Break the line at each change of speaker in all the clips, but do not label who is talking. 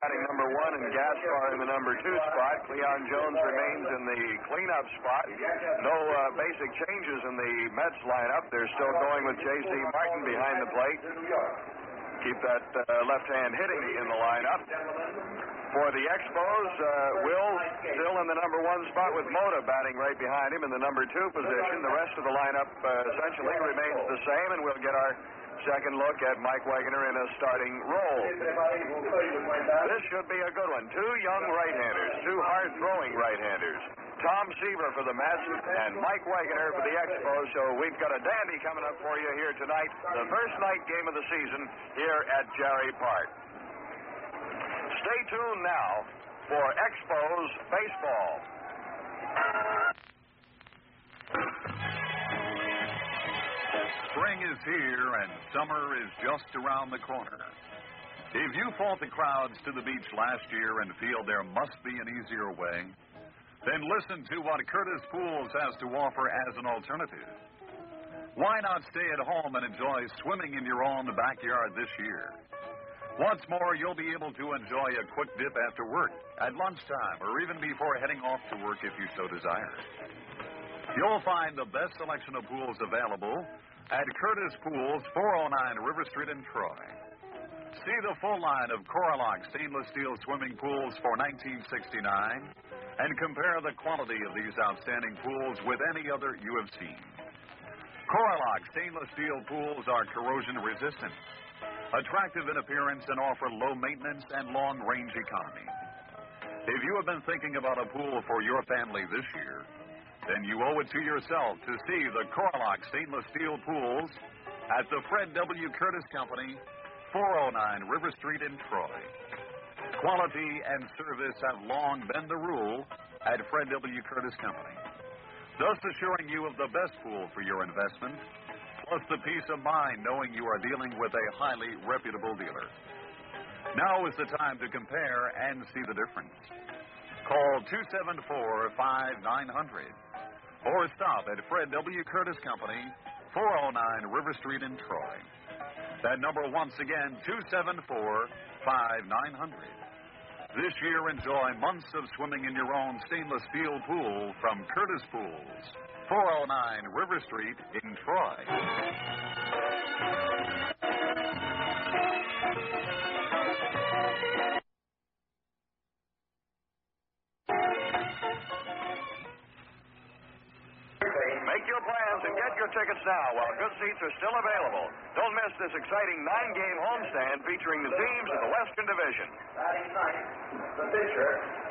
batting number 1 and Gaspar in the number 2 spot. Cleon Jones remains in the cleanup spot. No basic changes in the Mets lineup. They're still going with J.C. Martin behind the plate. Keep that left hand hitting in the lineup. For the Expos, Will still in the number 1 spot with Mota batting right behind him in the number 2 position. The rest of the lineup essentially remains the same, and we'll get our second look at Mike Wegener in a starting role. This should be a good one. 2 young right-handers, 2 hard-throwing right-handers. Tom Seaver for the Mets and Mike Wegener for the Expos. So we've got a dandy coming up for you here tonight. The first night game of the season here at Jarry Park. Stay tuned now for Expos baseball.
Spring is here and summer is just around the corner. If you fought the crowds to the beach last year and feel there must be an easier way, then listen to what Curtis Pools has to offer as an alternative. Why not stay at home and enjoy swimming in your own backyard this year? Once more, you'll be able to enjoy a quick dip after work, at lunchtime, or even before heading off to work if you so desire. You'll find the best selection of pools available at Curtis Pools, 409 River Street in Troy. See the full line of Coralock stainless steel swimming pools for $19.69 and compare the quality of these outstanding pools with any other you have seen. Coralock stainless steel pools are corrosion resistant, attractive in appearance, and offer low maintenance and long range economy. If you have been thinking about a pool for your family this year, then you owe it to yourself to see the Coralock stainless steel pools at the Fred W. Curtis Company, 409 River Street in Troy. Quality and service have long been the rule at Fred W. Curtis Company, thus assuring you of the best pool for your investment, plus the peace of mind knowing you are dealing with a highly reputable dealer. Now is the time to compare and see the difference. Call 274-5900 or stop at Fred W. Curtis Company, 409 River Street in Troy. That number once again, 274-5900. This year, enjoy months of swimming in your own stainless steel pool from Curtis Pools, 409 River Street in Troy.
Make your plans and get your tickets now while good seats are still available. Don't miss this exciting 9-game homestand featuring the teams of the Western Division.
The pitcher.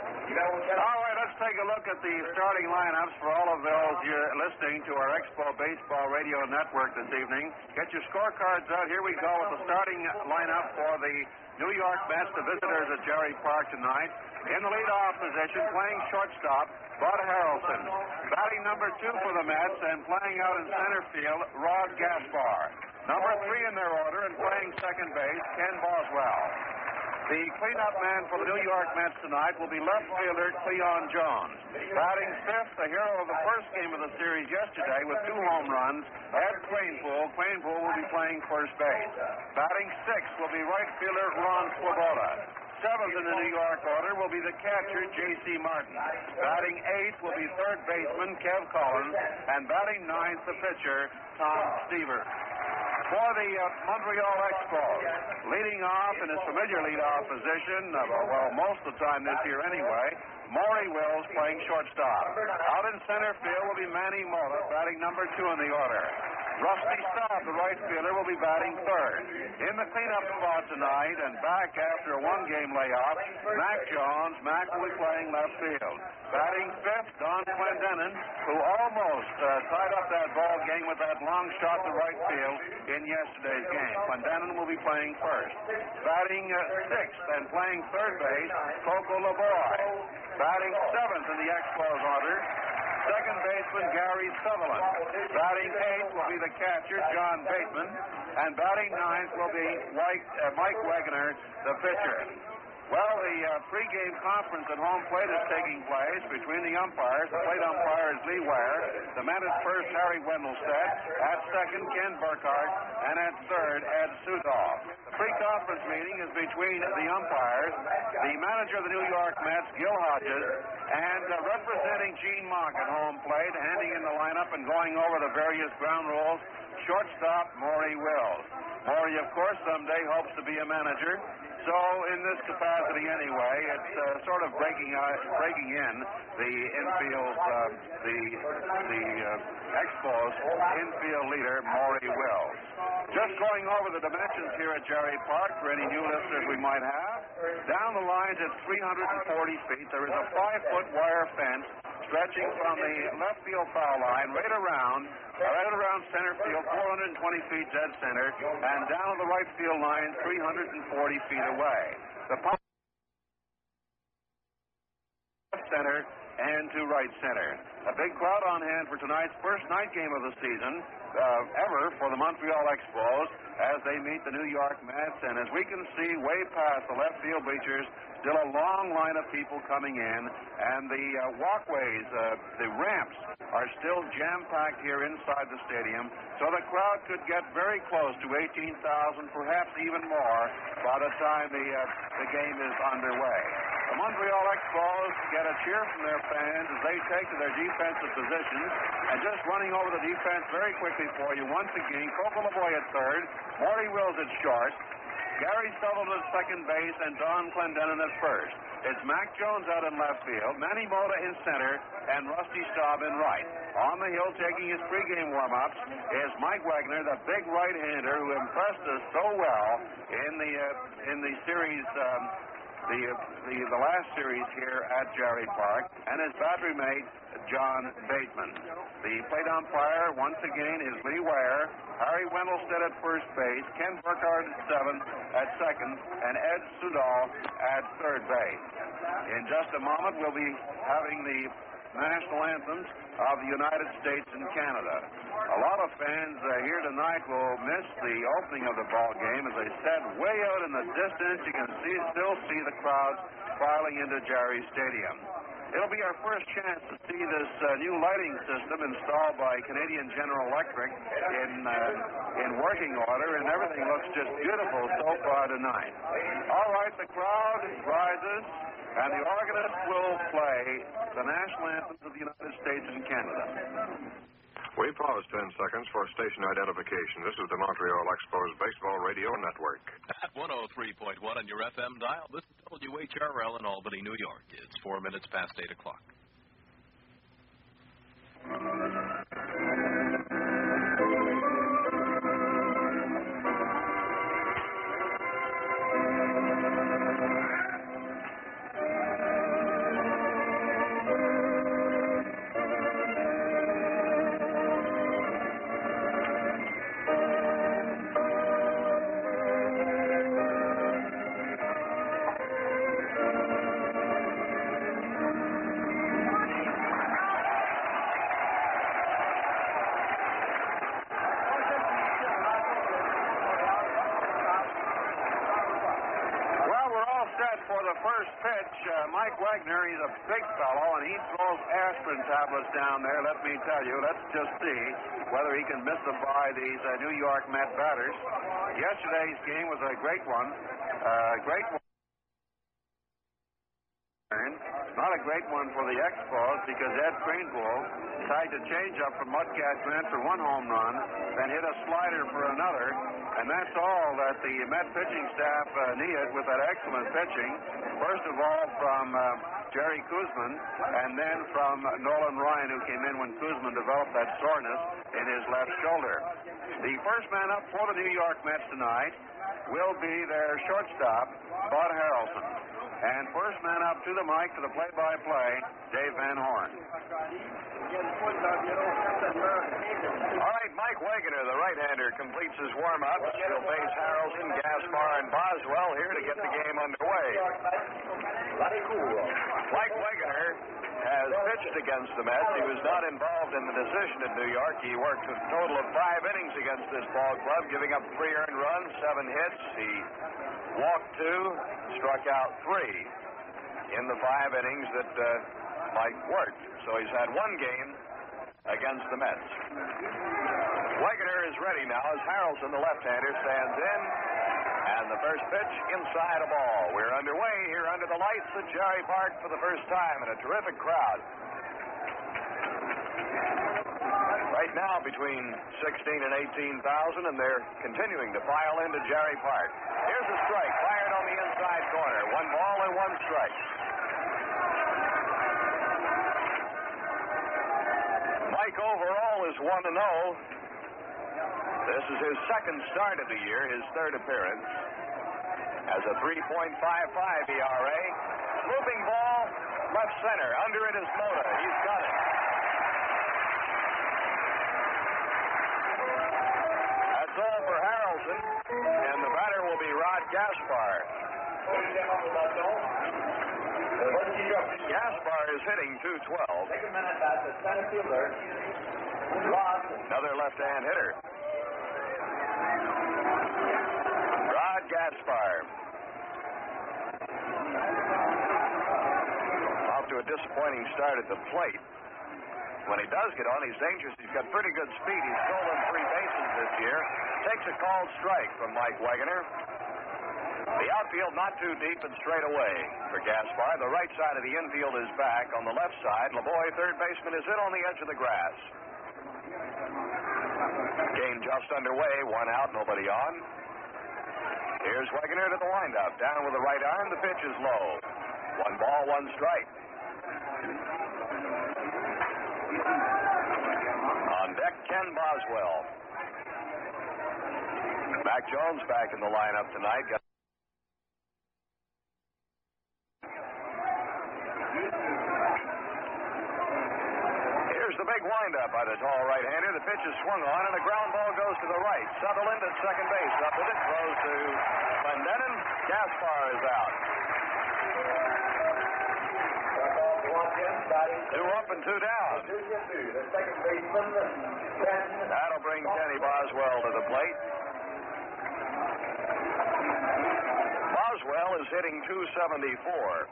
All right, let's take a look at the starting lineups for all of those you're listening to our Expo Baseball Radio Network this evening. Get your scorecards out. Here we go with the starting lineup for the New York Mets, the visitors at Jarry Park tonight. In the leadoff position, playing shortstop, Bud Harrelson. Batting number 2 for the Mets and playing out in center field, Rod Gaspar. Number 3 in their order and playing second base, Ken Boswell. The cleanup man for the New York Mets tonight will be left fielder Cleon Jones. Batting fifth, the hero of the first game of the series yesterday with 2 home runs, Ed Cranepool. Cranepool will be playing first base. Batting sixth will be right fielder Ron Swoboda. Seventh in the New York order will be the catcher, J.C. Martin. Batting eighth will be third baseman Kev Collins. And batting ninth, the pitcher, Tom Seaver. For the Montreal Expos, leading off in his familiar leadoff position, most of the time this year anyway, Maury Wills playing shortstop. Out in center field will be Manny Mota, batting number 2 in the order. Rusty Staub, the right fielder, will be batting third. In the cleanup spot tonight and back after a 1-game layoff, Mac Jones. Mac will be playing left field. Batting fifth, Don Clendenin, who almost tied up that ball game with that long shot to right field in yesterday's game. Clendenin will be playing first. Batting sixth and playing third base, Coco Lavoie. Batting seventh in the Expos order, second baseman Gary Sutherland. Batting eighth will be the catcher, John Bateman. And batting ninth will be Mike Wegener, the pitcher. Well, the pregame conference at home plate is taking place between the umpires. The plate umpire is Lee Ware. The man at first, Harry Wendelstedt. At second, Ken Burkhardt. And at third, Ed Sudoff. The pre-conference meeting is between the umpires, the manager of the New York Mets, Gil Hodges, and representing Gene Mock at home plate, handing in the lineup and going over the various ground rules, shortstop Maury Wills. Maury, of course, someday hopes to be a manager. So, in this capacity anyway, it's sort of breaking in the infield, the Expos infield leader, Maury Wills. Just going over the dimensions here at Jerry Park for any new listeners we might have. Down the lines at 340 feet, there is a 5-foot wire fence stretching from the left field foul line right around center field, 420 feet dead center, and down the right field line, 340 feet away. The center and to right center. A big crowd on hand for tonight's first night game of the season ever for the Montreal Expos as they meet the New York Mets. And as we can see way past the left field bleachers, still a long line of people coming in, and the walkways, the ramps are still jam-packed here inside the stadium, so the crowd could get very close to 18,000, perhaps even more, by the time the game is underway. The Montreal Expos get a cheer from their fans as they take to their defensive positions. And just running over the defense very quickly for you once again, Coco LeBoy at third, Maury Wills at short, Gary Sutherland at second base, and Don Clendenin at first. It's Mac Jones out in left field, Manny Mota in center, and Rusty Staub in right. On the hill taking his pregame warm-ups is Mike Wagner, the big right-hander who impressed us so well in the series the last series here at Jerry Park, and his battery mate, John Bateman. The plate umpire, once again, is Lee Ware, Harry Wendelstedt at first base, Ken Burkhardt at second, and Ed Sudol at third base. In just a moment, we'll be having the national anthems of the United States and Canada. A lot of fans here tonight will miss the opening of the ball game. As I said, way out in the distance, you can still see the crowds filing into Jerry Stadium. It'll be our first chance to see this new lighting system installed by Canadian General Electric in working order, and everything looks just beautiful so far tonight. All right, the crowd rises, and the organist will play the national anthems of the United States and Canada.
We pause 10 seconds for station identification. This is the Montreal Expos Baseball Radio Network.
At 103.1 on your FM dial, this is WHRL in Albany, New York. It's 4 minutes past 8 o'clock.
For the first pitch, Mike Wagner, he's a big fellow, and he throws aspirin tablets down there, let me tell you. Let's just see whether he can mystify these New York Met batters. Yesterday's game was a great one. Not a great one for the Expos because Ed Kranepool tried to change up from Mudcat Grant for one home run, then hit a slider for another, and that's all that the Met pitching staff needed with that excellent pitching. First of all from Jerry Koosman, and then from Nolan Ryan, who came in when Koosman developed that soreness in his left shoulder. The first man up for the New York Mets tonight will be their shortstop, Bud Harrelson. And first man up to the mic for the play-by-play, Dave Van Horn.
All right, Mike Wagner, the right-hander, completes his warm-up. He'll face Harrelson, Gaspar, and Boswell here to get the game underway. Mike Wagner has pitched against the Mets. He was not involved in the decision in New York. He worked a total of 5 innings against this ball club, giving up 3 earned runs, 7 hits. He walked 2, struck out 3 in the 5 innings that Mike worked. So he's had 1 game against the Mets. Wagner is ready now as Harrelson, the left-hander, stands in. And the first pitch inside a ball. We're underway here under the lights at Jerry Park for the first time in a terrific crowd. Right now between 16 and 18,000, and they're continuing to file into Jerry Park. Here's a strike fired on the inside corner. 1 ball and 1 strike. Mike overall is 1-0. This is his second start of the year, his third appearance. Has a 3.55 ERA. Looping ball, left center. Under it is Mota. He's got it. That's all for Harrelson, and the batter will be Rod Gaspar. Gaspar is hitting .212.
Take a minute at the center fielder.
Another left-hand hitter. Rod Gaspar. Off to a disappointing start at the plate. When he does get on, he's dangerous. He's got pretty good speed. He's stolen 3 bases this year. Takes a called strike from Mike Wegener. The outfield not too deep and straight away for Gaspar. The right side of the infield is back. On the left side, Lavoie, third baseman, is in on the edge of the grass. Game just underway. 1 out, nobody on. Here's Wegener to the windup. Down with the right arm. The pitch is low. 1 ball, 1 strike. On deck, Ken Boswell. Mac Jones back in the lineup tonight. Here's the big windup by the tall right-hander. The pitch is swung on, and a ground ball goes to the right. Sutherland at second base. Up with it, throws to Clendenin. Gaspar is out. 2 up and 2 down. That'll bring Kenny Boswell to the plate. Boswell is hitting .274.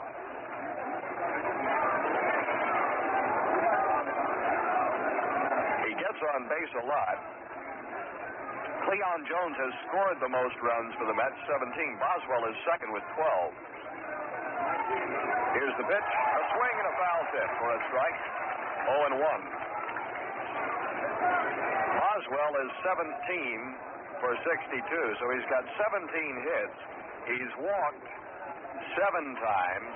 He gets on base a lot. Cleon Jones has scored the most runs for the Mets, 17. Boswell is second with 12. Here's the pitch. A swing and a foul tip for a strike. 0-1. Boswell is 17 for 62, so he's got 17 hits. He's walked 7 times.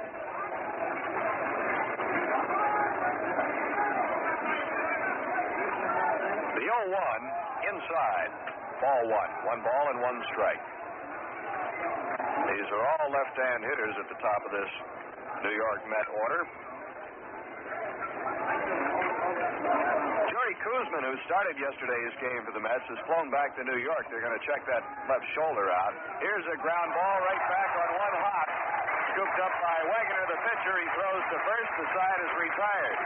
The 0-1 inside. Ball 1. 1 ball and 1 strike. These are all left-hand hitters at the top of this New York Met order. Jerry Koosman, who started yesterday's game for the Mets, has flown back to New York. They're going to check that left shoulder out. Here's a ground ball right back on 1 hop. Scooped up by Wegener, the pitcher. He throws to first. The side is retired.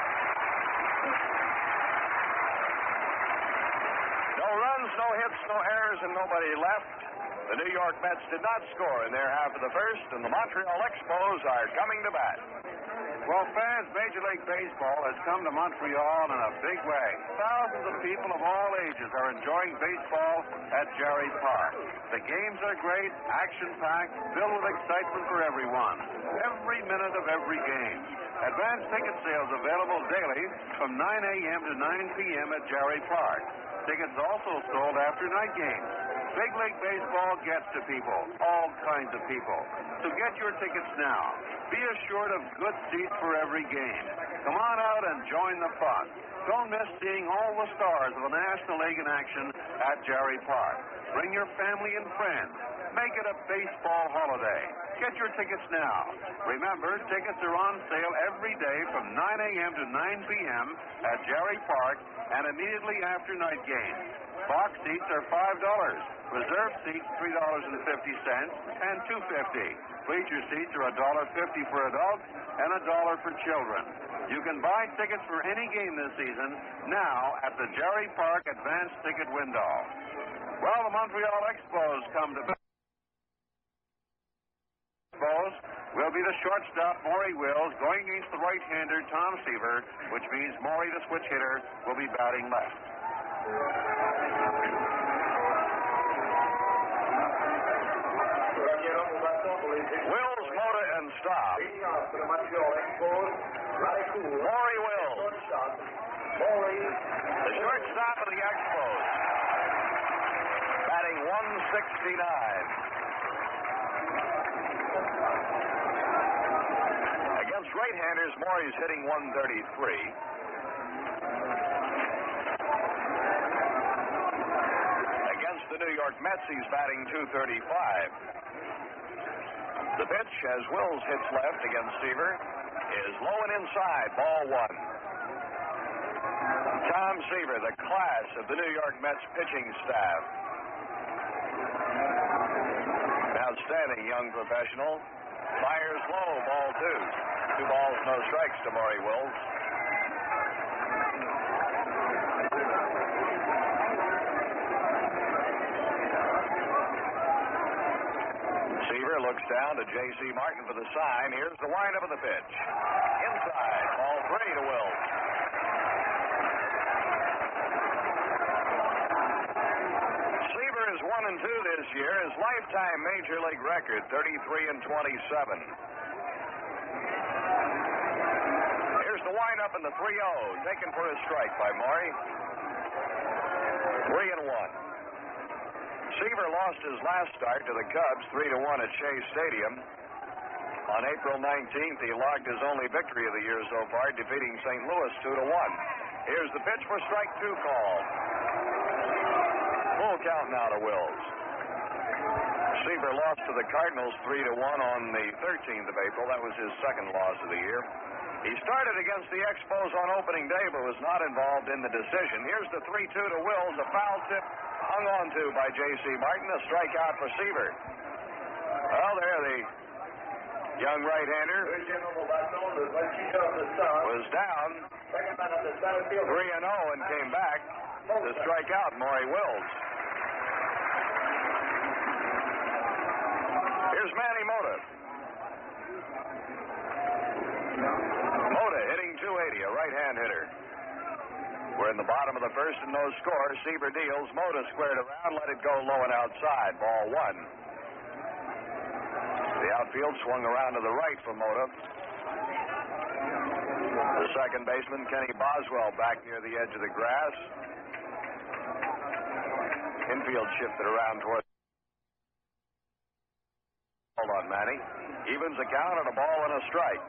No runs, no hits, no errors, and nobody left. The New York Mets did not score in their half of the first, and the Montreal Expos are coming to bat.
Well, fans, Major League Baseball has come to Montreal in a big way. Thousands of people of all ages are enjoying baseball at Jerry Park. The games are great, action-packed, filled with excitement for everyone. Every minute of every game. Advance ticket sales available daily from 9 a.m. to 9 p.m. at Jerry Park. Tickets also sold after night games. Big League Baseball gets to people, all kinds of people. So get your tickets now. Be assured of good seats for every game. Come on out and join the fun. Don't miss seeing all the stars of the National League in action at Jerry Park. Bring your family and friends. Make it a baseball holiday. Get your tickets now. Remember, tickets are on sale every day from 9 a.m. to 9 p.m. at Jerry Park and immediately after night games. Box seats are $5. Reserve seats, $3.50 and $2.50. Bleacher seats are $1.50 for adults and $1 for children. You can buy tickets for any game this season now at the Jerry Park Advance Ticket window. Well, the Montreal Expos come to Expos will be the shortstop, Maury Wills, going against the right-hander, Tom Seaver, which means Maury, the switch hitter, will be batting left.
Wills, Mota, and Staub. Maury Wills, the shortstop of the Expos, batting 169. Against right-handers, Maury's hitting 133. Against the New York Mets, he's batting 235. The pitch, as Wills hits left against Seaver, is low and inside, ball one. Tom Seaver, the class of the New York Mets pitching staff. Outstanding young professional. Fires low, ball two. 2 balls, no strikes to Maury Wills. Seaver looks down to J.C. Martin for the sign. Here's the windup of the pitch. Inside, ball 3 to Wills. Seaver is 1-2 this year. His lifetime major league record, 33-27. Here's the windup in the 3-0, taken for a strike by Maury. 3-1. Seaver lost his last start to the Cubs 3-1 at Shea Stadium. On April 19th, he logged his only victory of the year so far, defeating St. Louis 2-1. Here's the pitch for strike 2 call. Full count now to Wills. Seaver lost to the Cardinals 3-1 on the 13th of April. That was his second loss of the year. He started against the Expos on opening day, but was not involved in the decision. Here's the 3-2 to Wills. A foul tip hung on to by J.C. Martin. A strikeout for Seaver. Well, there the young right-hander was down 3-0 and came back to strike out Maury Wills. Here's Manny Mota. Mota hitting 280, a right-hand hitter. We're in the bottom of the first and no score. Seaver deals. Mota squared around, let it go low and outside. Ball 1. The outfield swung around to the right for Mota. The second baseman, Kenny Boswell, back near the edge of the grass. Infield shifted around toward. Hold on, Manny. Evens the count on a ball and a strike.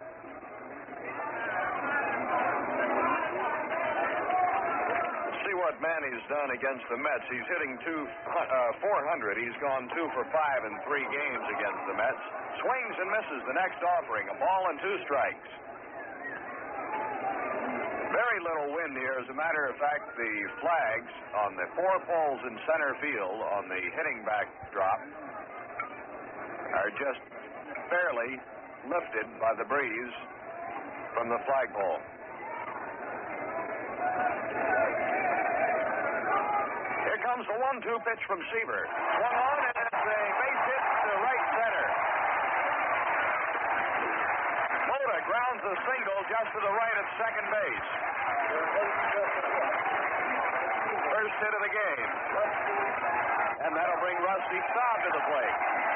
See what Manny's done against the Mets. He's hitting 400. He's gone 2 for 5 in 3 games against the Mets. Swings and misses the next offering. A ball and 2 strikes. Very little wind here. As a matter of fact, the flags on the 4 poles in center field on the hitting backdrop are just barely lifted by the breeze from the flagpole. Here comes the 1-2 pitch from Seaver. Swung on, and it's a base hit to right center. Mota grounds a single just to the right at second base. First hit of the game. And that'll bring Rusty Staub to the plate.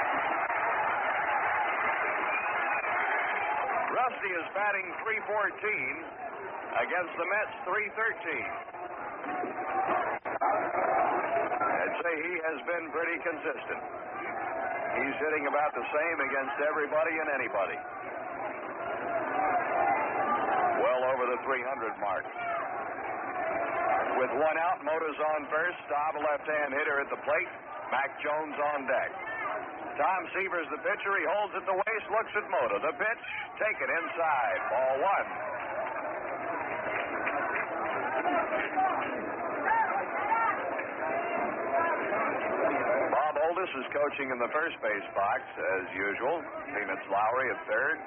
Rusty is batting .314 against the Mets .313. I'd say he has been pretty consistent. He's hitting about the same against everybody and anybody. Well over the 300 mark. With 1 out, Mota's on first. Staub, a left-hand hitter at the plate. Mac Jones on deck. Tom Seaver's the pitcher. He holds at the waist, looks at Mota. The pitch, taken inside. Ball 1. Bob Oldis is coaching in the first base box, as usual. Peanuts Lowry at third.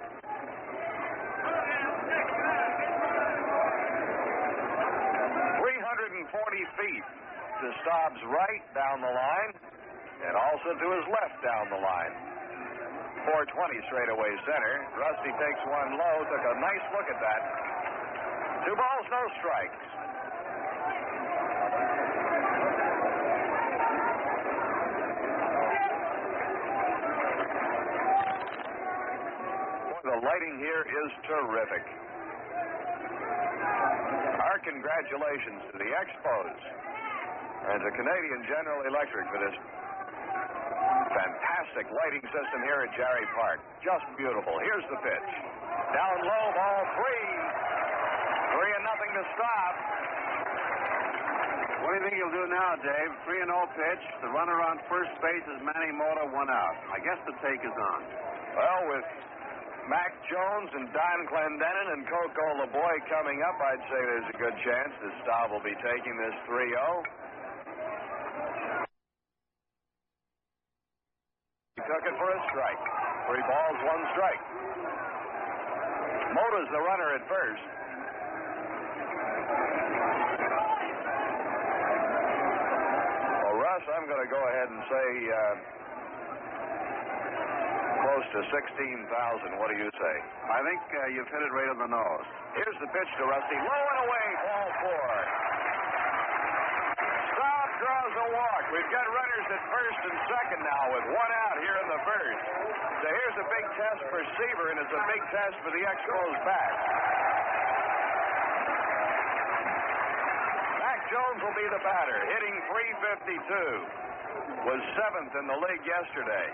340 feet to Staub's right down the line, and also to his left down the line. 420 straightaway center. Rusty takes one low, took a nice look at that. 2 balls, no strikes. The lighting here is terrific. Our congratulations to the Expos and to Canadian General Electric for this fantastic lighting system here at Jarry Park. Just beautiful. Here's the pitch. Down low, ball 3. 3-0 to stop.
What do you think he'll do now, Dave? 3-0 pitch. The runner on first base is Manny Mota, 1 out. I guess the take is on.
Well, with Mac Jones and Don Clendenin and Coco LeBoy coming up, I'd say there's a good chance that Staub will be taking this 3-0. He took it for a strike. 3 balls, 1 strike. Mota's the runner at first. Well, Russ, I'm going to go ahead and say close to 16,000. What do you say?
I think you've hit it right on the nose.
Here's the pitch to Rusty. Low and away, ball 4. Staub draws a walk. We've got runners at first and second now with 1 out here in the first. So here's a big test for Seaver, and it's a big test for the Expos back. Mac Jones will be the batter, hitting .352. Was 7th in the league yesterday.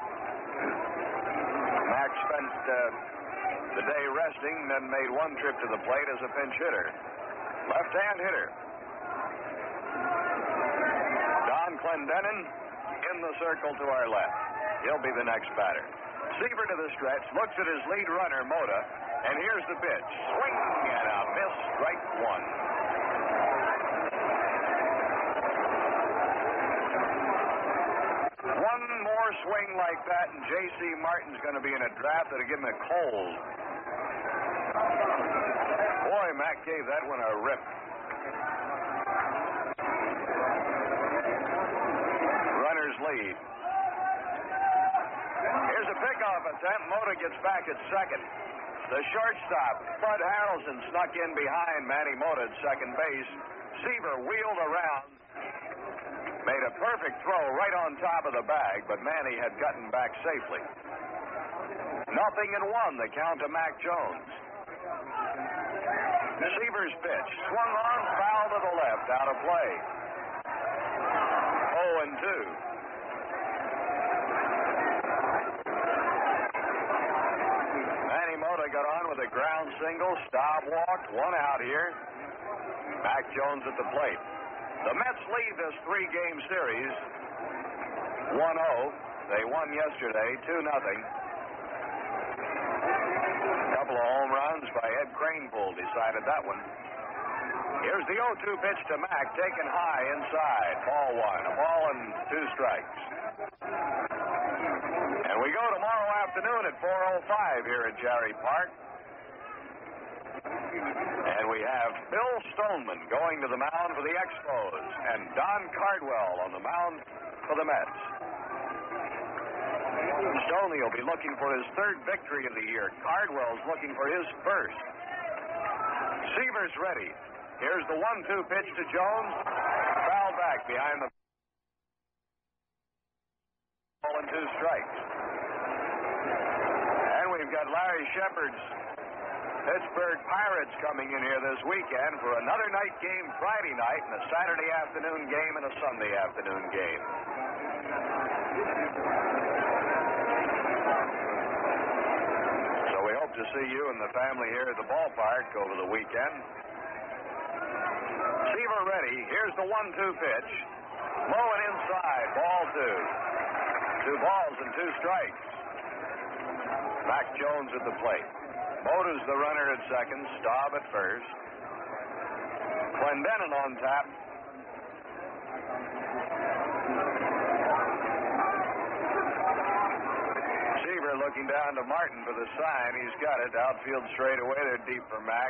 Mac spent the day resting, then made 1 trip to the plate as a pinch hitter. Left-hand hitter. Don Clendenin in the circle to our left. He'll be the next batter. Seaver to the stretch, looks at his lead runner, Mota, and here's the pitch. Swing and a miss, strike 1. One more swing like that, and J.C. Martin's going to be in a draft that'll give him a cold. Boy, Mac gave that one a rip. Runners lead. Here's a pickoff attempt. Mota gets back at second. The shortstop, Bud Harrelson, snuck in behind Manny Mota at second base. Seaver wheeled around. Made a perfect throw right on top of the bag, but Manny had gotten back safely. 0-1, the count to Mac Jones. Seaver's pitch. Swung on, foul to the left, out of play. 0-2. Manny Mota got on with a ground single. Staub walked, 1 out here. Mac Jones at the plate. The Mets lead this 3-game series 1-0. They won yesterday 2-0. A couple of home runs by Ed Kranepool decided that one. Here's the 0-2 pitch to Mac, taken high inside. Ball 1. A ball and 2 strikes. And we go tomorrow afternoon at 4:05 here at Jarry Park. And we have Bill Stoneman going to the mound for the Expos and Don Cardwell on the mound for the Mets. Stoney will be looking for his 3rd victory of the year. Cardwell's looking for his 1st. Seaver's ready. Here's the 1-2 pitch to Jones. Foul back behind the ball and 2 strikes. And we've got Larry Shepard's Pittsburgh Pirates coming in here this weekend for another night game Friday night and a Saturday afternoon game and a Sunday afternoon game. So we hope to see you and the family here at the ballpark over the weekend. Seaver ready. Here's the 1-2 pitch. Low and inside. Ball 2. 2 balls and 2 strikes. Mac Jones at the plate. Mota's the runner at second. Staub at first. Clendenin on tap. Seaver looking down to Martin for the sign. He's got it. Outfield straight away. They're deep for Mac.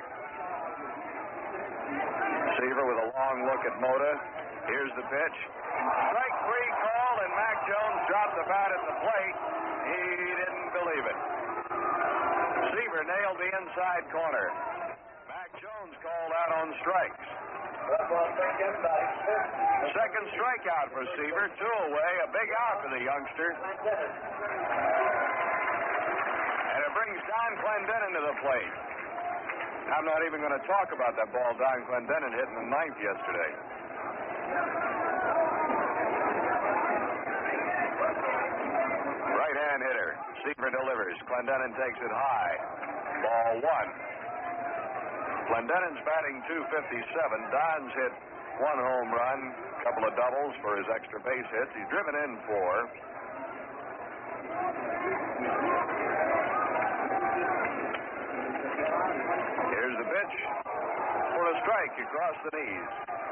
Seaver with a long look at Mota. Here's the pitch. Strike 3 called, and Mac Jones dropped the bat at the plate. He didn't believe it. Seaver nailed the inside corner. Mac Jones called out on strikes. Second strikeout for Seaver. 2 away. A big out for the youngster. And it brings Don Clendenin to the plate. I'm not even going to talk about that ball Don Clendenin hit in the ninth yesterday. Right-hand hitter. Seaver delivers. Clendenin takes it high. Ball one. Clendenin's batting .257. Don's hit one home run, a couple of doubles for his extra base hits. He's driven in 4. Here's the pitch for a strike across the knees.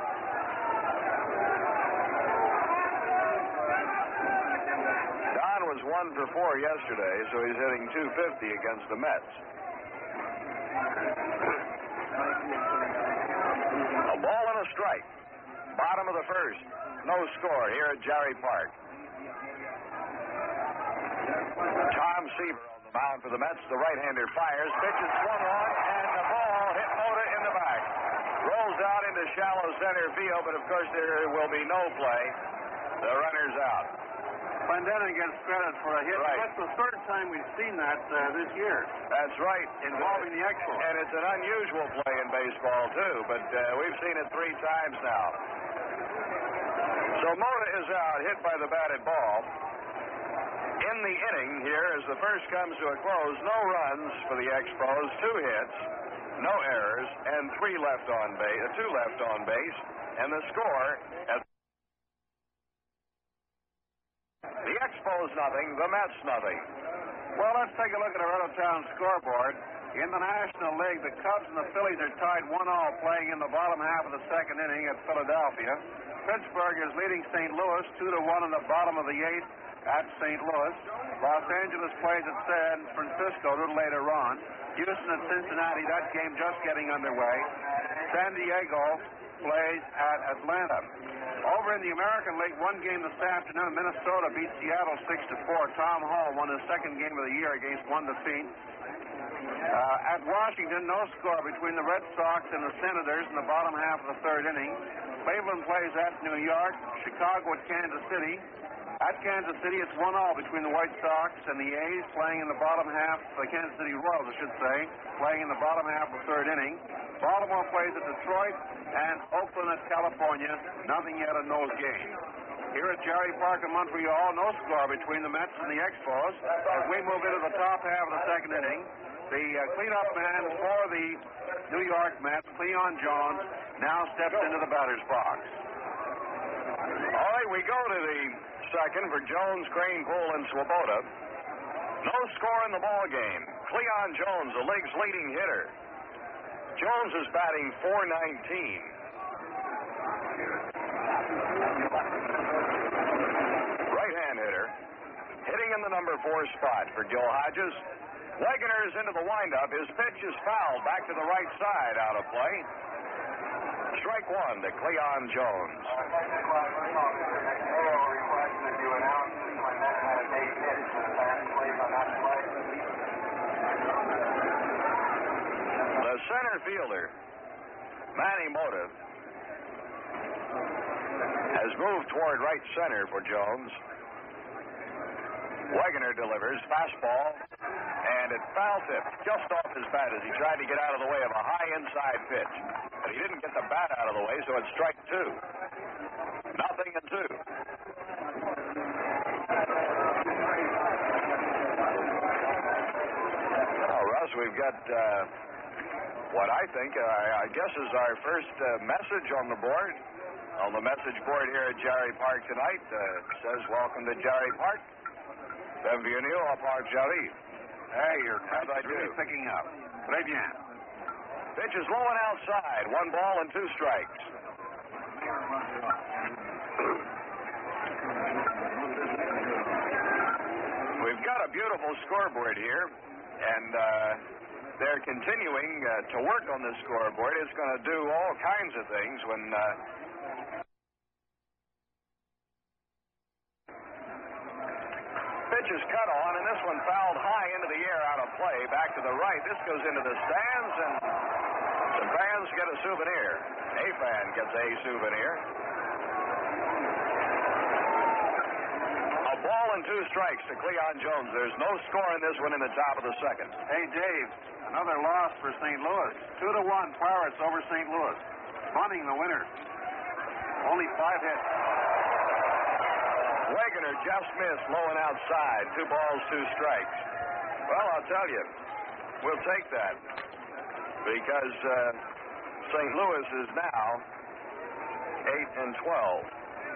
Don was 1 for 4 yesterday, so he's hitting .250 against the Mets. A ball and a strike. Bottom of the first. No score here at Jarry Park. Tom Seaver on the mound for the Mets. The right-hander fires. Pitches swung on, and the ball hit Mota in the back. Rolls out into shallow center field, but of course there will be no play. The runner's out.
Clendenin gets credit for a hit.
Right.
That's the third time we've seen that this year.
That's right.
Involving the Expos.
And it's an unusual play in baseball, too, but we've seen it 3 times now. So Mota is out, hit by the batted ball. In the inning here, as the first comes to a close, no runs for the Expos, 2 hits, no errors, and 2 left on base, and the score at the Expos nothing, the Mets nothing.
Well, let's take a look at our out-of-town scoreboard. In the National League, the Cubs and the Phillies are tied 1-1 playing in the bottom half of the second inning at Philadelphia. Pittsburgh is leading St. Louis 2-1 in the bottom of the 8th at St. Louis. Los Angeles plays at San Francisco a little later on. Houston at Cincinnati, that game just getting underway. San Diego plays at Atlanta. Over in the American League, one game this afternoon, Minnesota beat Seattle 6-4. Tom Hall won his second game of the year against one defeat. At Washington, no score between the Red Sox and the Senators in the bottom half of the third inning. Cleveland plays at New York. Chicago at Kansas City. At Kansas City, it's 1-1 between the White Sox and the A's playing in the bottom half, the Kansas City Royals, I should say, playing in the bottom half of the third inning. Baltimore plays at Detroit and Oakland at California. Nothing yet in those games. Here at Jarry Park in Montreal, no score between the Mets and the Expos. As we move into the top half of the second inning, the cleanup man for the New York Mets, Cleon Jones, now steps into the batter's box.
All right, we go to the second for Jones, Crane, Poole, and Swoboda. No score in the ball game. Cleon Jones, the league's leading hitter. Jones is batting .419. Right-hand hitter, hitting in the number 4 spot for Gil Hodges. Wegener is into the windup. His pitch is fouled back to the right side, out of play. Strike 1 to Cleon Jones. The center fielder, Manny Mota, has moved toward right center for Jones. Wegener delivers fastball, and it foul tip just off his bat as he tried to get out of the way of a high inside pitch. But he didn't get the bat out of the way, so it's strike 2. 0-2. Now, Russ, we've got what I think, I guess, is our first message on the board. On the message board here at Jarry Park tonight, says, "Welcome to Jarry Park. Bienvenue au Parc Jarry."
Hey, you're
really
picking up. Très bien.
Pitch is low and outside. 1 ball and 2 strikes. We've got a beautiful scoreboard here, and they're continuing to work on this scoreboard. It's going to do all kinds of things when pitch is cut on, and this one fouled high into the air out of play, back to the right. This goes into the stands, and the fans get a souvenir. A fan gets a souvenir. A Ball and 2 strikes to Cleon Jones. There's no score in this one in the top of the second.
Hey, Dave, another loss for St. Louis. 2-1 Pirates over St. Louis. Bunting the winner. Only 5 hits.
Wegener just missed low and outside. 2 balls, 2 strikes. Well, I'll tell you, we'll take that because St. Louis is now 8-12.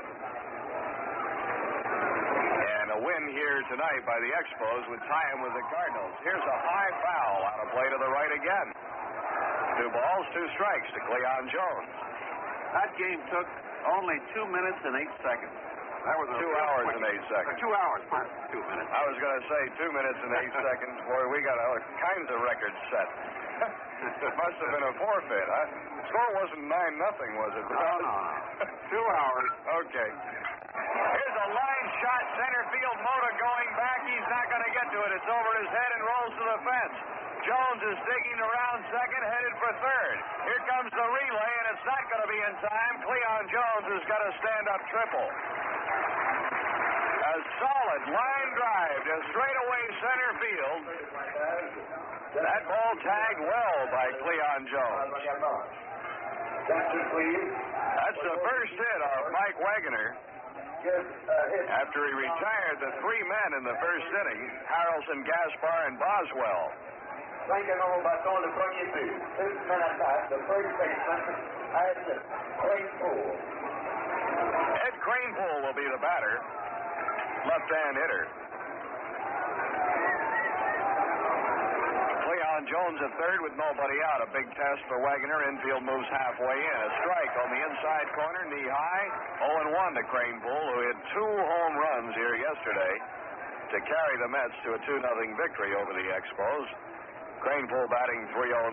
And a win here tonight by the Expos would tie him with the Cardinals. Here's a high foul on a play to the right again. 2 balls, 2 strikes to Cleon Jones.
That game took only 2 minutes and 8 seconds. That was
2 hours and 8 seconds.
2 hours, 2 minutes.
I was going to say 2 minutes and 8 seconds. Boy, we got all kinds of records set. It must have been a forfeit, huh? Score wasn't 9-0, was it?
No. 2 hours.
Okay. Here's a line shot, center field. Mota going back. He's not going to get to it. It's over his head and rolls to the fence. Jones is digging around second, headed for third. Here comes the relay, and it's not going to be in time. Cleon Jones has got a stand-up triple. A solid line drive to straightaway center field. That ball tagged well by Cleon Jones. That's the first hit of Mike Wegener. After he retired the 3 men in the first inning, Harrelson, Gaspar, and Boswell. Ed Kranepool will be the batter. Left-hand hitter. Cleon Jones at third with nobody out. A big test for Wegener. Infield moves halfway in. A strike on the inside corner, knee high. 0-1 to Kranepool, who hit 2 home runs here yesterday to carry the Mets to a 2-0 victory over the Expos. Kranepool batting .309.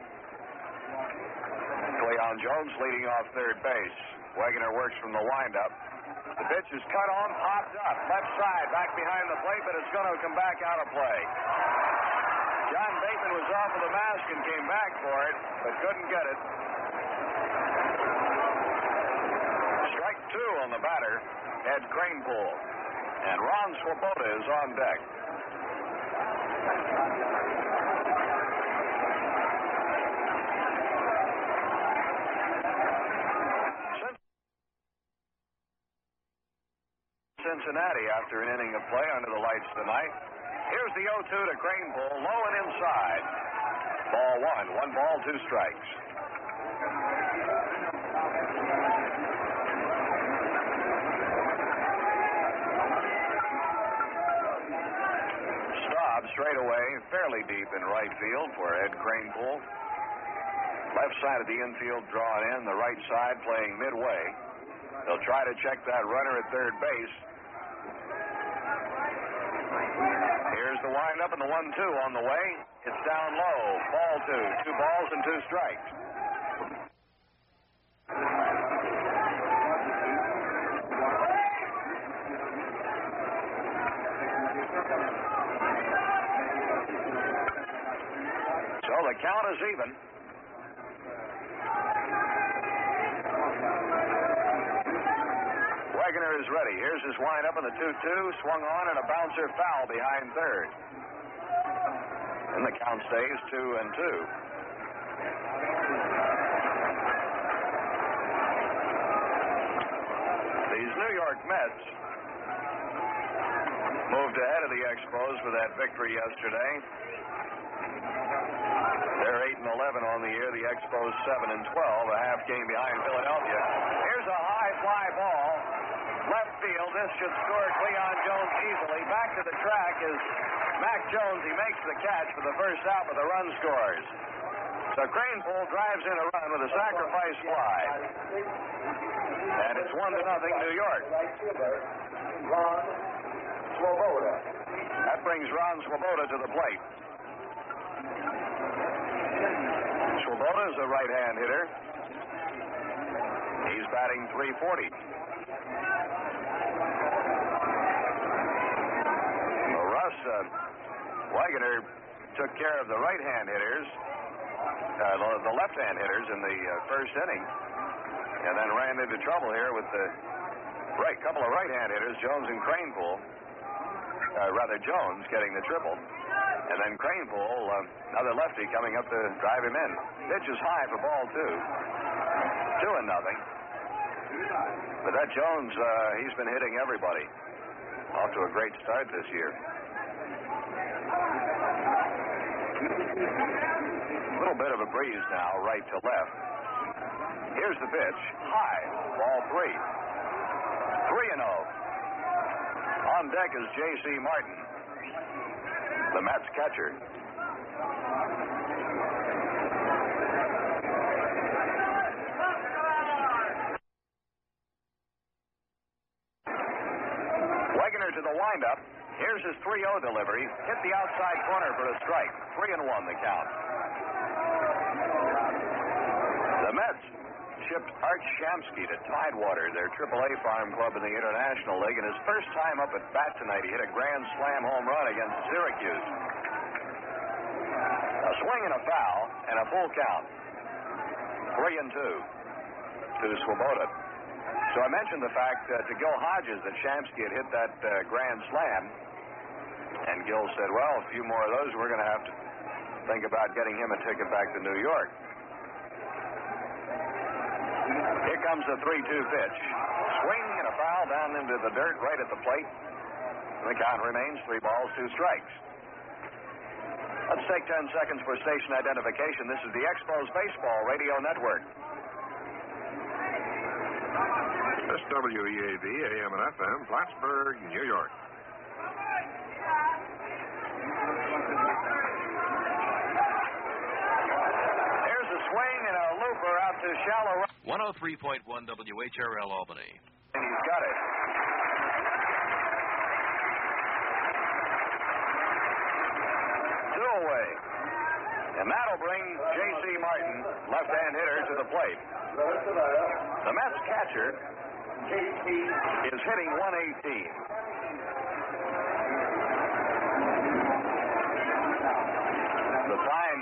Cleon Jones leading off third base. Wegener works from the windup. The pitch is cut on, popped up. Left side, back behind the plate, but it's going to come back out of play. John Bateman was off of the mask and came back for it, but couldn't get it. Strike 2 on the batter, Ed Kranepool. And Ron Swoboda is on deck. Cincinnati after an inning of play under the lights tonight. Here's the 0-2 to Kranepool, low and inside. Ball 1 ball, 2 strikes. Staub straight away, fairly deep in right field for Ed Kranepool. Left side of the infield drawn in, the right side playing midway. They'll try to check that runner at third base. Here's the windup and the 1-2 on the way. It's down low. Ball 2. 2 balls and 2 strikes. So the count is even. Wegener is ready. Here's his windup in the 2-2. Swung on and a bouncer foul behind third. And the count stays 2-2. These New York Mets moved ahead of the Expos with that victory yesterday. They're 8-11 on the year. The Expos 7-12, a half game behind Philadelphia. Here's a high fly ball. Left field. This should score Cleon Jones easily. Back to the track is Mac Jones. He makes the catch for the first out, but the run scores. So Kranepool drives in a run with a sacrifice fly. And it's 1-0 New York.
Ron Swoboda.
That brings Ron Swoboda to the plate. Swoboda is a right-hand hitter. He's batting .340. Wegener took care of the right-hand hitters, the left-hand hitters in the first inning, and then ran into trouble here with the Right, couple of right-hand hitters, Jones and Cranepool. Jones getting the triple. And then Cranepool, another lefty, coming up to drive him in. Pitch is high for ball 2. 2-0. But that Jones, he's been hitting everybody. Off to a great start this year. A little bit of a breeze now, right to left. Here's the pitch. High. Ball 3. 3-0. On deck is J.C. Martin, the Mets catcher. Wegener to the windup. Here's his 3-0 delivery. Hit the outside corner for a strike. 3-1 the count. The Mets shipped Art Shamsky to Tidewater, their AAA farm club in the International League, and his first time up at bat tonight, he hit a grand slam home run against Syracuse. A swing and a foul, and a full count. 3-2 to Swoboda. So I mentioned the fact to Gil Hodges that Shamsky had hit that grand slam, and Gil said, well, a few more of those, we're going to have to think about getting him a ticket back to New York. Here comes the 3-2 pitch. Swing and a foul down into the dirt right at the plate. The count remains 3 balls, 2 strikes. Let's take 10 seconds for station identification. This is the Expos Baseball Radio Network.
This WEAV, AM and FM, Plattsburgh, New York.
There's a swing and a looper out to shallow right.
103.1 WHRL Albany.
And he's got it. Two away. And that'll bring J.C. Martin, left-hand hitter, to the plate. The Mets catcher is hitting 118. The fine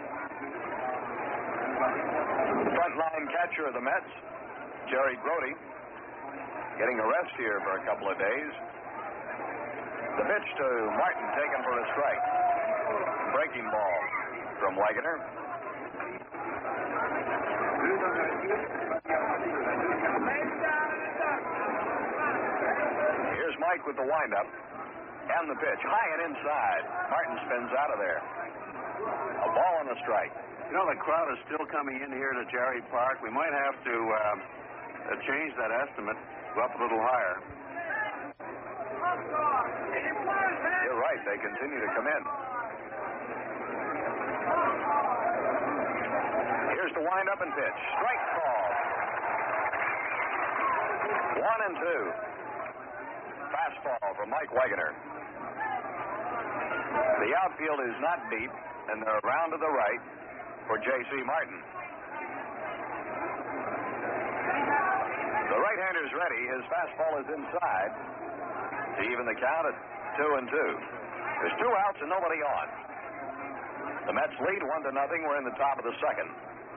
frontline catcher of the Mets, Jerry Grody, getting a rest here for a couple of days. The pitch to Martin taken for a strike. Breaking ball from Wegener. Here's Mike with the windup and the pitch. High and inside. Martin spins out of there. A ball and a strike.
You know, the crowd is still coming in here to Jerry Park. We might have to change that estimate, go up a little higher.
You're right. They continue to come in. Here's the windup and pitch. Strike call. 1-2. Fastball from Mike Wegener. The outfield is not deep, and they're around to the right for J.C. Martin. The right-hander's ready. His fastball is inside to even the count at 2-2. There's 2 outs and nobody on. The Mets lead 1-0. We're in the top of the second.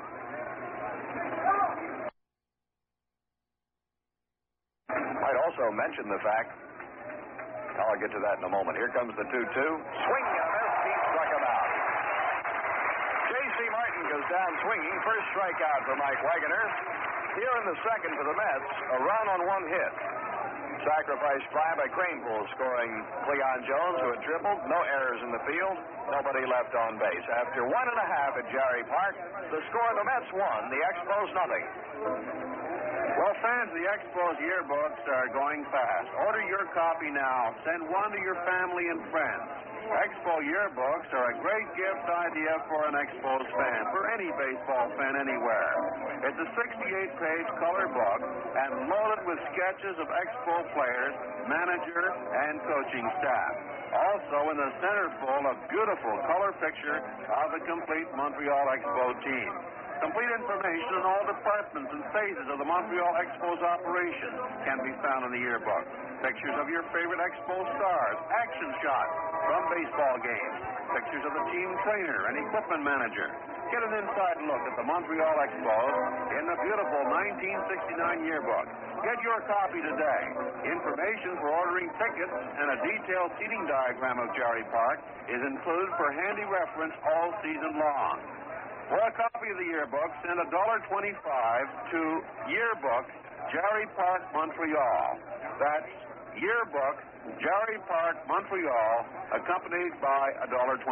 Might also mention the fact, I'll get to that in a moment. Here comes the 2-2. Swing and a miss. He struck him out. J.C. Martin goes down swinging. First strikeout for Mike Wegener. Here in the second for the Mets, a run on 1 hit. Sacrifice fly by Cranepool, scoring Cleon Jones, who had tripled. No errors in the field. Nobody left on base. After 1.5 at Jerry Park, the score, the Mets won. The Expos, nothing.
Well, fans, the Expos yearbooks are going fast. Order your copy now. Send one to your family and friends. Expo yearbooks are a great gift idea for an Expos fan, for any baseball fan anywhere. It's a 68-page color book and loaded with sketches of Expo players, manager, and coaching staff. Also, in the centerfold, a beautiful color picture of the complete Montreal Expo team. Complete information on all departments and phases of the Montreal Expos operation can be found in the yearbook. Pictures of your favorite Expo stars, action shots from baseball games, pictures of the team trainer and equipment manager. Get an inside look at the Montreal Expos in the beautiful 1969 yearbook. Get your copy today. Information for ordering tickets and a detailed seating diagram of Jerry Park is included for handy reference all season long. For a copy of the yearbook, send $1.25 to Yearbook, Jerry Park, Montreal. That's Yearbook, Jerry Park, Montreal, accompanied by $1.25.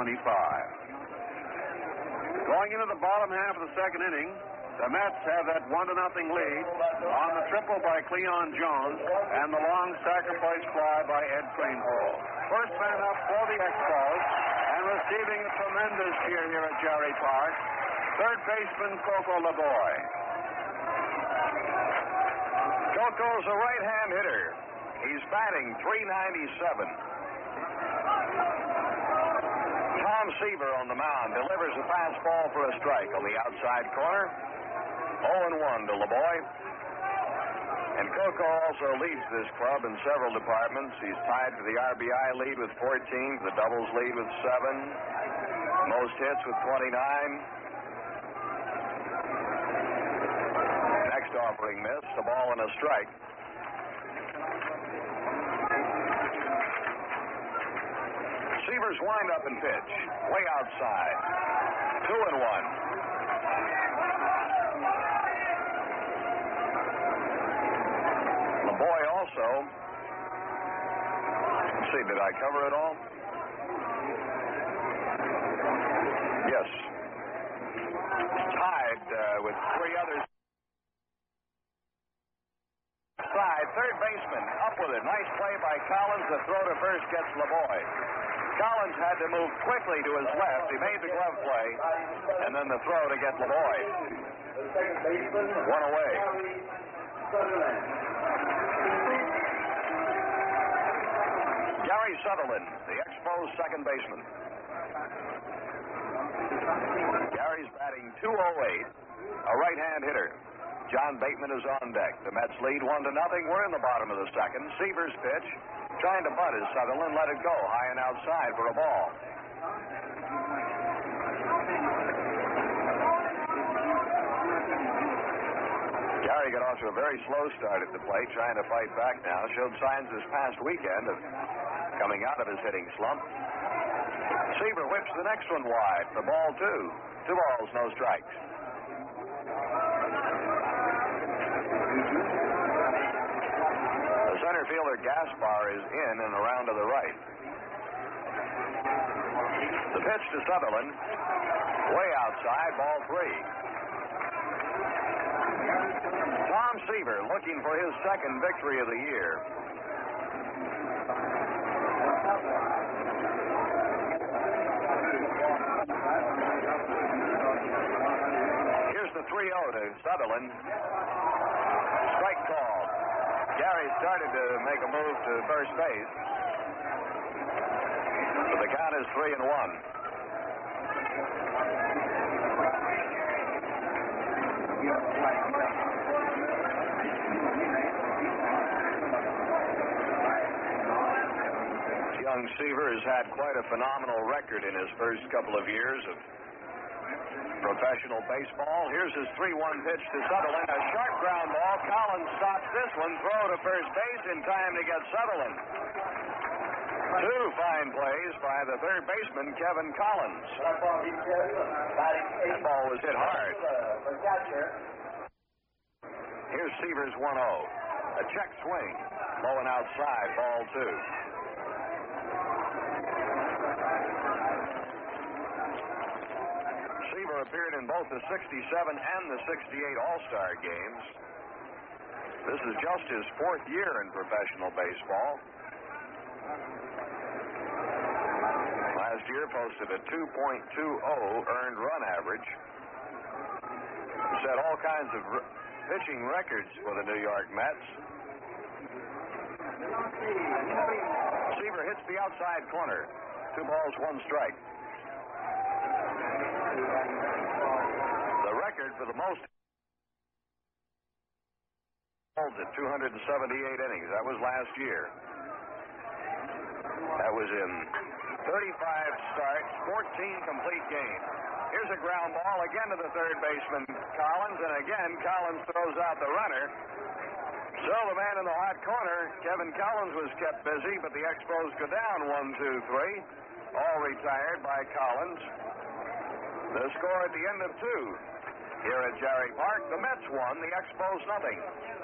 Going into the bottom half of the second inning, the Mets have that 1-0 lead on the triple by Cleon Jones and the long sacrifice fly by Ed Kranepool. First man up for the Expos and receiving a tremendous cheer here at Jerry Park, third baseman Coco Laboy.
Coco's a right-hand hitter. He's batting .397. Tom Seaver on the mound delivers a fastball for a strike on the outside corner. 0-1 to Laboy. And Coco also leads this club in several departments. He's tied for the RBI lead with 14, the doubles lead with 7, most hits with 29. Next offering missed, a ball and a strike. Seaver's wind up and pitch, way outside. 2-1. Boy, also, let's see, did I cover it all? Yes. Tied with 3 others. Side, third baseman, up with it. Nice play by Collins. The throw to first gets Laboy. Collins had to move quickly to his left. He made the glove play, and then the throw to get Laboy. 1 away. Gary Sutherland, the Expos' second baseman. Gary's batting .208, a right-hand hitter. John Bateman is on deck. The Mets lead 1-0. We're in the bottom of the second. Seaver's pitch, trying to butt as Sutherland let it go high and outside for a ball. Gary got off to a very slow start at the plate, trying to fight back now. Showed signs this past weekend of coming out of his hitting slump. Seaver whips the next one wide. The ball, 2. 2 balls, no strikes. The center fielder, Gaspar, is in and around to the right. The pitch to Sutherland. Way outside, ball 3. Tom Seaver looking for his second victory of the year. Here's the 3-0 to Sutherland. Strike call. Gary started to make a move to first base. But the count is 3-1. Young Seaver has had quite a phenomenal record in his first couple of years of professional baseball. Here's his 3-1 pitch to Sutherland. A sharp ground ball. Collins stops this one. Throw to first base in time to get Sutherland. 2 fine plays by the third baseman, Kevin Collins. That ball was hit hard. Here's Seaver's 1-0. A check swing. Low and outside, ball 2. Seaver appeared in both the 67 and the 68 All-Star games. This is just his 4th year in professional baseball. Last year posted a 2.20 earned run average. Set all kinds of pitching records for the New York Mets. Seaver hits the outside corner. 2 balls, 1 strike. The record for the most holds at 278 innings. That was last year. That was in 35 starts, 14 complete games. Here's a ground ball again to the third baseman, Collins, and again Collins throws out the runner. So the man in the hot corner, Kevin Collins, was kept busy, but the Expos go down 1-2-3. All retired by Collins. The score at the end of 2. Here at Jarry Park, the Mets won, the Expos nothing.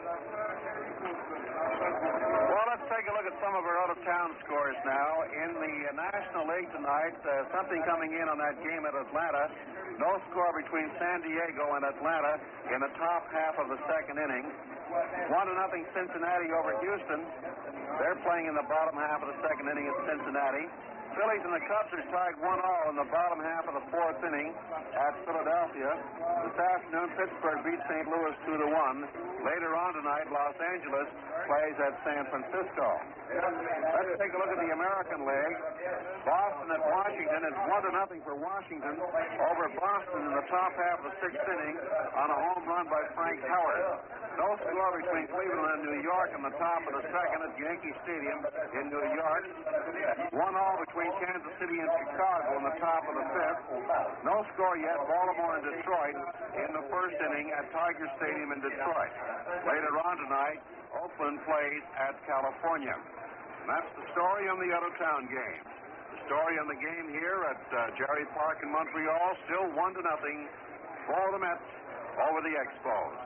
Well, let's take a look at some of our out-of-town scores now. In the National League tonight, something coming in on that game at Atlanta. No score between San Diego and Atlanta in the top half of the second inning. 1-0 Cincinnati over Houston. They're playing in the bottom half of the second inning at Cincinnati. Phillies and the Cubs are tied 1-1 in the bottom half of the fourth inning at Philadelphia. This afternoon, Pittsburgh beat St. Louis 2-1. Later on tonight, Los Angeles plays at San Francisco. Let's take a look at the American League. Boston at Washington. It's 1-0 for Washington over Boston in the top half of the sixth inning on a home run by Frank Howard. No score between Cleveland and New York in the top of the second at Yankee Stadium in New York. 1-1 between Kansas City and Chicago in the top of the fifth. No score yet. Baltimore and Detroit in the first inning at Tiger Stadium in Detroit. Later on tonight, Oakland plays at California. And that's the story on the out-of-town game. The story on the game here at Jarry Park in Montreal, still 1-0 for the Mets over the Expos.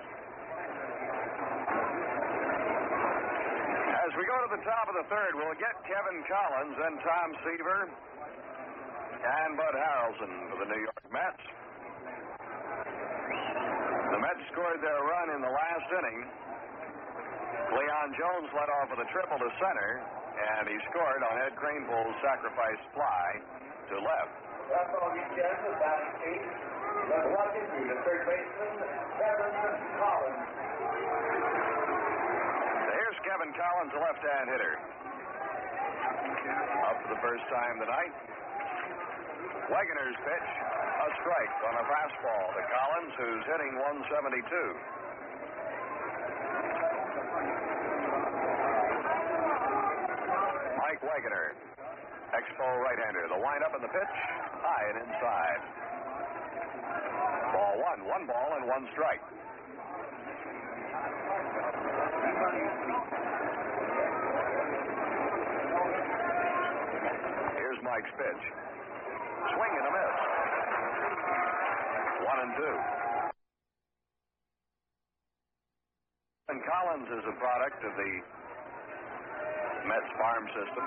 As we go to the top of the third, we'll get Kevin Collins and Tom Seaver and Bud Harrelson for the New York Mets. The Mets scored their run in the last inning. Leon Jones led off with a triple to center, and he scored on Ed Kranepool's sacrifice fly to left.
That's all you get with batting cage. Let's watch it through the third baseman, Kevin Collins.
Here's Kevin Collins, a left-hand hitter. Up for the first time tonight. Wegener's pitch, a strike on a fastball to Collins, who's hitting 172. Mike Wegener, Expo right-hander. The windup and the pitch, high and inside. Ball one. 1 ball and 1 strike. Here's Mike's pitch. Swing and a miss. 1-2. And Collins is a product of the Mets farm system.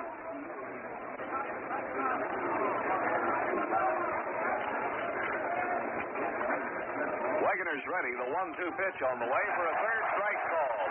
Wegener's ready. The 1-2 pitch on the way for a third strike call.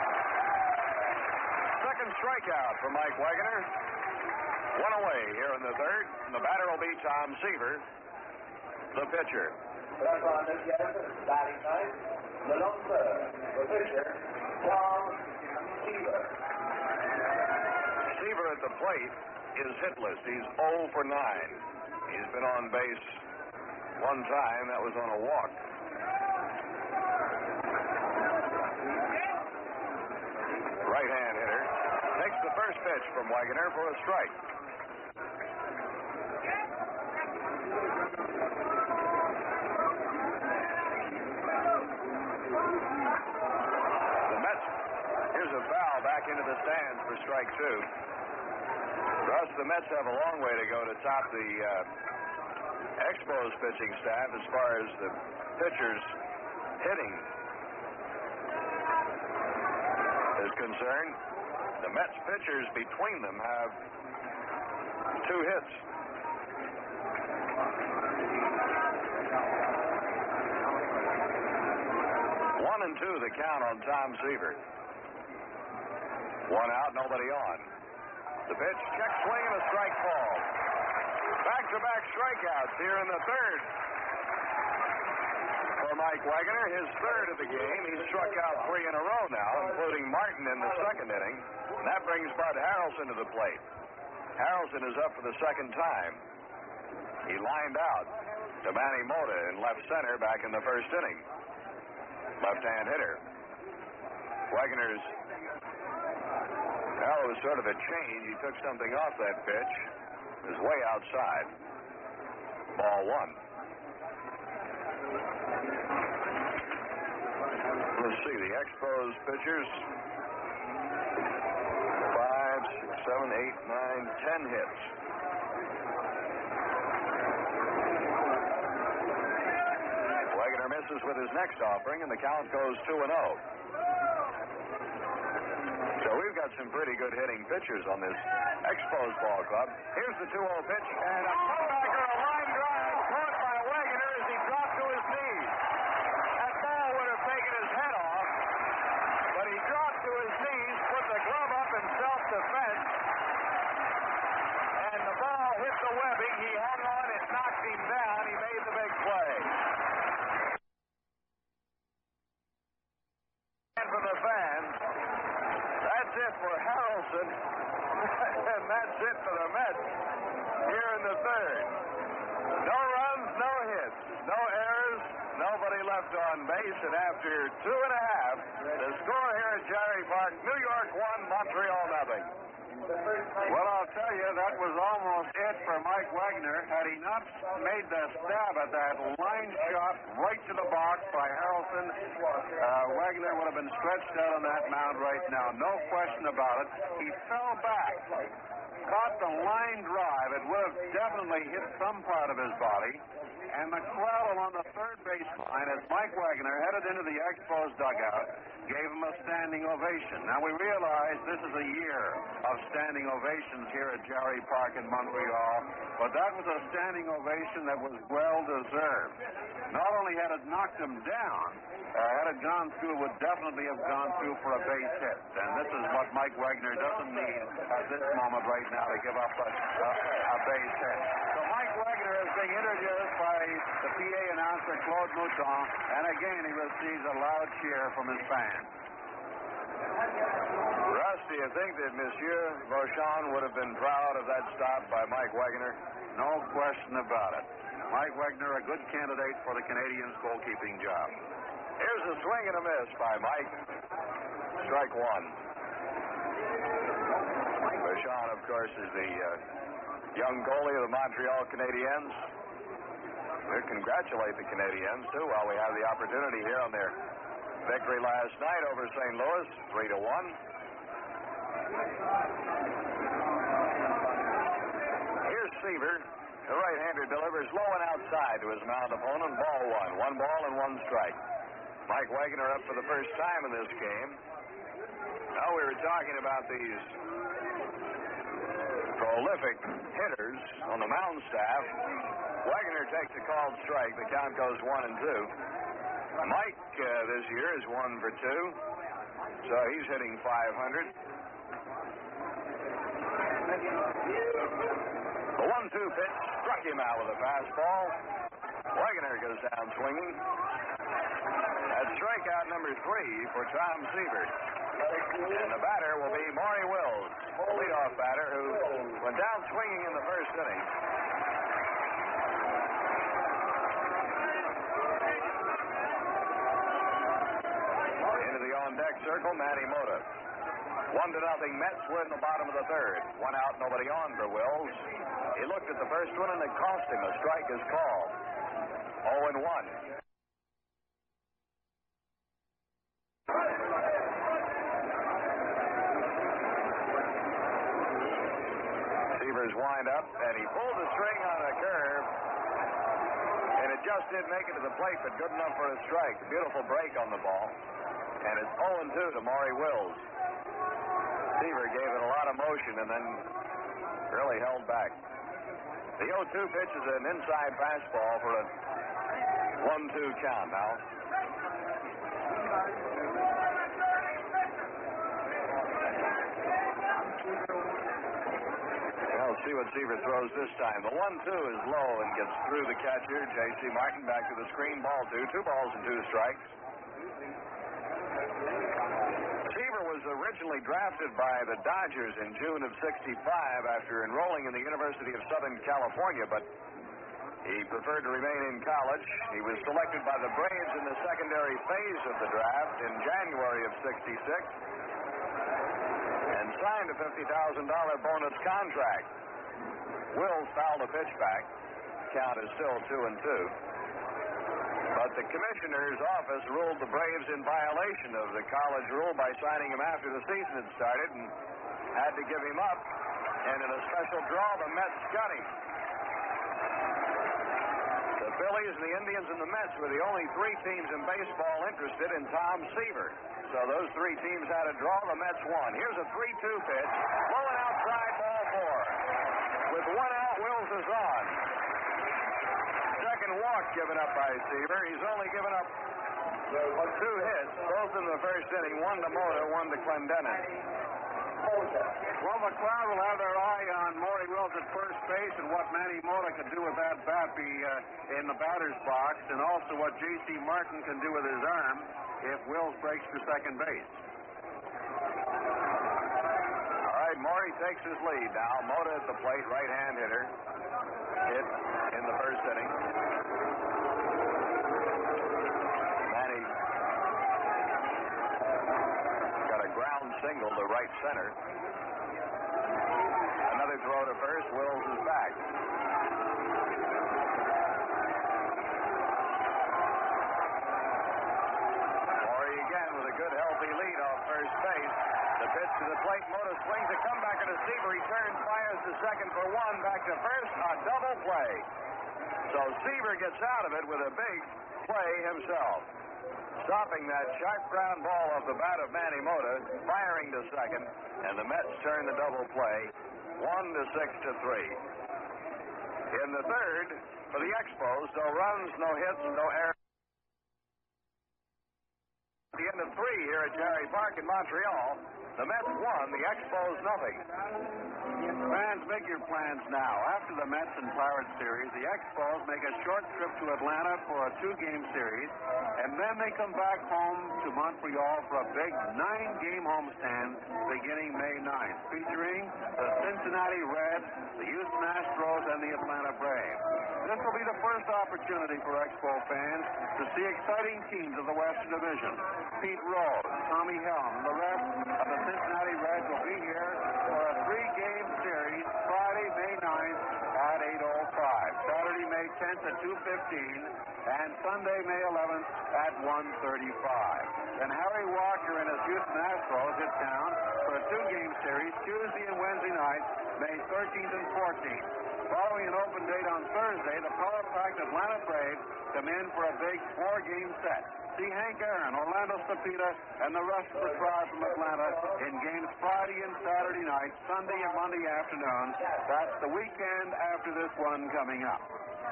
Second strikeout for Mike Wegener. 1 away here in the third. And the batter will be Tom Seaver, the pitcher.
That's on this batting ninth. The number, the pitcher, Tom Seaver.
Seaver at the plate is hitless. He's 0 for 9. He's been on base 1 time. That was on a walk. Right-hand hitter takes the first pitch from Wegener for a strike. The Mets, here's a foul back into the stands for strike 2. Thus, the Mets have a long way to go to top the Expos pitching staff as far as the pitchers hitting is concerned. The Mets pitchers between them have 2 hits. One and two, the count on Tom Seaver. 1 out, nobody on. The pitch, check swing, and a strike ball. Back-to-back strikeouts here in the third for Mike Wegener, his third of the game. He's struck out 3 in a row now, including Martin in the second inning. And that brings Bud Harrelson to the plate. Harrelson is up for the second time. He lined out to Manny Mota in left center back in the first inning. Left-hand hitter. Wegener's, well, it was sort of a change. He took something off that pitch. It was way outside. Ball 1. Let's see, the Expos pitchers 10 hits. Wegener misses with his next offering, and the count goes 2-0. So we've got some pretty good hitting pitchers on this Expos ball club. Here's the 2-0 pitch, and a comebacker, a line drive caught by Wegener as he dropped to his knees. That ball would have taken his head off, but he dropped to his knees, put the glove up in self-defense, and the ball hit the webbing. He hung on, it knocked him down. He made the big play. And for the fans, that's it for Harrelson, and that's it for the Mets here in the third. No runs, no hits, no errors, nobody left on base, and after 2.5, the score here at Jarry Park, New York 1, Montreal 0.
Well, I'll tell you, that was almost it for Mike Wegener. Had he not made the stab at that line shot right to the box by Harrelson, Wegener would have been stretched out on that mound right now. No question about it. He fell back, caught the line drive. It would have definitely hit some part of his body. And McQuell along the third baseline as Mike Wegener headed into the Expos dugout gave him a standing ovation. Now, we realize this is a year of standing ovations here at Jarry Park in Montreal, but that was a standing ovation that was well-deserved. Not only had it knocked him down, had it gone through, it would definitely have gone through for a base hit. And this is what Mike Wegener doesn't need at this moment right now to give up a base hit. So Mike Wegener is being introduced by the PA announcer, Claude Mouton, and again he receives a loud cheer from his fans.
Russ, do you think that Monsieur Beauchamp would have been proud of that stop by Mike Wegener?
No question about it. Mike Wegener, a good candidate for the Canadiens' goalkeeping job.
Here's a swing and a miss by Mike. Strike one. Beauchamp, of course, is the young goalie of the Montreal Canadiens. We congratulate the Canadiens, too, while we have the opportunity here on their victory last night over St. Louis, 3-1. Here's Seaver. The right-hander delivers low and outside to his mound opponent. Ball one. 1 ball and 1 strike. Mike Wegener up for the first time in this game. Now, we were talking about these prolific hitters on the mound staff. Wegener takes a called strike. The count goes 1-2. Mike this year is 1 for 2, so he's hitting .500. The 1-2 pitch struck him out with a fastball. Wegener goes down swinging. That's strikeout number 3 for Tom Seaver. And the batter will be Maury Wills, the leadoff batter who went down swinging in the first inning. Into the on-deck circle, Manny Mota. 1-0 Mets win the bottom of the third. 1 out, nobody on for Wills. He looked at the first one and it cost him. A strike is called. 0-1. Seaver's wind up, and he pulled the string on a curve, and it just didn't make it to the plate, but good enough for a strike. A beautiful break on the ball, and it's 0-2 to Maury Wills. Seaver gave it a lot of motion and then really held back. The 0-2 pitch is an inside fastball for a 1-2 count now. We'll see what Seaver throws this time. The 1-2 is low and gets through the catcher. J.C. Martin back to the screen. Ball 2. 2 balls and 2 strikes. Seaver was originally drafted by the Dodgers in June of '65 after enrolling in the University of Southern California, but he preferred to remain in college. He was selected by the Braves in the secondary phase of the draft in January of '66 and signed a $50,000 bonus contract. Wills fouled a pitch back. Count is still 2-2. But the commissioner's office ruled the Braves in violation of the college rule by signing him after the season had started, and had to give him up, and in a special draw, the Mets got him. The Phillies, the Indians, and the Mets were the only three teams in baseball interested in Tom Seaver. So those three teams had a draw. The Mets won. Here's a 3-2 pitch. Blowing outside, ball 4. With one out, Wills is on. Second walk given up by Seaver. He's only given up 2 hits, both in the first inning. One to Mota, one to Clendenin.
Well, the crowd will have their eye on Maury Wills at first base and what Manny Mota can do with that bat in the batter's box, and also what J.C. Martin can do with his arm if Wills breaks to second base.
All right, Maury takes his lead now. Mota at the plate, right-hand hitter. Hit in the first inning. Manny got a ground single to right center. Another throw to first. Wills is back. Maury again with a good, healthy lead off first base. The pitch to the plate. Mota swings a comeback at a receiver. He turns, fires to second for one. Back to first. A double play. So Seaver gets out of it with a big play himself. Stopping that sharp ground ball off the bat of Manny Mota, firing to second, and the Mets turn the double play 1-6-3. In the third, for the Expos, no runs, no hits, no errors. At the end of 3 here at Jarry Park in Montreal, the Mets won, the Expos nothing.
Fans, make your plans now. After the Mets and Pirates series, the Expos make a short trip to Atlanta for a 2-game series, and then they come back home to Montreal for a big 9-game homestand beginning May 9th, featuring the Cincinnati Reds, the Houston Astros, and the Atlanta Braves. This will be the first opportunity for Expo fans to see exciting teams of the Western Division. Pete Rose, Tommy Helm, and the rest of the Cincinnati Reds will be here for a 3-game series Friday, May 9th at 8:05, Saturday, May 10th at 2:15, and Sunday, May 11th at 1:35. Then Harry Walker and his Houston Astros hit town for a 2-game series Tuesday and Wednesday nights, May 13th and 14th. Following an open date on Thursday, the power-packed Atlanta Braves come in for a big 4-game set. See Hank Aaron, Orlando Cepeda, and the rest of the crowd from Atlanta in games Friday and Saturday night, Sunday and Monday afternoon. That's the weekend after this one coming up.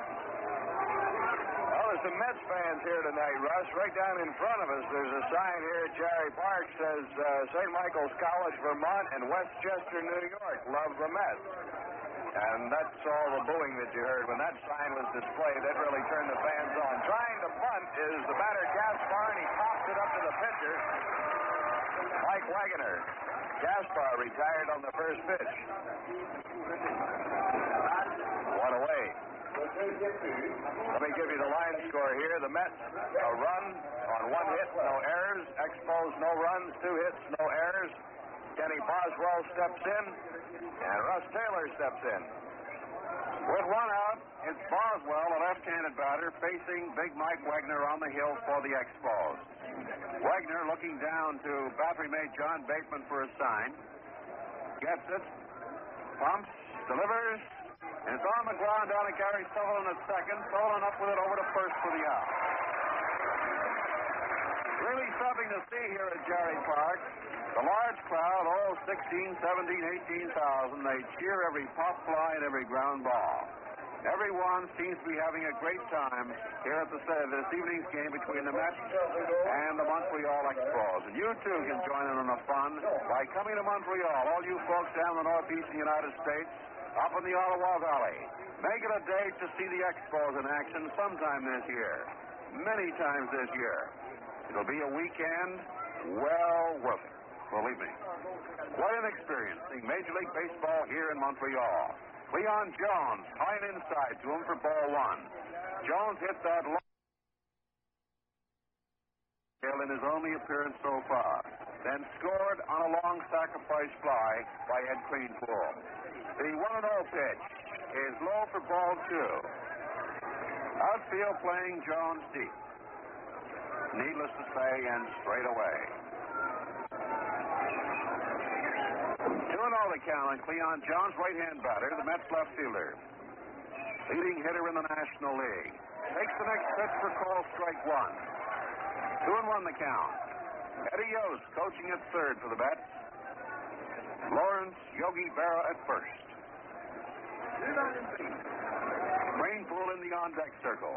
Well, there's some Mets fans here tonight, Russ. Right down in front of us, there's a sign here at Jarry Park says St. Michael's College, Vermont, and Westchester, New York love the Mets. And that's all the booing that you heard when that sign was displayed. That really turned the fans on. Trying to punt is the batter Gaspar, and he pops it up to the pitcher, Mike Wagoner. Gaspar retired on the first pitch. 1 away. Let me give you the line score here. The Mets, a run on 1 hit, no errors. Expos, no runs, 2 hits, no errors. Kenny Boswell steps in, and Russ Taylor steps in.
With 1 out, it's Boswell, a left-handed batter, facing Big Mike Wagner on the hill for the Expos. Wagner looking down to battery mate John Bateman for a sign. Gets it, pumps, delivers, and it's on the ground down to Gary Sullivan at second. Sullivan up with it over to first for the out. Really something to see here at Jarry Park. The large crowd, 16, 17, 18,000, they cheer every pop fly and every ground ball. Everyone seems to be having a great time here at this evening's game between the Mets and the Montreal Expos. And you, too, can join in on the fun by coming to Montreal. All you folks down the northeastern United States, up in the Ottawa Valley, make it a date to see the Expos in action sometime this year. Many times this year. It'll be a weekend well worth it. Believe me. Quite an experience seeing Major League Baseball here in Montreal. Leon Jones tying inside to him for ball 1. Jones hit that long in his only appearance so far, then scored on a long sacrifice fly by Ed Greenpool. The 1-0 pitch is low for ball 2. Outfield playing Jones deep. Needless to say, and straight away. 2 2-0 the count on Cleon Jones, right-hand batter, the Mets left fielder. Leading hitter in the National League. Takes the next pitch for call, strike one. 2-1 the count. Eddie Yost coaching at third for the Mets. Lawrence Yogi Berra at first. Rainpool in the on-deck circle.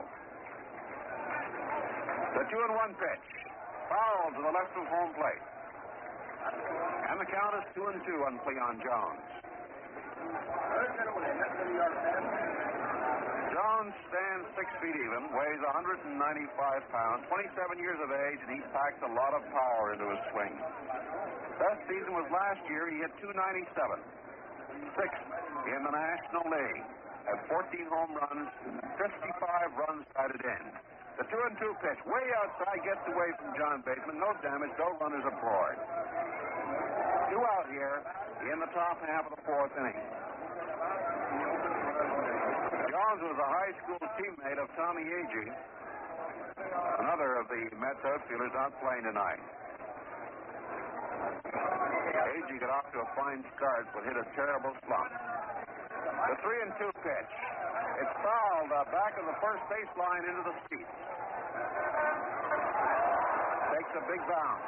The 2-1 pitch. Foul to the left of home plate. And the count is 2-2 on Cleon Jones. Jones stands 6 feet even, weighs 195 pounds, 27 years of age, and he packs a lot of power into his swing. Best season was last year. He hit 297, sixth in the National League, at 14 home runs, 55 runs batted in. The 2-2 pitch, way outside, gets away from John Bateman. No damage, no runners aboard. 2 out here in the top half of the fourth inning. Jones was a high school teammate of Tommy Agee, another of the Mets outfielders not playing tonight. Agee got off to a fine start but hit a terrible slump. The 3-2 pitch. It's fouled back of the first baseline into the seats. Takes a big bounce.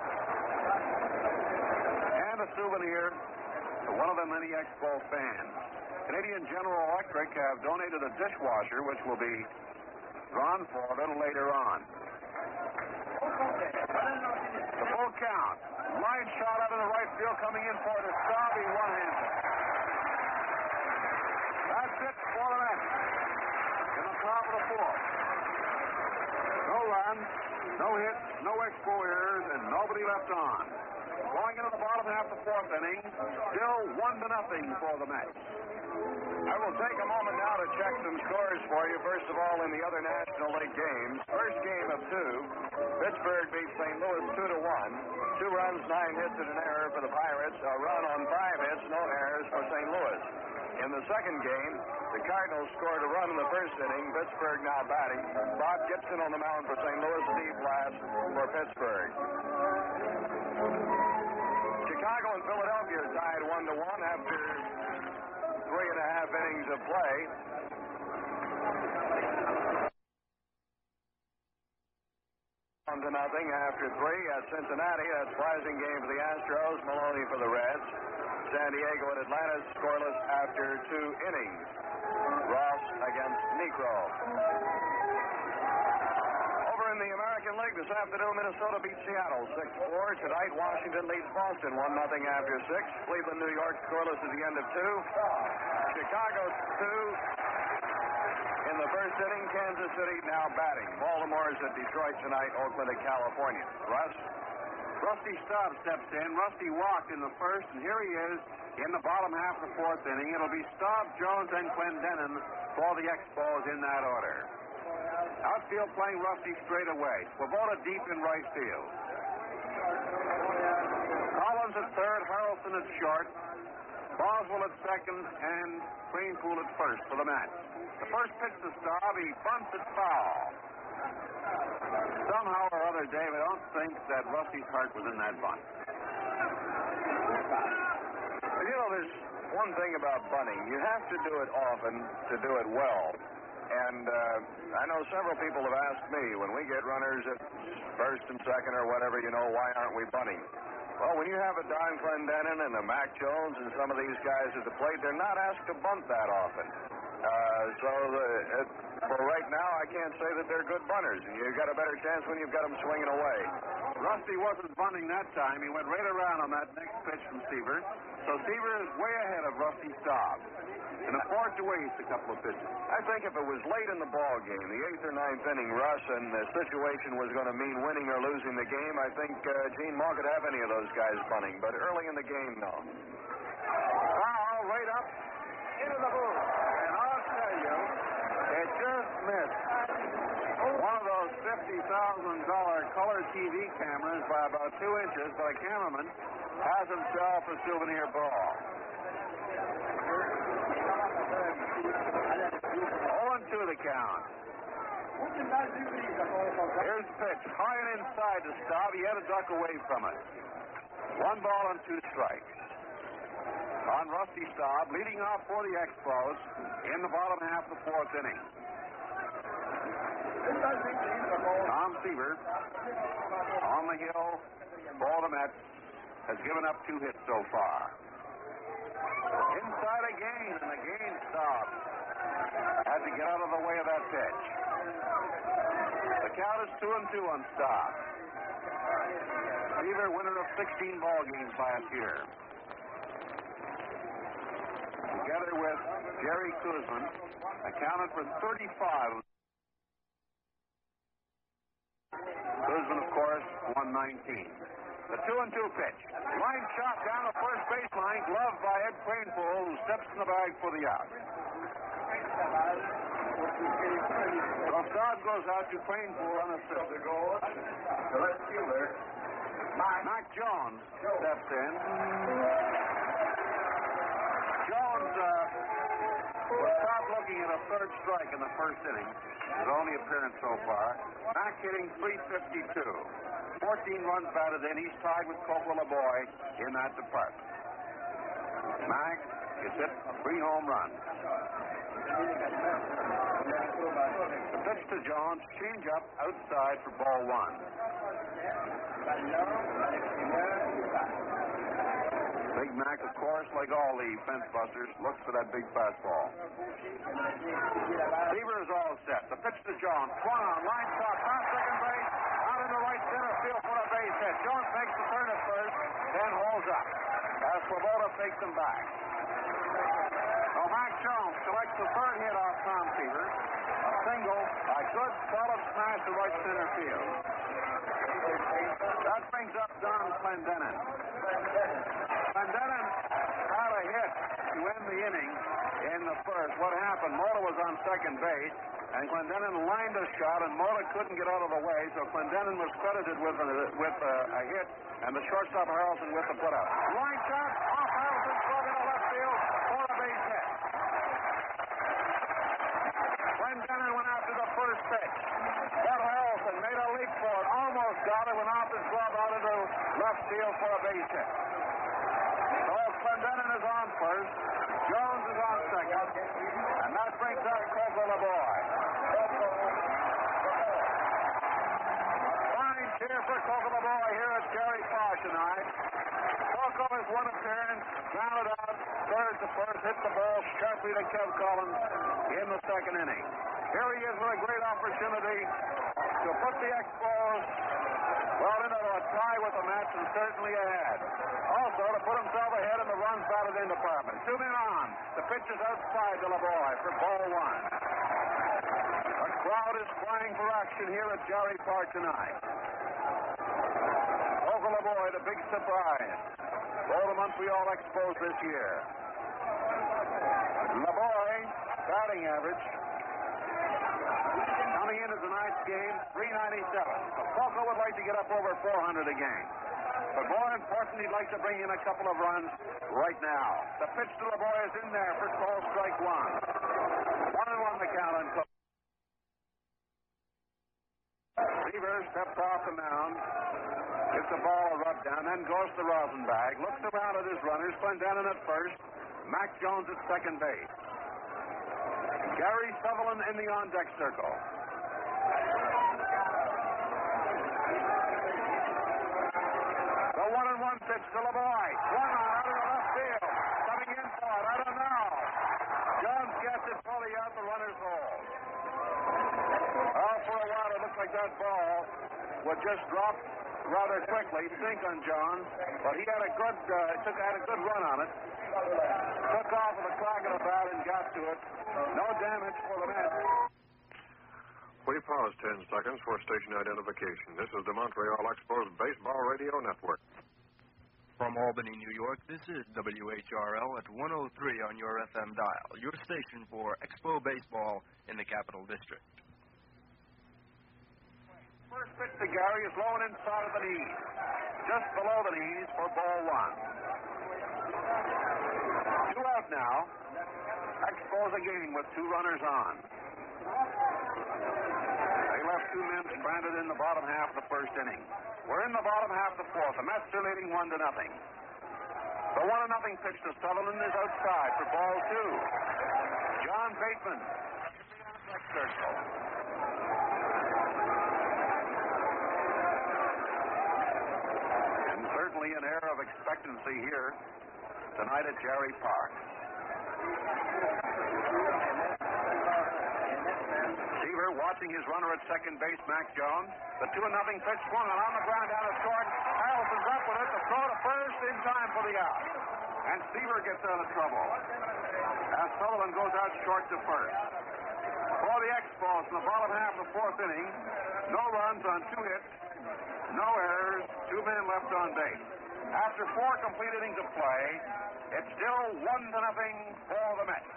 And a souvenir to one of the many Expo fans. Canadian General Electric have donated a dishwasher, which will be drawn for a little later on. The full count. Line shot out of the right field, coming in for the Staubby one-hander. That's it for the Mets. In the top of the fourth. No runs, no hits, no Expo errors, and nobody left on. Going into the bottom half of the fourth inning, still 1-0 for the Mets.
I will take a moment now to check some scores for you. First of all, in the other National League games. First game of 2, Pittsburgh beat St. Louis 2-1. 2 runs, 9 hits, and an error for the Pirates. A run on 5 hits, no errors for St. Louis. In the second game, the Cardinals scored a run in the first inning. Pittsburgh now batting. Bob Gibson on the mound for St. Louis. Steve Blass for Pittsburgh. Chicago and Philadelphia tied 1-1 after 3.5 innings of play. To nothing after 3 at Cincinnati. A surprising game for the Astros. Maloney for the Reds. San Diego and Atlanta scoreless after 2 innings. Ross against Necro. Over in the American League this afternoon, Minnesota beat Seattle 6-4. Tonight, Washington leads Boston 1-0 after 6. Cleveland, New York scoreless at the end of 2. Chicago 2. In the first inning, Kansas City now batting. Baltimore is at Detroit tonight, Oakland at California. Russ?
Rusty Staub steps in. Rusty walked in the first, and here he is in the bottom half of the fourth inning. It'll be Staub, Jones, and Clendenin for the Expos in that order. Outfield playing Rusty straight away. Swoboda deep in right field. Collins at third, Harrelson at short, Boswell at second, and Rainpool at first for the Mets. The first pitch to Staub, he bunts it foul. Somehow or other, Dave, I don't think that Rusty's heart was in that bunt.
You know, there's one thing about bunting. You have to do it often to do it well. And I know several people have asked me, when we get runners at first and second or whatever, why aren't we bunting? Well, when you have a Don Clendenin and a Mac Jones and some of these guys at the plate, they're not asked to bunt that often. For right now, I can't say that they're good bunters. You've got a better chance when you've got them swinging away.
Rusty wasn't bunting that time. He went right around on that next pitch from Seaver. So Seaver is way ahead of Rusty Staub and afford to waste a couple of pitches.
I think if it was late in the ball game, the 8th or 9th inning, Russ, and the situation was going to mean winning or losing the game, I think Gene Maw could have any of those guys bunting. But early in the game, no.
Foul right up into the booth. And I'll tell you, it just missed one of those $50,000 color TV cameras by about 2 inches, but a cameraman has himself a souvenir ball. 0-2 the count. Here's the pitch. High and inside to Staub. He had to duck away from it. 1 ball and 2 strikes. on Rusty Staub, leading off for the Expos in the bottom half of the fourth inning. Tom Seaver on the hill for the Mets has given up 2 hits so far. Inside again, and the game stopped. Had to get out of the way of that pitch. The count is 2-2 on Staub. Seaver, winner of 16 ball games last year. Together with Jerry Kuzman, accounted for 35. Kuzman, of course, 119. The 2-2 pitch. Line shot down the first baseline, gloved by Ed Cranepool, who steps in the bag for the out. Staub goes out to Cranepool on a silver goal. The left fielder, Mac Jones, steps in. Jones was stopped looking at a third strike in the first inning. His only appearance so far. Mac hitting .352. 14 runs batted in. He's tied with Coco LeBoy in that department. Mac has hit 3 home runs. The pitch to Jones, change up outside for ball 1. Big Mac, of course, like all the fence busters, looks for that big fastball. Seaver is all set. The pitch to Jones. Swung on, line shot, past second base, out into right center field for a base hit. Jones makes the turn at first, then holds up as Swoboda takes him back. So Mac Jones collects the third hit off Tom Seaver. A single, a good solid smash to right center field. That brings up Don Clendenin. Clendenin had a hit to end the inning in the first. What happened? Mota was on second base, and Clendenin lined a shot, and Mota couldn't get out of the way, so Clendenin was credited with a hit, and the shortstop Harrelson with the putout. Line shot, off Harrelson, struck into left field for a base hit. Clendenin went out to the first pitch. But Harrelson made a leap for it, almost got it, went off his glove out into left field for a base hit. So Clendenin is on first, Jones is on second, and that brings up Coco LeBoy. Fine cheer for Coco LeBoy here at Jerry Park tonight. Coco has won appearance, grounded out, third to first, hit the ball sharply to Kev Collins in the second inning. Here he is with a great opportunity to put the Expos into a tie with the Mets and certainly ahead. Also to put himself ahead in the runs batted in department. 2 men on. The pitch is outside to LeBoy for ball 1. The crowd is crying for action here at Jerry Park tonight. Coco LeBoy, the big surprise for the Montreal Expos this year. LeBoy, batting average, coming into tonight's game, .397. So Coco would like to get up over 400 a game. But more important, he'd like to bring in a couple of runs right now. The pitch to LeBoy is in there for call strike 1. 1-1 the count on Coco. Seaver steps off the mound, gets the ball a rub down, then goes to Rosenbach, looks around at his runners, Clendenin at first, Mac Jones at second base. Gary Sutherland in the on-deck circle. The 1-1 pitch to LeBoy. Swung on out of the left field. Coming in for it. I don't know. Jones gets it fully out the runner's hole. Well, for a while it looked like that ball would just drop rather quickly, sink on Jones, but he had a good run on it. Took off with a crack of the bat and got to it. No damage for the Mets.
We pause 10 seconds for station identification. This is the Montreal Expos Baseball Radio Network.
From Albany, New York, this is WHRL at 103 on your FM dial, your station for Expo Baseball in the Capital District.
First pitch to Gary is low and inside of the knees. Just below the knees for ball 1. 2 out now. Expos again with 2 runners on. They left 2 men stranded in the bottom half of the first inning. We're in the bottom half of the fourth. The Mets are leading 1-0. The 1-0 pitch to Sutherland is outside for ball 2. John Bateman. Circle. And certainly an air of expectancy here tonight at Jerry Park. Seaver watching his runner at second base, Mac Jones. The 2-0 pitch swung on the ground down at short. Harrelson's up with it. The throw to first in time for the out. And Seaver gets out of trouble. As Sutherland goes out short to first. For the Expos in the bottom half of the fourth inning, no runs on 2 hits, no errors, 2 men left on base. After 4 complete innings of play, it's still 1-0 for the Mets.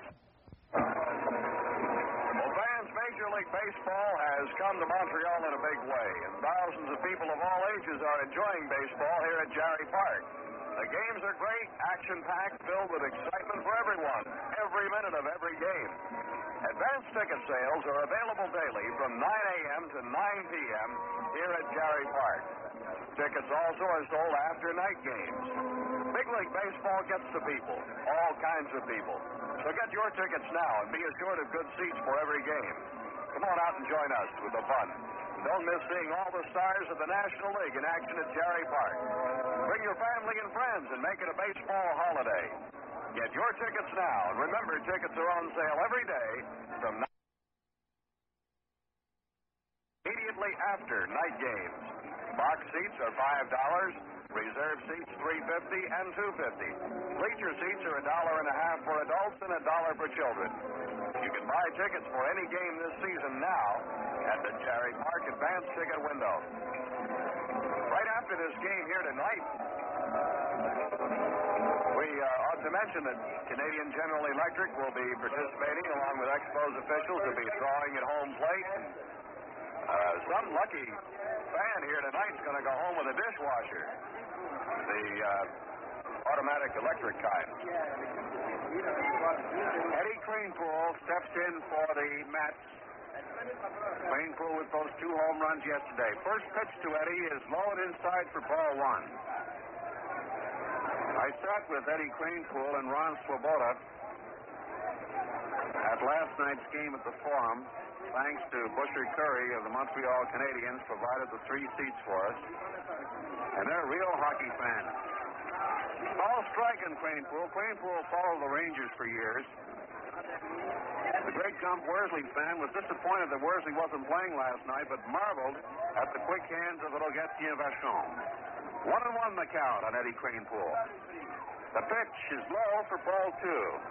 Well, fans, Major League Baseball has come to Montreal in a big way, and thousands of people of all ages are enjoying baseball here at Jerry Park. The games are great, action-packed, filled with excitement for everyone, every minute of every game. Advance ticket sales are available daily from 9 a.m. to 9 p.m. here at Jerry Park. Tickets also are sold after night games. Big League Baseball gets to people, all kinds of people. So get your tickets now and be assured of good seats for every game. Come on out and join us with the fun. Don't miss seeing all the stars of the National League in action at Jerry Park. Bring your family and friends and make it a baseball holiday. Get your tickets now, and remember, tickets are on sale every day from immediately after night games. Box seats are $5, reserve seats $3.50 and $2.50. Bleacher seats are $1.50 for adults and $1 for children. You can buy tickets for any game this season now at the Jerry Park advance ticket window. Right after this game here tonight, we ought to mention that Canadian General Electric will be participating along with Expos officials. They'll be drawing at home plate. Some lucky fan here tonight is going to go home with a dishwasher. The automatic electric kind.
Eddie Kranepool steps in for the Mets. Kranepool with those 2 home runs yesterday. First pitch to Eddie is low and inside for ball 1. I sat with Eddie Kranepool and Ron Swoboda at last night's game at the Forum. Thanks to Busher Curry of the Montreal Canadiens, provided the 3 seats for us. And they're real hockey fans. All striking Kranepool. Kranepool followed the Rangers for years. The great Gump Worsley fan was disappointed that Worsley wasn't playing last night, but marveled at the quick hands of the Logetien Vachon. 1-1 the count on Eddie Kranepool. The pitch is low for ball 2.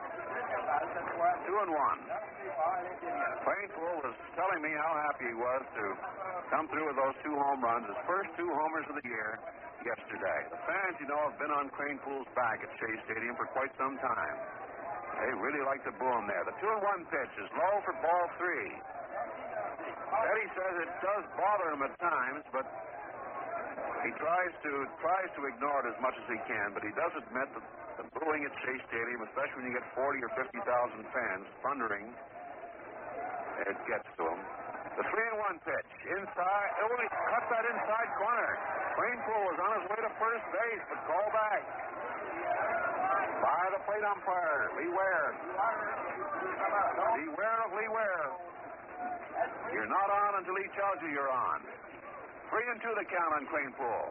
2-1. Kranepool was telling me how happy he was to come through with those 2 home runs, his first 2 homers of the year yesterday. The fans, you know, have been on Kranepool's back at Shea Stadium for quite some time. They really like to boo him there. The 2-1 pitch is low for ball 3. Eddie says it does bother him at times, but he tries to ignore it as much as he can. But he does admit that the booing at Shea Stadium, especially when you get 40 or 50,000 fans thundering, it gets to him. The 3-1 pitch inside. Oh, he cut that inside corner. Kranepool was on his way to first base, but called back by the plate umpire, Lee Ware. Beware of Lee Ware. You're not on until he tells you you're on. 3-2 the count on Kranepool.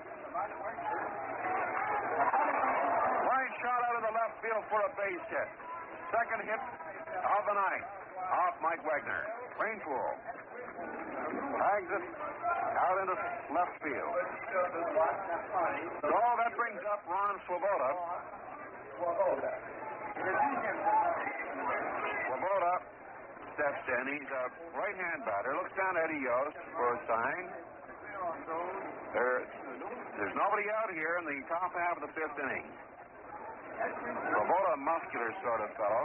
Line shot out of the left field for a base hit. Second hit of the night off Mike Wagner. Kranepool tags it out into left field. So that brings up Ron Swoboda. Swoboda steps in. He's a right-hand batter. Looks down at Eddie Yost for a sign. There's nobody out here in the top half of the 5th inning. Swoboda, a muscular sort of fellow.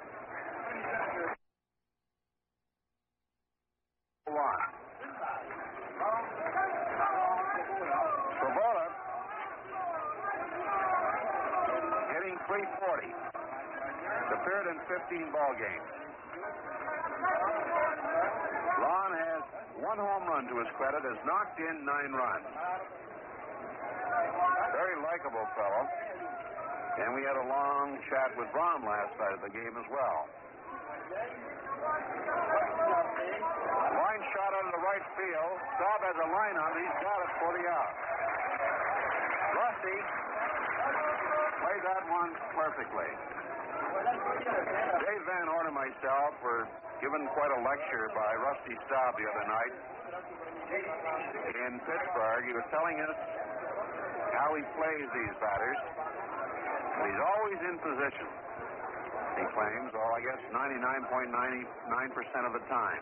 1. Swoboda hitting .340. Appeared in 15 ball games. Ron has 1 home run to his credit, has knocked in 9 runs. Very likable fellow. And we had a long chat with Braun last night at the game as well. Line shot out of the right field. Staub has a line on it. He's got it for the out. Rusty played that one perfectly. Dave Van Horn and myself were given quite a lecture by Rusty Staub the other night in Pittsburgh. He was telling us how he plays these batters. He's always in position, he claims, or I guess 99.99% of the time.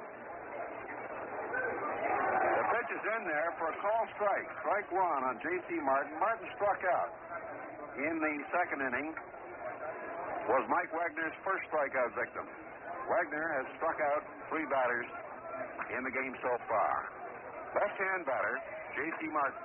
The pitch is in there for a call strike. Strike one on J.C. Martin. Martin struck out. In the second inning was Mike Wagner's first strikeout victim. Wagner has struck out 3 batters in the game so far. Left-hand batter, J.C. Martin.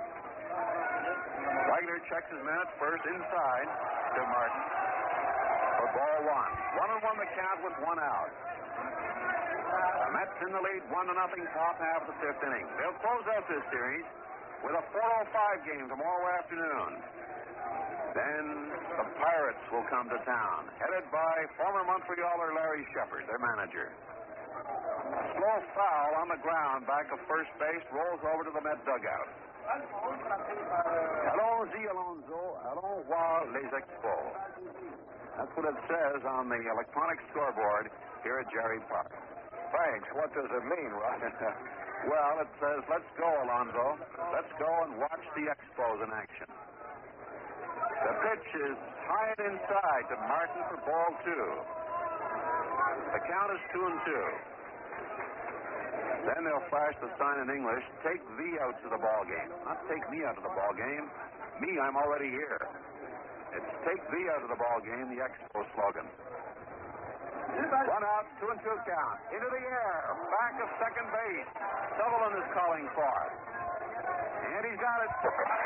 Wagner checks his man at first, inside to Martin for ball 1. 1-1 the count with 1 out. The Mets in the lead, 1-0, top half of the 5th inning. They'll close out this series with a 4:05 game tomorrow afternoon. Then the Pirates will come to town, headed by former Montrealer Larry Shepard, their manager. Slow foul on the ground back of first base, rolls over to the Met dugout. Allons-y, Alonso. Allons voir les Expos. That's what it says on the electronic scoreboard here at Jerry Park.
Thanks. What does it mean, Rod?
Well, it says, let's go, Alonso. Let's go and watch the Expos in action. The pitch is high and inside to Martin for ball 2. The count is 2-2. Then they'll flash the sign in English, take thee out to the ball game. Not take me out of the ball game. Me, I'm already here. It's take thee out of the ball game, the Expo slogan. 1 out, 2-2 count. Into the air, back of second base. Sutherland is calling for it. And he's got it.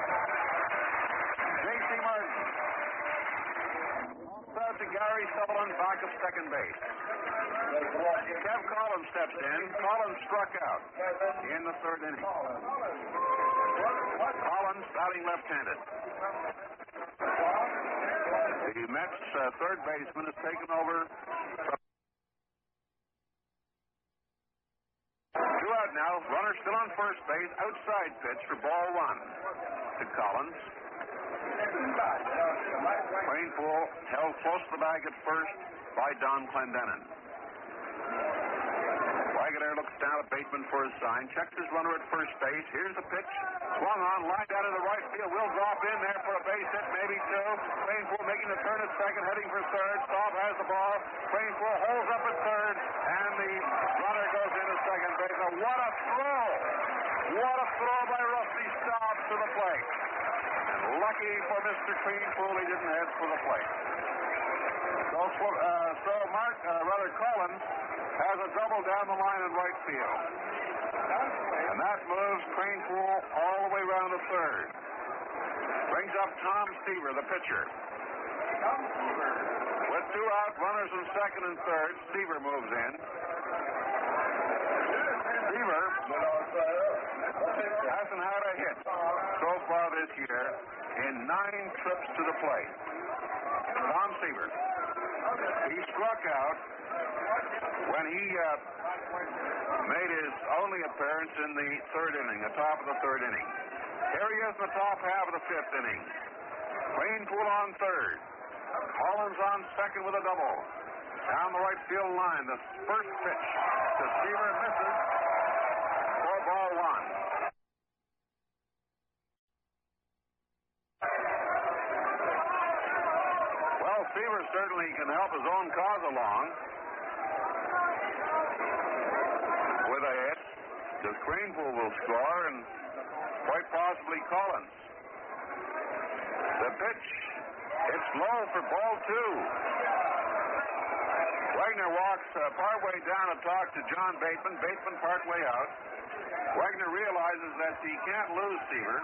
J.C. Martin. Out to Gary Sutherland, back of second base. Kev Collins steps in. Collins struck out in the 3rd inning. Collins batting left-handed. The Mets' 3rd baseman has taken over. 2 out now. Runner still on first base. Outside pitch for ball 1 to Collins. Cranepool held close to the bag at first by Don Clendenin. Wagner looks down at Bateman for his sign, checks his runner at first base. Here's the pitch. Swung on, lined out of the right field. Will drop in there for a base hit, maybe 2. Cranepool making the turn at second, heading for third. Staub has the ball. Cranepool holds up at third, and the runner goes into second base. Now, what a throw! What a throw by Rusty Staub to the plate. Lucky for Mr. Cranepool, he didn't head for the plate. So Collins has a double down the line in right field. And that moves Cranepool all the way around to third. Brings up Tom Seaver, the pitcher. With 2 out, runners in second and third, Seaver moves in. Seaver hasn't had a hit so far this year in 9 trips to the plate. Tom Seaver. He struck out when he made his only appearance in the 3rd inning, the top of the 3rd inning. Here he is in the top half of the 5th inning. Cranepool on third. Collins on second with a double. Down the right field line, the first pitch to Seaver misses for ball 1. Well, Seaver certainly can help his own cause along with a hit. The Cranepool will score, and quite possibly Collins. The pitch, it's low for ball 2. Wagner walks partway down to talk to John Bateman. Bateman partway out. Wagner realizes that he can't lose Seaver.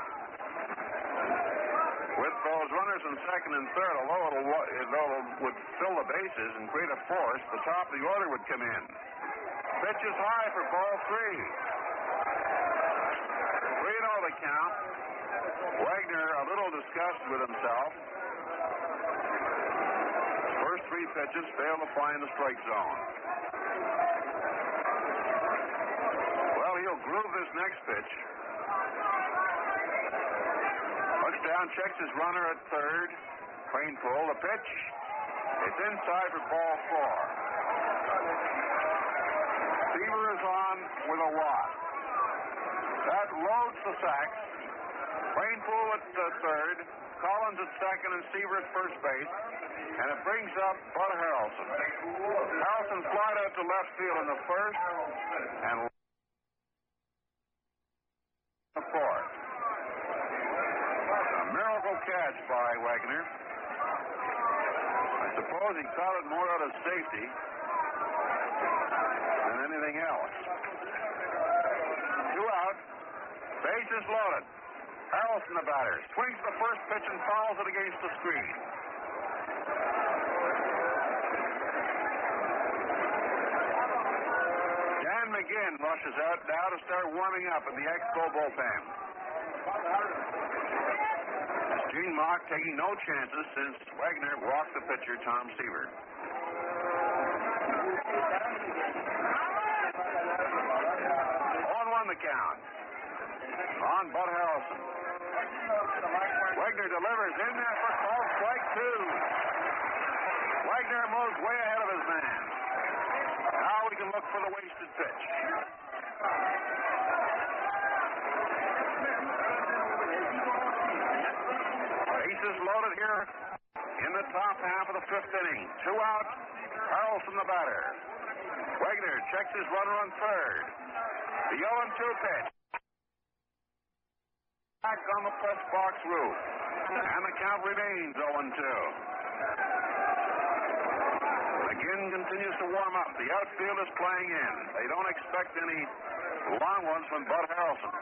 With those runners in second and third, although it would fill the bases and create a force, the top of the order would come in. Pitch is high for ball 3. 3-0 the count. Wagner a little disgusted with himself. three pitches, failed to find the strike zone. Well, he'll groove this next pitch. Looks down, checks his runner at third. Cranepool, the pitch. It's inside for ball 4. Seaver is on with a walk. That loads the sacks. Cranepool at third. Collins at second and Seaver at first base. And it brings up Bud Harrelson. Harrelson flied out to left field in the first and the fourth. A miracle catch by Wagner. I suppose he caught it more out of safety than anything else. 2 out. Bases loaded. Harrelson, the batter, swings the first pitch and fouls it against the screen. Dan McGinn rushes out now to start warming up in the Expo bullpen. Gene Mauch taking no chances since Wagner walked the pitcher, Tom Seaver. 0-1 the count. On Bud Harrelson. Wagner delivers in there for called strike 2. Wagner moves way ahead of his man. Now we can look for the wasted pitch. Bases loaded here in the top half of the 5th inning. 2 out. Harrelson, the batter. Wagner checks his runner on third. The 0-2 pitch. Back on the press box roof. And the count remains 0-2. McGinn continues to warm up. The outfield is playing in. They don't expect any long ones from Bud Harrelson.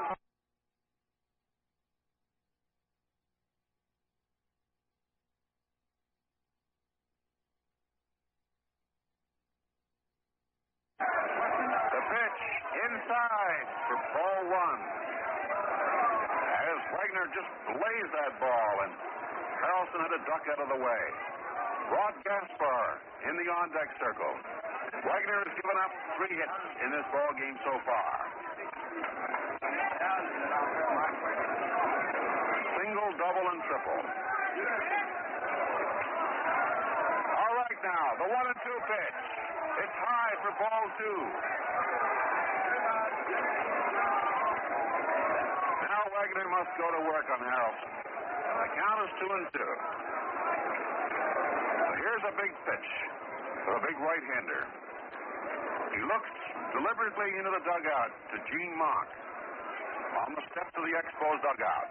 The pitch inside for ball 1. As Wagner just blazed that ball, and Harrelson had to duck out of the way. Rod Gaspar in the on-deck circle. Wagner has given up 3 hits in this ball game so far. Single, double, and triple. All right now, the 1-2 pitch. It's high for ball 2. Now Wagner must go to work on Harrelson. The count is 2-2. Here's a big pitch for a big right-hander. He looks deliberately into the dugout to Gene Mauch on the steps of the Expos dugout.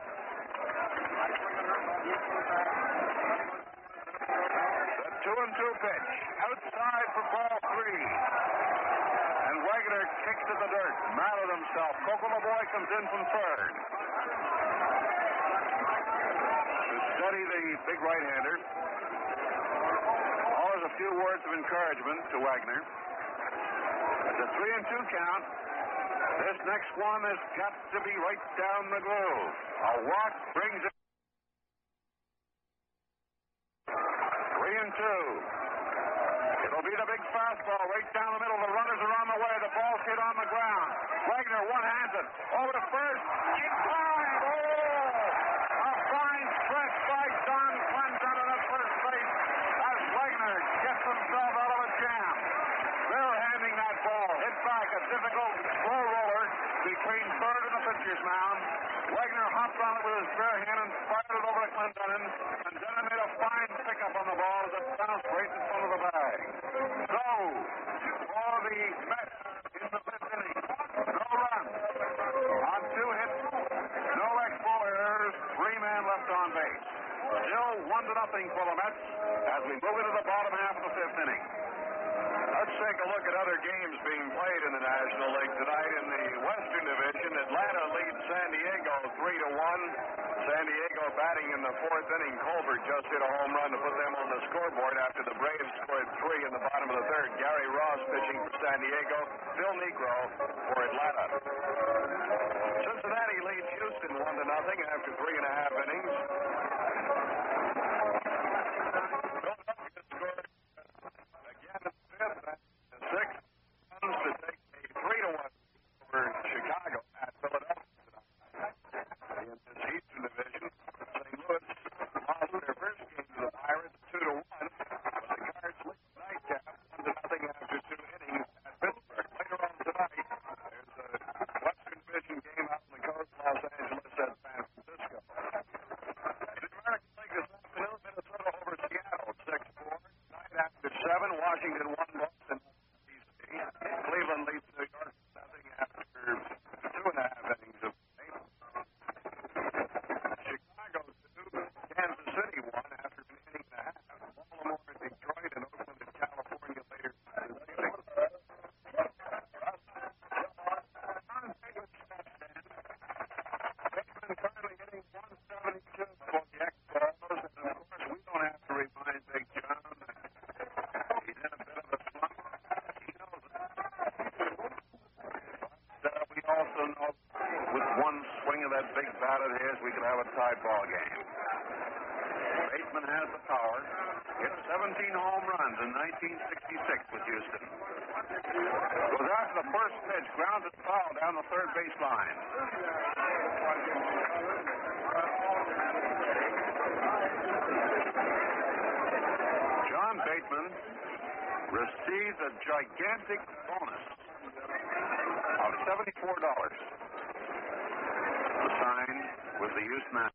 The 2-2 pitch outside for ball 3. And Wagner kicks to the dirt, mad at himself. Coco LeBoy comes in from third. To steady the big right-hander. Always a few words of encouragement to Wagner. It's a 3-2 count. This next one has got to be right down the groove. A walk brings it. 3-2. It'll be the big fastball right down the middle. The runners are on the way. The ball's hit on the ground. Wagner one-hands it. Over to first. In time. Oh! A fine stretch by Don Clemson at first base as Wagner gets himself out of a jam. They're handing that ball. Hit back. A difficult slow roller between third and the pitcher's mound. Wagner hopped on it with his bare hand and fired it over to Clendenin. And then made a fine pickup on the ball as it bounced right in front of the bag. So, for the Mets in the 5th inning, no runs on 2 hits, no Expo errors, 3 men left on base. Still 1-0 for the Mets as we move into the bottom half of the 5th inning.
Let's take a look at other games being played in the National League tonight. In the Western Division, Atlanta leads San Diego 3-1. San Diego batting in the 4th inning. Colbert just hit a home run to put them on the scoreboard after the Braves scored 3 in the bottom of the 3rd. Gary Ross pitching for San Diego. Phil Negro for Atlanta. Cincinnati leads Houston 1-0 after 3.5 innings. Philadelphia scored
With one swing of that big bat of his, we could have a tied ball game. Bateman has the power. Hit 17 home runs in 1966 with Houston. Goes after the first pitch, grounds it foul down the third baseline. John Bateman receives a gigantic bonus of $74. The sign with the Houston Astros.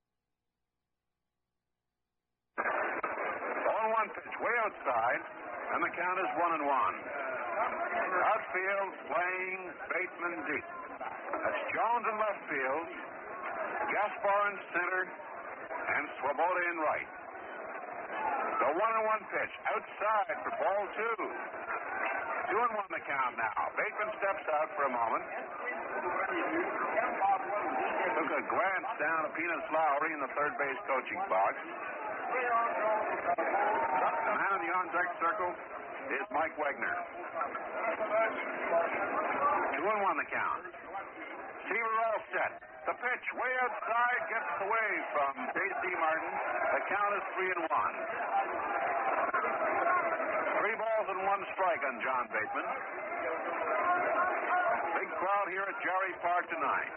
0-1 pitch, way outside, and the count is 1-1. Outfield playing Bateman deep. That's Jones in left field, Gaspar in center, and Swoboda in right. The 1-1 pitch, outside for ball 2. 2-1 the count now. Bateman steps out for a moment. Took a glance down at Peanuts Lowry in the third base coaching box. The man in the on-deck circle is Mike Wegner. 2-1 the count. Seaver all set. The pitch way outside gets away from J.C. Martin. The count is 3-1. 3 balls and 1 strike on John Bateman. Big crowd here at Jarry Park tonight.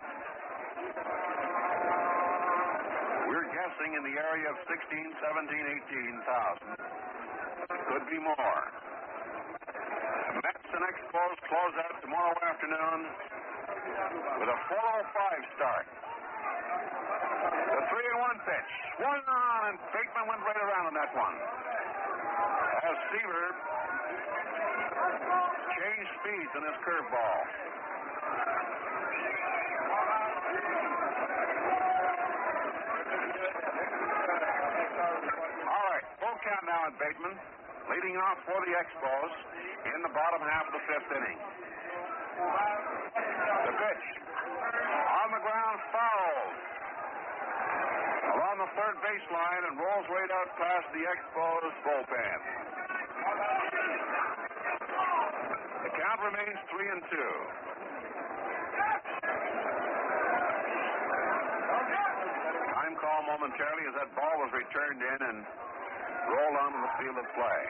We're guessing in the area of 16, 17, 18,000. Could be more. The Mets and Expos close out tomorrow afternoon with a 4:05 start. The 3-1 pitch. Swung on, and Bateman went right around on that one. As Seaver changed speeds in his curveball. All right, full count now at Bateman, leading off for the Expos in the bottom half of the 5th inning. The pitch on the ground, fouled along the third baseline and rolls right out past the Expos bullpen. The count remains 3-2. Time call momentarily as that ball was returned in and rolled onto the field of play.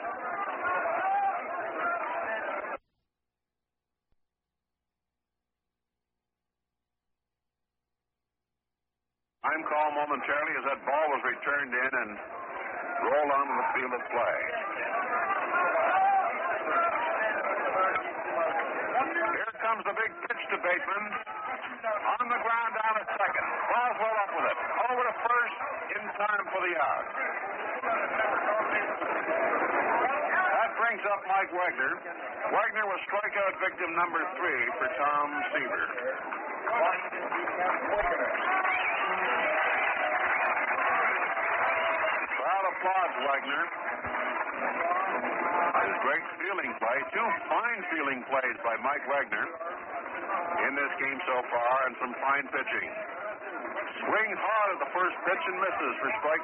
Time call momentarily as that ball was returned in and rolled onto the field of play. Here comes the big pitch to Bateman. On the ground down at second. Boswell up with it. Over to first in time for the out. That brings up Mike Wegner. Wegner was strikeout victim number 3 for Tom Seaver. Crowd applauds Wegner. His great fielding play. 2 fine fielding plays by Mike Wegner in this game so far, and some fine pitching. Swings hard at the first pitch and misses for strike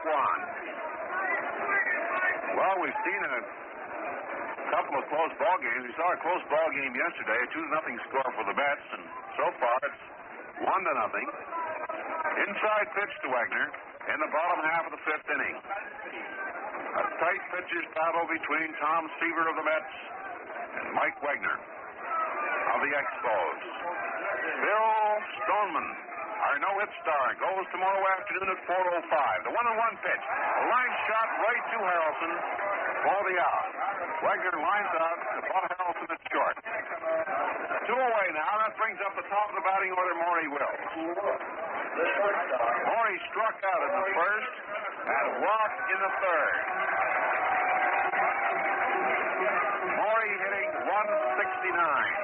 1. Well, we've seen a couple of close ball games. We saw a close ball game yesterday, a 2-0 score for the Mets, and so far it's 1-0. Inside pitch to Wegner in the bottom half of the 5th inning. A tight pitcher's battle between Tom Seaver of the Mets and Mike Wegner of the Expos. Bill Stoneman, our no-hit star, goes tomorrow afternoon at 4:05. The 1-1 pitch. A line shot right to Harrelson for the out. Wegner lines out to ball Harrelson at short. 2 away now. That brings up the top of the batting order, Maury Wills. Maury struck out in the first and walked in the third. Maury hitting 169.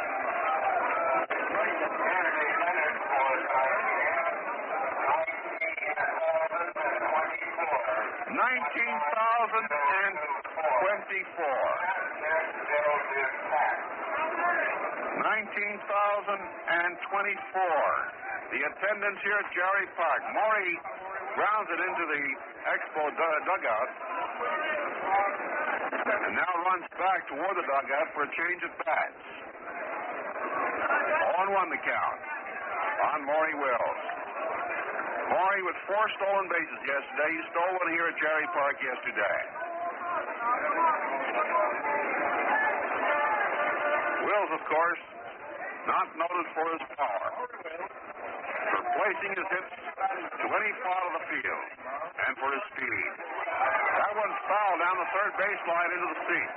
19,024. The attendance here at Jarry Park. Maury grounds it into the Expo dugout and now runs back toward the dugout for a change of bats. 0-1 1-1 the count on Maury Wills. Maury with 4 stolen bases yesterday. He stole one here at Jerry Park yesterday. Wills, of course, not noted for his power, for placing his hits to any part of the field, and for his speed. That one's fouled down the third baseline into the seat.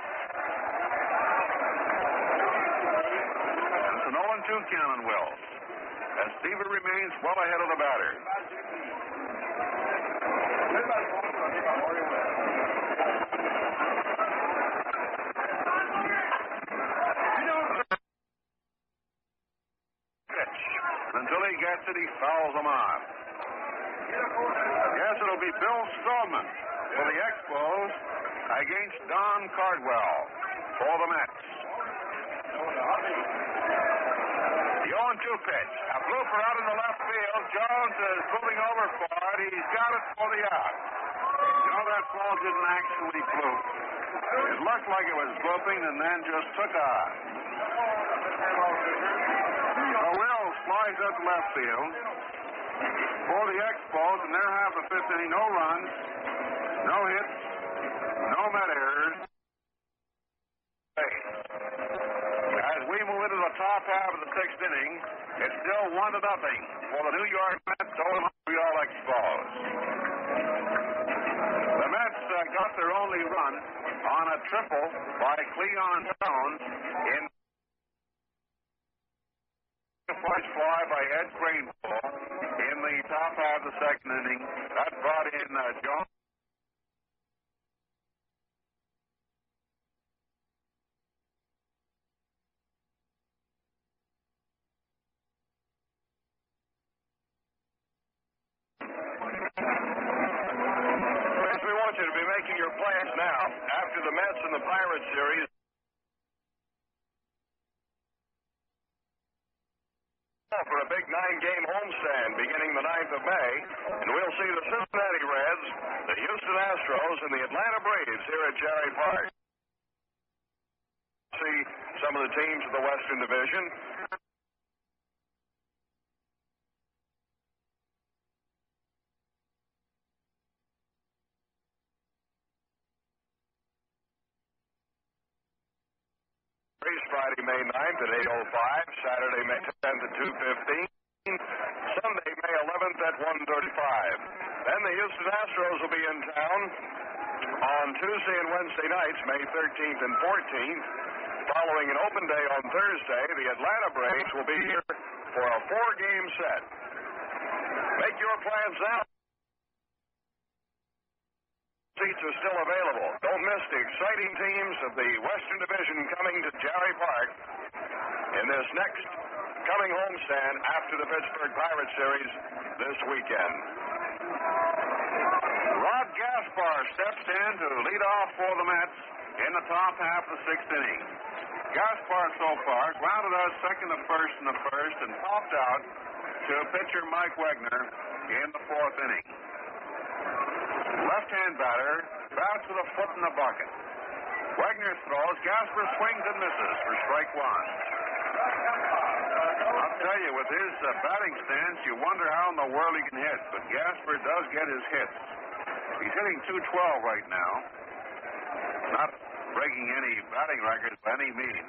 It's an 0-2 count on Wills, as Seaver remains well ahead of the batter. Until he gets it, he fouls him on. Yes, it'll be Bill Stallman for the Expos against Don Cardwell for the Mets. The 0-2 pitch. A blooper out in the left field. Jones is moving over for it. He's got it for the out. You know, that ball didn't actually bloop. It looked like it was blooping and then just took off. Wills flies up left field for the Expos, and they're half the fifth inning. No runs, no hits, no Met errors. As we move into the top half of the sixth inning, it's still 1-0 for the New York Mets over the Montreal Expos. The Mets got their only run on a triple by Cleon Jones in a flash fly by Ed Craneville in the top half of the second inning. That brought in Jones.
We want you to be making your plans now. After the Mets and the Pirates series, for a big 9-game homestand beginning the 9th of May, and we'll see the Cincinnati Reds, the Houston Astros, and the Atlanta Braves here at Jerry Park. See some of the teams of the Western Division. Friday, May 9th at 8:05. Saturday, May 10th at 2:15. Sunday, May 11th at 1:35. Then the Houston Astros will be in town on Tuesday and Wednesday nights, May 13th and 14th. Following an open day on Thursday, the Atlanta Braves will be here for a 4-game set. Make your plans now. Seats are still available. Don't miss the exciting teams of the Western Division coming to Jerry Park in this next coming homestand after the Pittsburgh Pirates series this weekend.
Rod Gaspar steps in to lead off for the Mets in the top half of the sixth inning. Gaspar so far grounded out second to first in the first and popped out to pitcher Mike Wegner in the fourth inning. Left-hand batter bouts with a foot in the bucket. Wegner throws. Gaspar swings and misses for strike one. I'll tell you, with his batting stance, you wonder how in the world he can hit, but Gaspar does get his hits. He's hitting .212 right now. Not breaking any batting records by any means.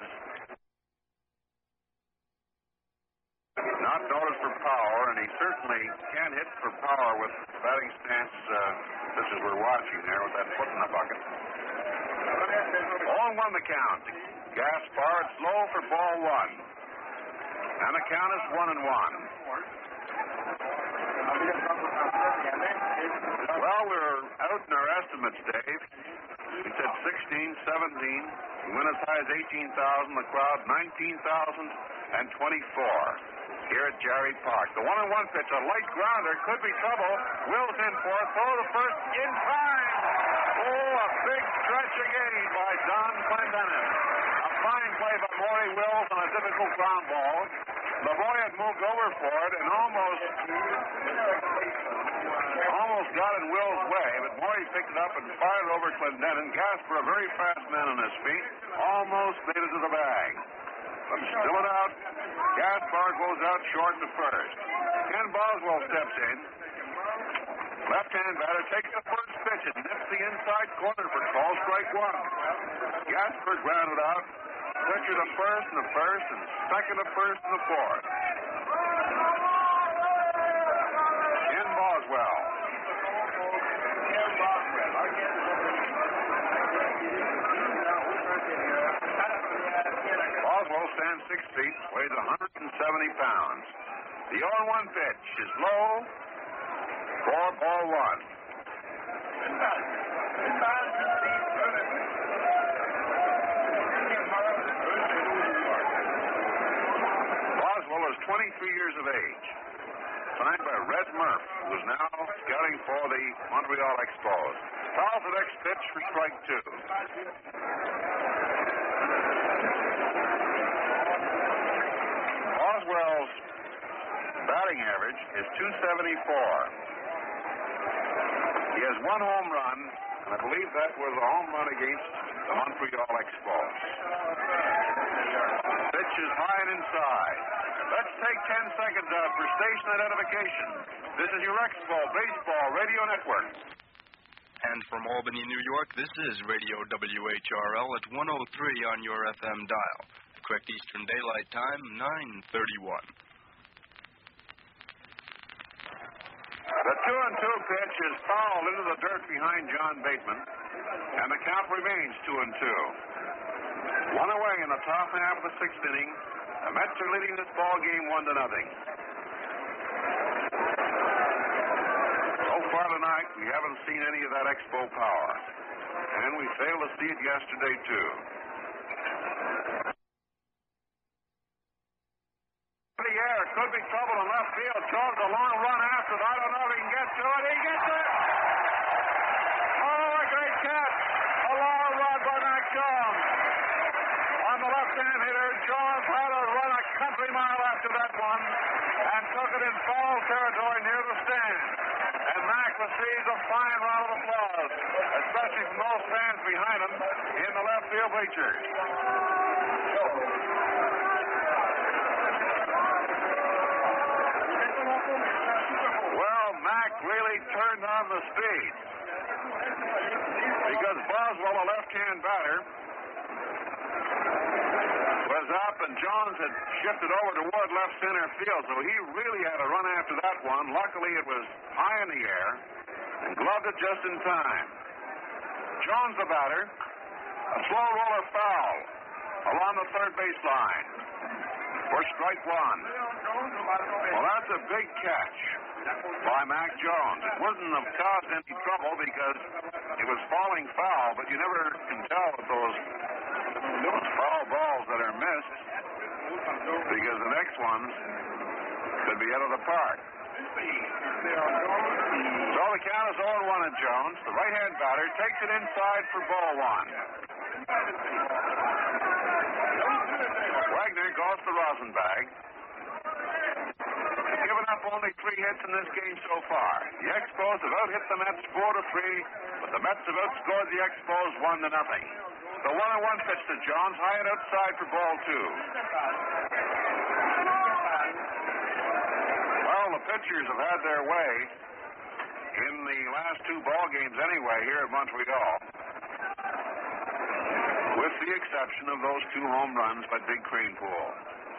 Not noticed for power, and he certainly can't hit for power with batting stance such as we're watching there with that foot in the bucket. 0-1 the count. Gaspar, it's low for ball one. And the count is 1-1. Well, we're out in our estimates, Dave. We said 16, 17. We went as high as 18,000. The crowd, 19,024 here at Jerry Park. The 1-1 pitch, a light grounder, could be trouble. Wills in for it. Throw to first in time. Oh, a big stretch again by Don Clendenin. A fine play by Maury Wills on a difficult ground ball. Lavoie had moved over for it and almost got in Will's way, but Maury picked it up and fired it over Clendenin. Gaspar, a very fast man on his feet, almost made it to the bag. Still it out. Gaspar goes out short to first. Ken Boswell steps in. Left-hand batter takes the first pitch and nips the inside corner for call strike one. Gaspar grounded out. Pitcher to first and the first, and second to first and the fourth. Ken Boswell. Boswell stands 6 feet, weighs 170 pounds. The 0-1 pitch is low for ball one. Boswell is 23 years of age. Signed by Red Murph, who is now scouting for the Montreal Expos. Fouls the next pitch for strike two. Boswell's batting average is .274. He has one home run, and I believe that was a home run against the Montreal Expos. Pitch is high and inside. Let's take 10 seconds out for station identification. This is your Expo Baseball Radio Network.
And from Albany, New York, this is Radio WHRL at 103 on your FM dial. Correct Eastern Daylight Time, 9:31.
The 2-2 pitch is fouled into the dirt behind John Bateman, and the count remains 2-2. One away in the top half of the sixth inning. The Mets are leading this ball game 1-0. So far tonight, we haven't seen any of that Expo power, and we failed to see it yesterday too. The air could be trouble in left field. Jones a long run after it. I don't know if he can get to it. He gets it. Oh, a great catch! A long run by Mac Jones. On the left-hand hitter, Jones had to run a country mile after that one and took it in foul territory near the stand. And Mac receives a fine round of applause, especially from those fans behind him in the left field bleachers. Well, Mac really turned on the speed because Boswell, a left-hand batter, was up, and Jones had shifted over toward left center field, so he really had to run after that one. Luckily, it was high in the air and gloved it just in time. Jones, the batter, a slow roller foul along the third base line for strike one. Well, that's a big catch by Mac Jones. It wouldn't have caused any trouble because it was falling foul, but you never can tell with those foul balls that are missed because the next ones could be out of the park. So the count is 0-1 at Jones. The right-hand batter takes it inside for ball one. Wagner goes to Rosenbag. He's given up only 3 hits in this game so far. The Expos have out-hit the Mets 4-3, but the Mets have outscored the Expos 1-0. The 1-1 pitch to Jones, high and outside for ball two. Well, the pitchers have had their way in the last 2 ball games anyway here at Montreal, with the exception of those 2 home runs by Big Kranepool.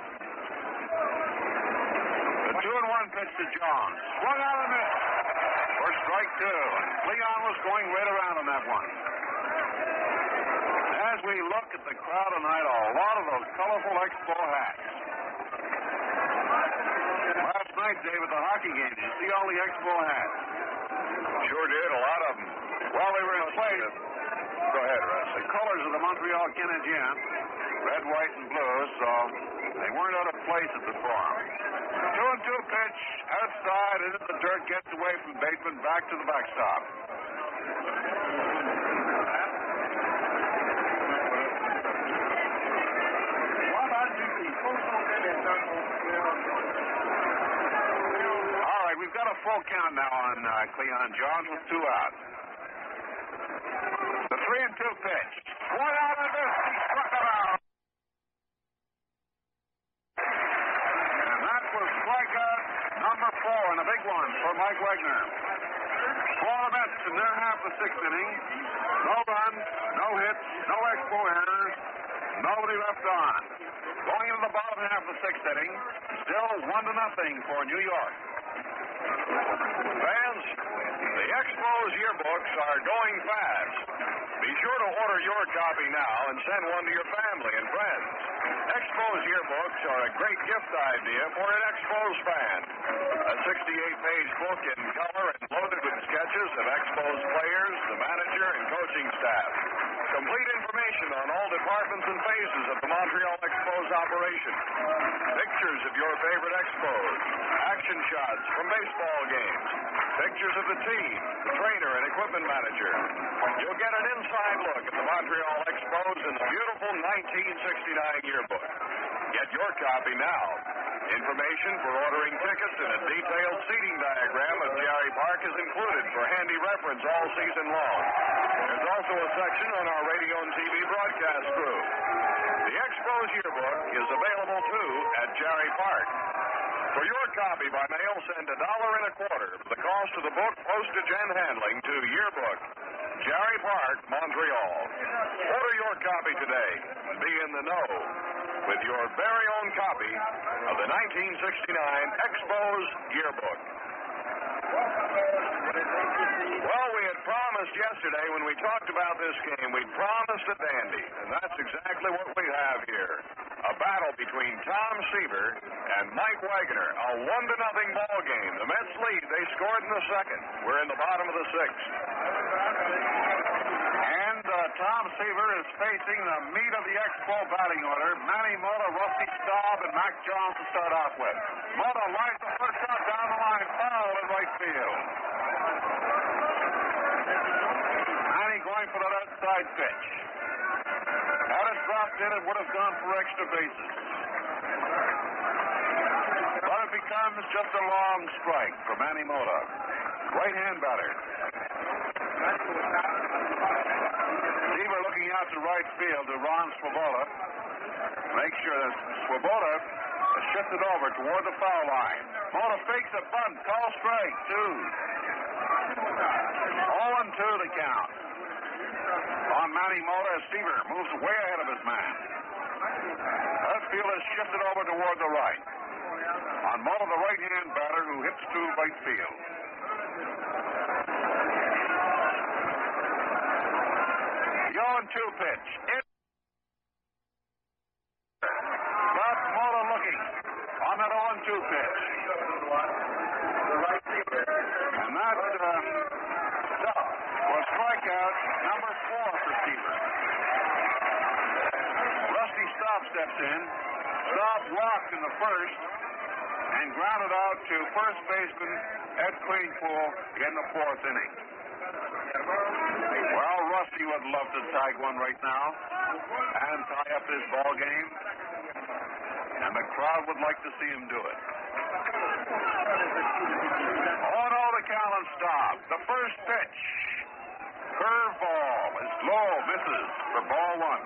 The 2-1 pitch to Jones. Swung out and missed for strike two. Leon was going right around on that one. As we look at the crowd tonight, a lot of those colorful Expo hats. Last night, Dave, at the hockey game, did you see all the Expo hats?
Sure did, a lot of them.
Well, they were in place.
Go ahead, Russ.
The colors of the Montreal Canadiens, red, white, and blue, so they weren't out of place at the forum. 2-2 pitch, outside, into the dirt, gets away from Bateman, back to the backstop. All right, we've got a full count now on Cleon Jones with 2 out. The 3-2 pitch. 1 out of this. He struck him out. and a big one for Mike Wagner. 4 Mets in their half the 6th inning. No runs, no hits, no Expo errors, nobody left on. Going into the bottom half of the 6th inning, still 1-0 for New York.
Fans, the Expos yearbooks are going fast. Be sure to order your copy now and send one to your family and friends. Expos yearbooks are a great gift idea for an Expos fan. A 68-page book in color and loaded with sketches of Expos players, the manager, and coaching staff. Complete information on all departments and phases of the Montreal Expos operation. Pictures of your favorite Expos. Action shots from baseball games. Pictures of the team, the trainer, and equipment manager. You'll get an inside look at the Montreal Expos in the beautiful 1969 yearbook. Get your copy now. Information for ordering tickets and a detailed seating diagram of Jarry Park is included for handy reference all season long. There's also a section on our radio and TV broadcast crew. The Expos yearbook is available, too, at Jarry Park. For your copy by mail, send $1.25 for the cost of the book, postage, and handling to Yearbook, Jarry Park, Montreal. Order your copy today and be in the know with your very own copy of the 1969 Expos Yearbook. Well, we had promised yesterday when we talked about this game, we promised a dandy, and that's exactly what we have here. A battle between Tom Seaver and Mike Wagner. A 1-0 ball game. The Mets lead. They scored in the 2nd. We're in the bottom of the 6th.
And Tom Seaver is facing the meat of the Expo batting order. Manny Mota, Rusty Staub, and Mac Jones to start off with. Mota lines the first shot down the line. Foul in right field. Manny going for the left side pitch. Had it dropped in, it would have gone for extra bases. But it becomes just a long strike for Manny Mota. Right-hand batter. Seaver looking out to right field to Ron Swoboda. Make sure that Swoboda is shifted over toward the foul line. Mota fakes a bunt. Call strike, 2. 0-2 the count. On Manny Mota, Seaver moves way ahead of his man. Left field is shifted over toward the right. On Mota, the right-hand batter who hits to right field. The 0-2 pitch. But Mota looking on that 0-2 pitch. And that was strikeout number 4 for Seaver. Rusty Staub steps in. Staub walked in the first and grounded out to first baseman Ed Cleanpool in the 4th inning. Well, Rusty would love to tag one right now and tie up this ball game, and the crowd would like to see him do it. 0-0 the count on Staub. The first pitch. Curveball is low, misses for ball 1.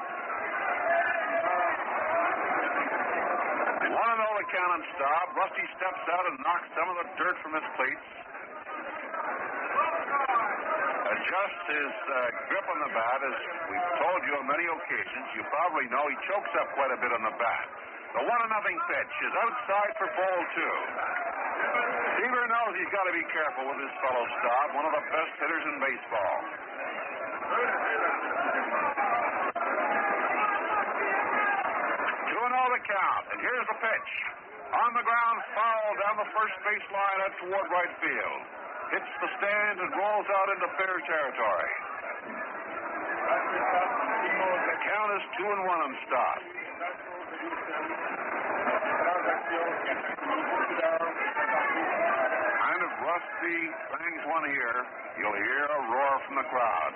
1-0 the count on Staub. Rusty steps out and knocks some of the dirt from his cleats. Adjusts his grip on the bat. As we've told you on many occasions, you probably know he chokes up quite a bit on the bat. The 1-0 pitch is outside for ball 2. Seaver knows he's got to be careful with his fellow Staub, one of the best hitters in baseball. 2-0 the count, and here's the pitch. On the ground, foul down the first base line out toward right field. Hits the stand and rolls out into fair territory. The count is 2-1 on Staub. And if Rusty bangs one here, you'll hear a roar from the crowd.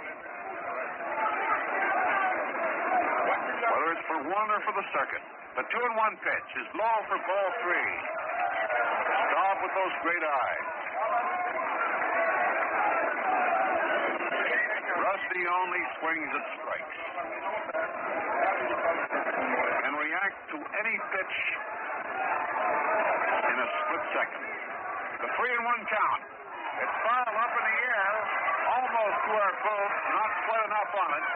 Whether it's for one or for the circuit, the 2-1 pitch is low for ball 3. Staub with those great eyes. Rusty only swings at strikes. Can react to any pitch in a split second. The 3-1 count. It's fouled up in the air, almost to our boat, not quite enough on it.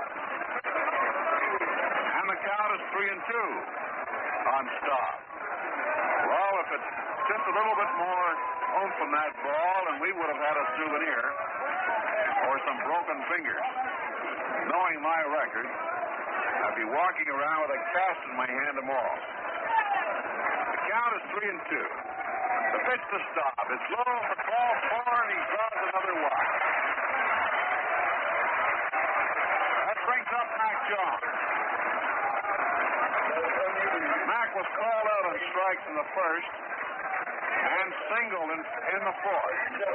And the count is 3-2 on Staub. Well, if it's just a little bit more oomph from that ball, and we would have had a souvenir or some broken fingers. Knowing my record, I'd be walking around with a cast in my hand tomorrow. The count is 3-2. The pitch to Staub. It's low for ball 4, and he draws another walk. That brings up Mac Jones. Mac was called out on strikes in the first and singled in the fourth.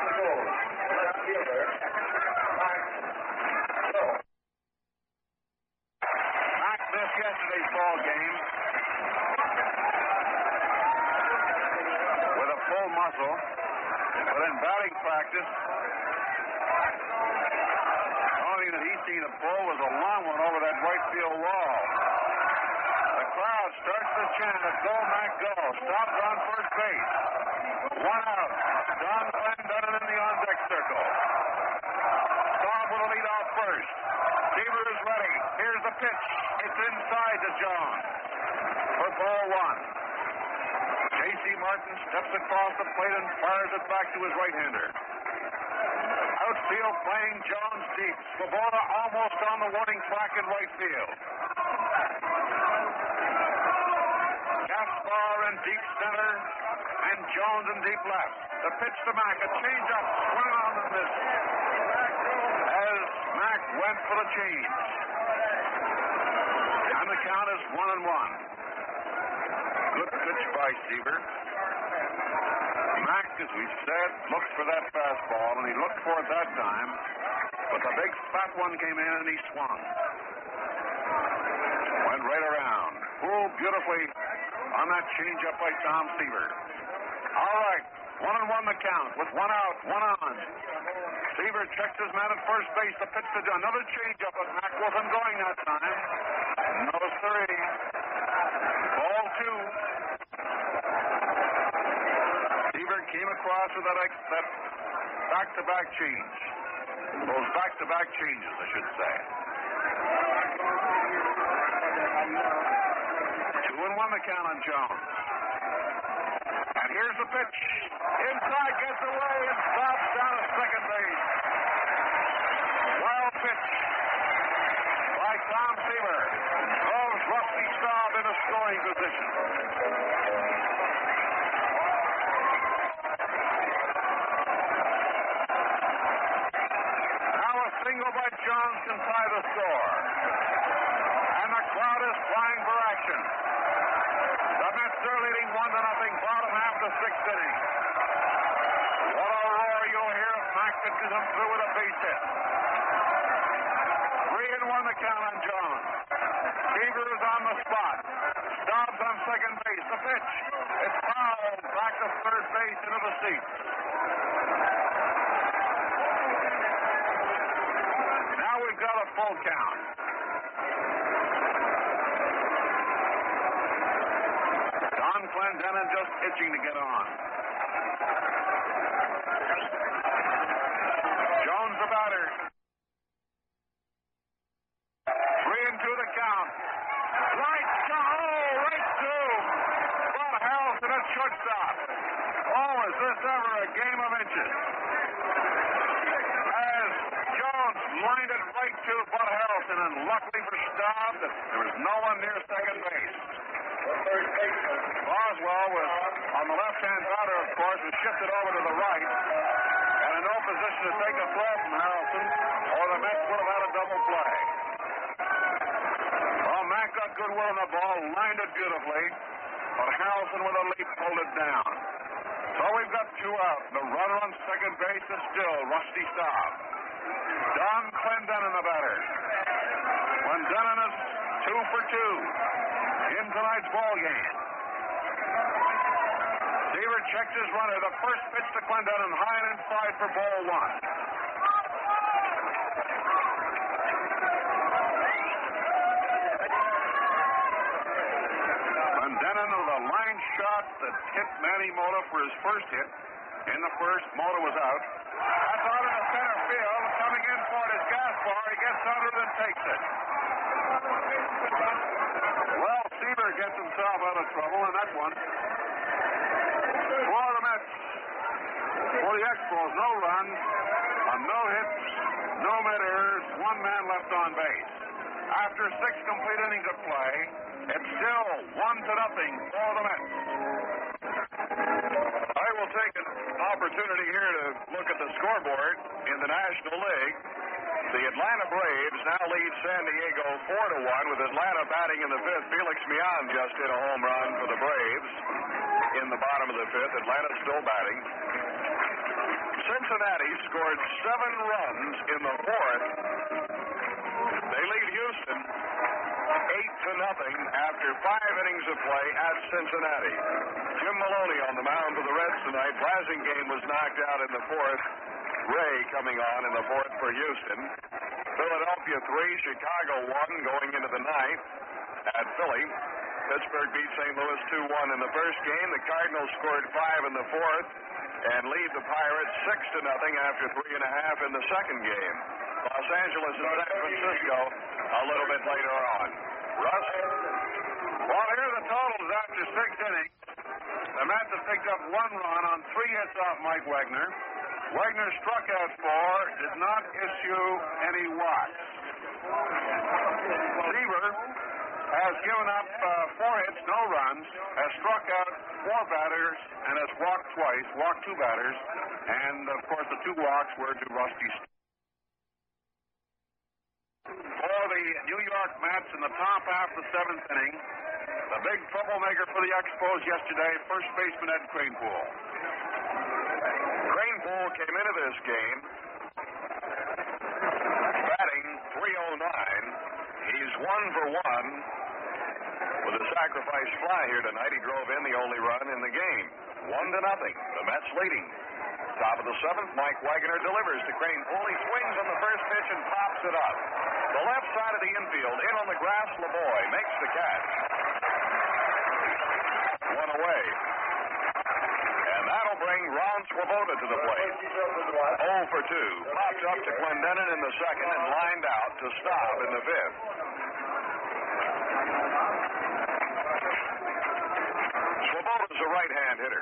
Mac missed yesterday's ball game with a full muscle, but in batting practice, the only thing that he's seen a pull was a long one over that right field wall. The crowd starts to chant, "Go, Mac, go." Stops on first base. 1 out. Don Clendenin in the on-deck circle. Staub with a lead off first. Seaver is ready. Here's the pitch. It's inside to Jones for ball 1. J.C. Martin steps across the plate and fires it back to his right-hander. Outfield playing Jones deep. Svoboda almost on the warning track in right field. Gaspar in deep center and Jones in deep left. The pitch to Mac, a change-up, swung on and missed as Mac went for the change. And the count is 1-1. Good pitch by Seaver. Mac, as we said, looked for that fastball, and he looked for it that time, but the big fat one came in and he swung. Went right around. Pulled beautifully on that change-up by Tom Seaver. All right, 1-1 the count with 1 out, 1 on. Seaver checks his man at first base. The pitch to John. Another change-up, but Mac wasn't going that time. No, three. Ball 2. Seaver came across with that back-to-back change. Those back-to-back changes, I should say. 2-1 the count on Jones. And here's the pitch. Inside, gets away, and stops down at second base. Wild pitch by Tom Seaver. Throws Rusty Staub in a scoring position. Now a single by Jones can tie the score. And the crowd is flying for action. The Mets are leading 1-0, bottom half of the 6th inning. What a roar you'll hear if Mac pitches him through with a base hit. 3-1 the count on Jones. Seaver is on the spot. Staub's on second base. The pitch. It's fouled back to third base into the seats. Now we've got a full count. Don Clendenin just itching to get on. Jones the batter. 3-2 the count. Right through. Bud Harrelson at shortstop. Oh, is this ever a game of inches? As Jones lined it right to Bud Harrelson, and luckily for Staub, there was no one near second base. Boswell was on the left-hand batter, of course, was shifted over to the right, and in no position to take a throw from Harrelson, or the Mets would have had a double play. Well, Mac got good will on the ball, lined it beautifully, but Harrelson with a leap pulled it down. So we've got 2 out. The runner on second base is still Rusty Staub. Don Clendenin the batter. Clendenin is 2 for 2 in tonight's ball game. Seaver checks his runner. The first pitch to Clendenin, high and inside for ball 1. Clendenin with a line shot that hit Manny Mota for his first hit. in the first. Mota was out. That's out in the center field. Coming in for it is Gaspar. He gets under it and takes it. Well, Seaver gets himself out of trouble in that one. For the Mets. For the Expos, no runs, no hits, no mid-errors, one man left on base. After 6 complete innings of play, it's still 1-0 for the Mets.
I will take an opportunity here to look at the scoreboard in the National League. The Atlanta Braves now lead San Diego 4-1 with Atlanta batting in the 5th. Felix Millan just hit a home run for the Braves in the bottom of the 5th. Atlanta's still batting. Cincinnati scored 7 runs in the 4th. They lead Houston 8-0 after 5 innings of play at Cincinnati. Jim Maloney on the mound for the Reds tonight. Blasingame was knocked out in the 4th. Ray coming on in the 4th for Houston. Philadelphia 3, Chicago 1 going into the 9th at Philly. Pittsburgh beat St. Louis 2-1 in the first game. The Cardinals scored 5 in the 4th and lead the Pirates 6-0 after 3.5 in the second game. Los Angeles and San Francisco a little bit later on. Russ?
Well, here are the totals after 6 innings. The Mets have picked up 1 run on 3 hits off Mike Wagner. Wagner struck out 4, did not issue any walks. Seaver has given up 4 hits, no runs, has struck out 4 batters, and has walked twice, walked 2 batters, and, of course, the 2 walks were to Rusty. For the New York Mets in the top half of the 7th inning, the big troublemaker for the Expos yesterday, first baseman Ed Kranepool.
Kranepool came into this game batting .309. He's 1 for 1 with a sacrifice fly here tonight. He drove in the only run in the game. 1-0. The Mets leading. Top of the 7th, Mike Wagner delivers to Kranepool. He swings on the first pitch and pops it up. The left side of the infield, in on the grass, Lavoie makes the catch. 1 away. And that'll bring Ron Swoboda to the plate. 0 for 2. Pops up to Clendenin in the second and lined out to stop in the 5th. Swoboda's a right-hand hitter.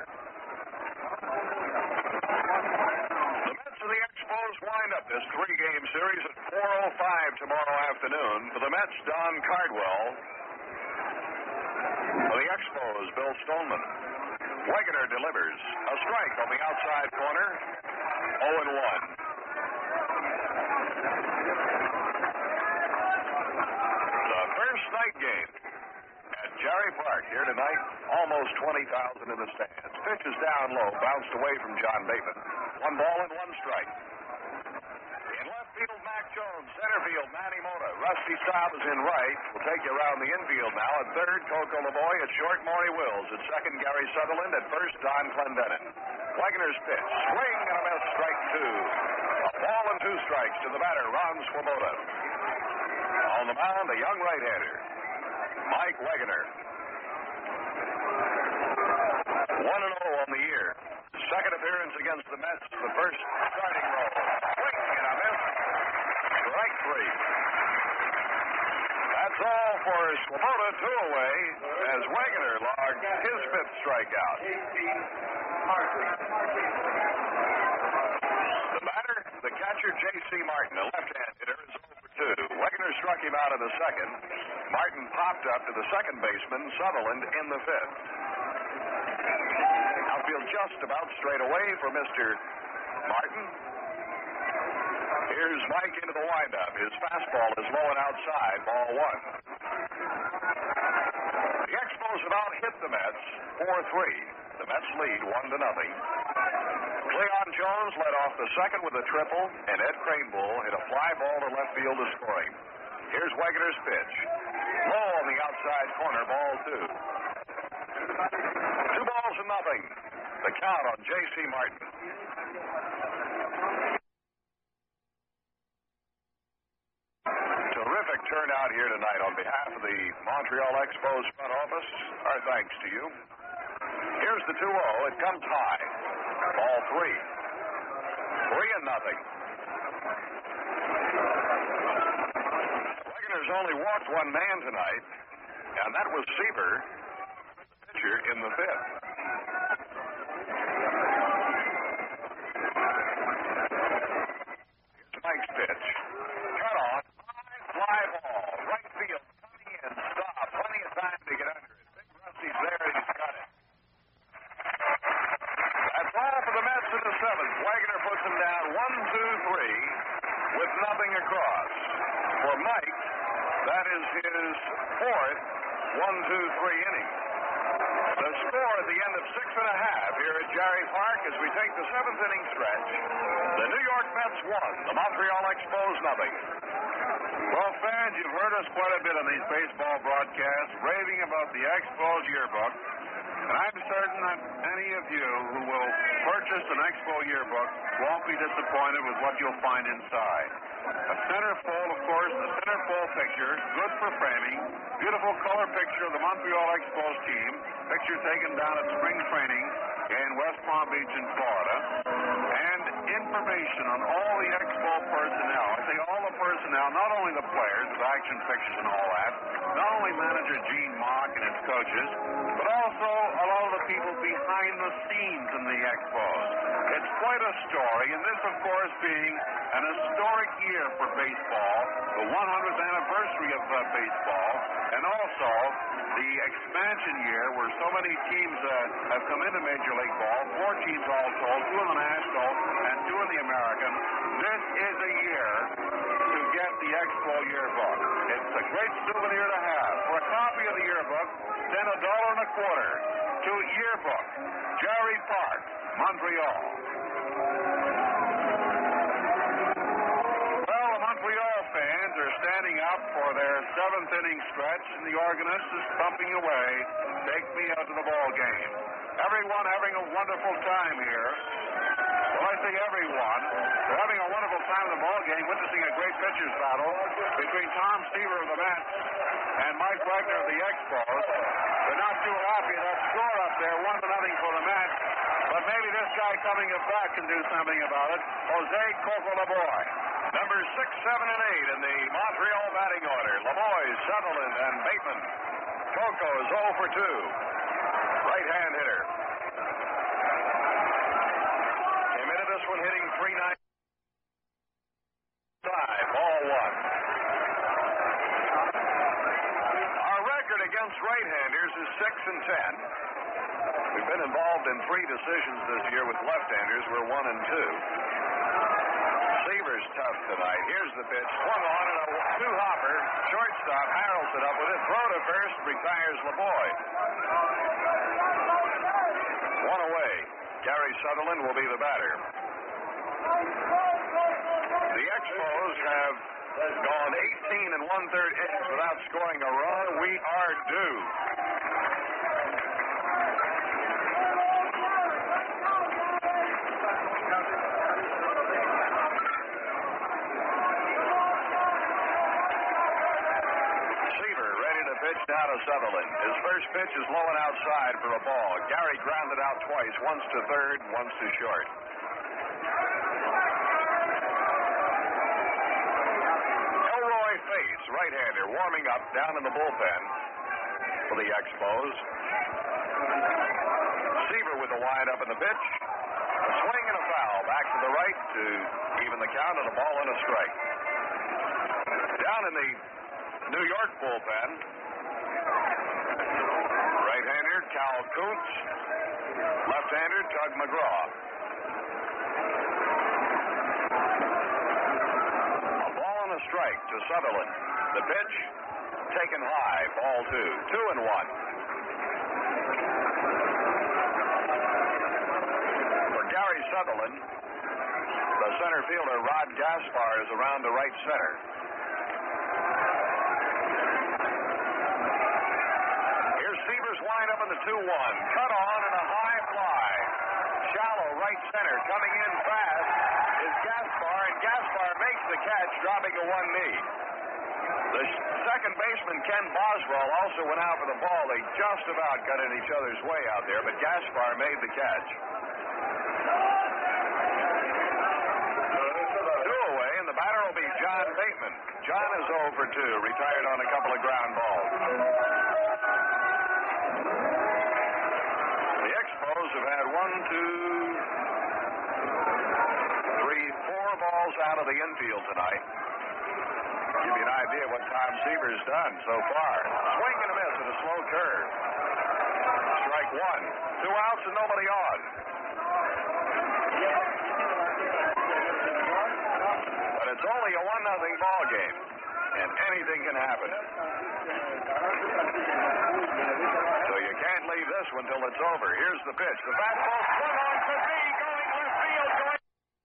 The Mets and the Expos wind up this 3-game series at 4:05 tomorrow afternoon. For the Mets, Don Cardwell. For the Expos, Bill Stoneman. Wagner delivers. A strike on the outside corner. 0-1. The first night game at Jarry Park here tonight. Almost 20,000 in the stands. Pitch is down low. Bounced away from John Bateman. 1 ball and 1 strike. In left field, Mac Jones. Center field, Manny Mota. Rusty Staub is in right. We'll take you around the infield now. At third, Coco Lavoie. At short, Maury Wills. At second, Gary Sutherland. At first, Don Clendenin. Wagner's pitch. Swing and a miss. Strike 2. A ball and 2 strikes to the batter, Ron Swoboda. On the mound, a young right-hander, Mike Wagner. 1-0 on the year. Second appearance against the Mets. The first starting role. Swing and a miss. Strike 3. That's all for Swoboda. 2 away as Wagner logged his 5th strikeout. The batter, the catcher, J.C. Martin, a left-hand hitter, is 0 for 2. Wagner struck him out in the second. Martin popped up to the second baseman, Sutherland, in the 5th. Outfield just about straight away for Mr. Martin. Here's Mike into the windup. His fastball is low and outside. Ball 1. The Expos have out-hit the Mets 4-3. The Mets lead 1-0. Cleon Jones led off the second with a triple, and Ed Kranepool hit a fly ball to left field to score him. Here's Wagner's pitch. Low on the outside corner, ball 2. 2 balls and nothing. The count on J.C. Martin. Terrific turnout here tonight on behalf of the Montreal Expos front office. Our thanks to you. Here's the 2-0. It comes high. Ball three. 3-0. Wegener's only walked one man tonight, and that was Seaver, pitcher in the fifth. Here's Mike's pitch. Cut off. Fly ball. Right field. Coming in. Stop. Plenty of time to get under it. Big Rusty's there, and he's got it. That's all for the Mets in the seventh. Wegener puts them down 1-2-3 with nothing across. For Mike, that is his fourth 1-2-3 inning. The score at the end of 6.5 here at Jarry Park as we take the seventh inning stretch. The New York Mets won. The Montreal Expos nothing.
Well, fans, you've heard us quite a bit on these baseball broadcasts raving about the Expos yearbook. And I'm certain that any of you who will purchase an Expo yearbook won't be disappointed with what you'll find inside. A centerfold, of course, the centerfold picture, good for framing, beautiful color picture of the Montreal Expos team, picture taken down at spring training in West Palm Beach in Florida, and information on all the Expo personnel. I say all the personnel, not only the players with action pictures and all that, not only manager Gene Mock and his coaches, but also a lot of the people behind the scenes in the Expos. It's quite a story, and this, of course, being an historic year for baseball, the 100th anniversary of baseball, and also the expansion year where so many teams have come into Major League Ball, 4 teams all told, 2 in the National and 2 in the American. This is a year to get the Expo yearbook. It's a great souvenir to have. For a copy of the yearbook, send $1.25 to Yearbook, Jarry Park, Montreal. Well, the Montreal fans are standing up for their seventh inning stretch, and the organist is thumping away. Take me out to the ball game. Everyone having a wonderful time here. Well, I say everyone. They're having a wonderful time in the ball game, witnessing a great pitcher's battle between Tom Seaver of the Mets and Mike Wegener of the Expos. They're not too happy. That score up there, 1-0 for the Mets. But maybe this guy coming back can do something about it. Jose Coco Laboy.
Numbers 6, 7, and 8 in the Montreal batting order. Laboy, Sutherland, and Bateman. Coco is 0 for 2. Right-hand hitter. Came into this one hitting .395. Ball 1. Our record against right-handers is 6-10. We've been involved in 3 decisions this year with left-handers. We're 1-2. Seaver's tough tonight. Here's the pitch. Swung on and a 2-hopper. Shortstop harrels it up with it. Throw to first. Retires Laboy. 1 away. Gary Sutherland will be the batter. The Expos have gone 18 1/3 innings without scoring a run. We are due. Now to Sutherland. His first pitch is low and outside for a ball. Gary grounded out twice, once to third, once to short. Elroy Fates, right-hander, warming up down in the bullpen for the Expos. Seaver with the wind-up in the pitch. A swing and a foul. Back to the right to even the count and a ball and a strike. Down in the New York bullpen, right-hander Cal Kuntz, left-hander Tug McGraw. A ball and a strike to Sutherland. The pitch taken high, ball 2. 2-1. For Gary Sutherland, the center fielder Rod Gaspar is around the right center. Seaver's wind up in the 2-1. Cut on and a high fly. Shallow right center. Coming in fast is Gaspar, and Gaspar makes the catch, dropping a 1 knee. The second baseman, Ken Boswell, also went out for the ball. They just about got in each other's way out there, but Gaspar made the catch. John is 0 for 2, retired on a couple of ground balls. The Expos have had 4 balls out of the infield tonight. Give you an idea what Tom Seaver's done so far. Swing and a miss at a slow curve. Strike 1. 2 outs and nobody on. But it's only a 1-0 ball game, and anything can happen. So you can't leave this one till it's over. Here's the pitch. The fastball swung on to me, going left field, going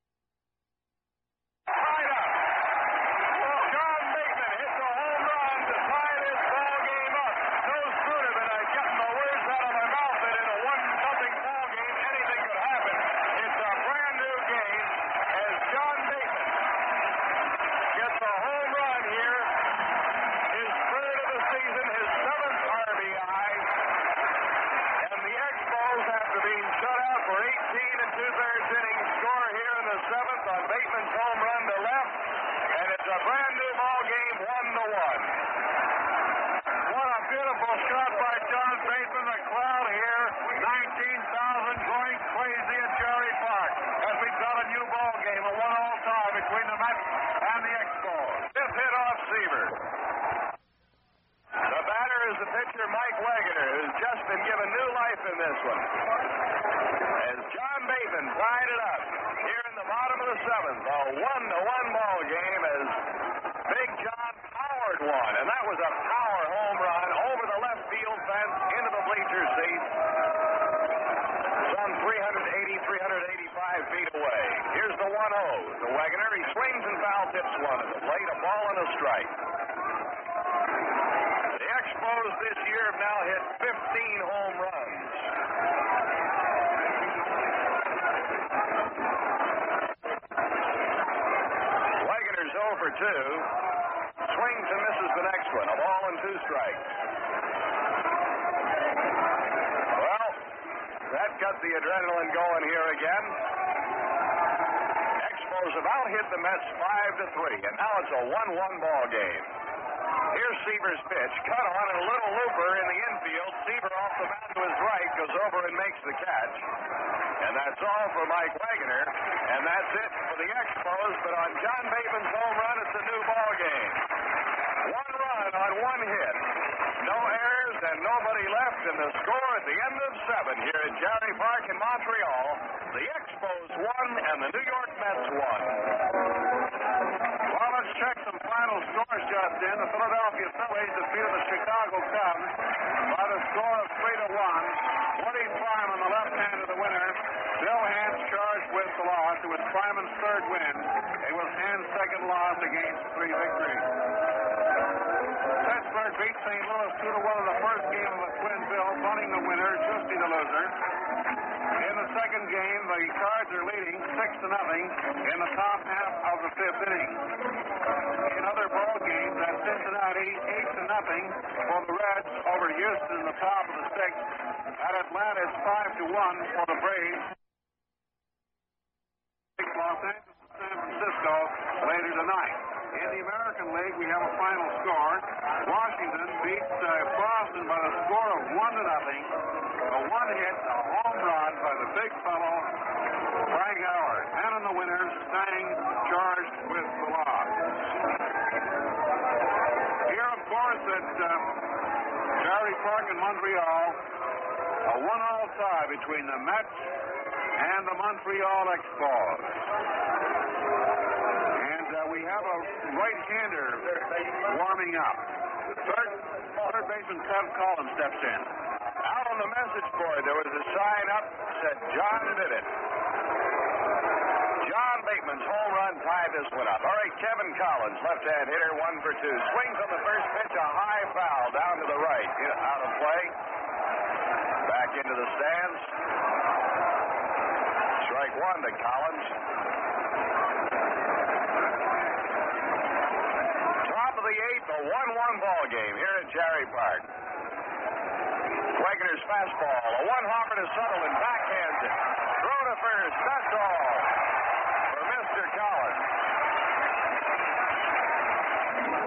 right up. John Bateman hits a home run to tie this ball game up. No sooner than I get the words out of my mouth that in a 1-0 ball game anything could happen. It's a brand new game as John Bateman gets a home run here. His 3rd of the season, his 7th RBI. And the Expos, after being shut out for 18 2/3 innings, score here in the 7th on Bateman's home run to left. And it's a brand new ball game, 1-1. What a beautiful shot by John Bateman. The crowd here, 19,000 going crazy at Jerry Park as we got a new ball game, a 1-all tie between the Mets and the Expos. 5th hit off Seaver. The batter is the pitcher, Mike Wegener, who's just been given new life in this one. As John Bateman tied it up here in the bottom of the 7th, a 1-1 ball game as Big John powered one, and that was a power home run over the left field fence into the bleacher seat. Some 385 feet away. Here's the 1-0 to Wegener. He swings and foul tips one at the plate, a ball and a strike. The Expos this year have now hit 15 home runs. Wegener's 0 for 2. Swings and misses the next one. A ball and 2 strikes. Well, that got the adrenaline going here again. Expos have out-hit the Mets 5-3, and now it's a 1-1 ball game. Here's Seaver's pitch, cut on and a little looper in the infield. Seaver off the bat to his right, goes over and makes the catch. And that's all for Mike Wegener. And that's it for the Expos. But on John Bateman's home run, it's a new ball game. 1 run on 1 hit. No errors and nobody left. And the score at the end of 7 here at Jerry Park in Montreal. The Expos won and the New York Mets won.
Well, let's check some final scores just in. The Philadelphia Phillies defeated the Chicago Cubs by the score of 3-1. Woody Prime on the left hand of the winner. Bill Hans charged with the loss. It was Priman's 3rd win. It was Hans' 2nd loss against 3 victories. Pittsburgh beat St. Louis 2-1 in the first game of the twin bill, bunting the winner, Justy the loser. In the second game, the Cards are leading 6-0 in the top half of the 5th inning. In other ball games, at Cincinnati, 8-0 for the Reds over Houston in the top of the 6th. At Atlanta, it's 5-1 for the Braves. Los Angeles and San Francisco later tonight. In the American League, we have a final score. Washington beats Boston by the score of 1-0. A 1-hit, a home run by the big fellow, Frank Howard. And in the winners, Stang charged with the loss. Here, of course, at Jerry Park in Montreal, a 1-all tie between the Mets and the Montreal Expos. And we have a right-hander warming up. Third baseman Clem Collins steps in.
Out on the message board, there was a sign up that said John did it. John Bateman's home run tied this one up. All right, Kevin Collins, left-hand hitter, 1 for 2. Swings on the first pitch, a high foul down to the right. Out of play. Back into the stands. Strike 1 to Collins. Top of the 8th, a 1-1 ball game here at Jerry Park. Wegener's fastball, a 1-hopper to Sutherland, backhands it. Throw to first, that's all for Mr. Collins.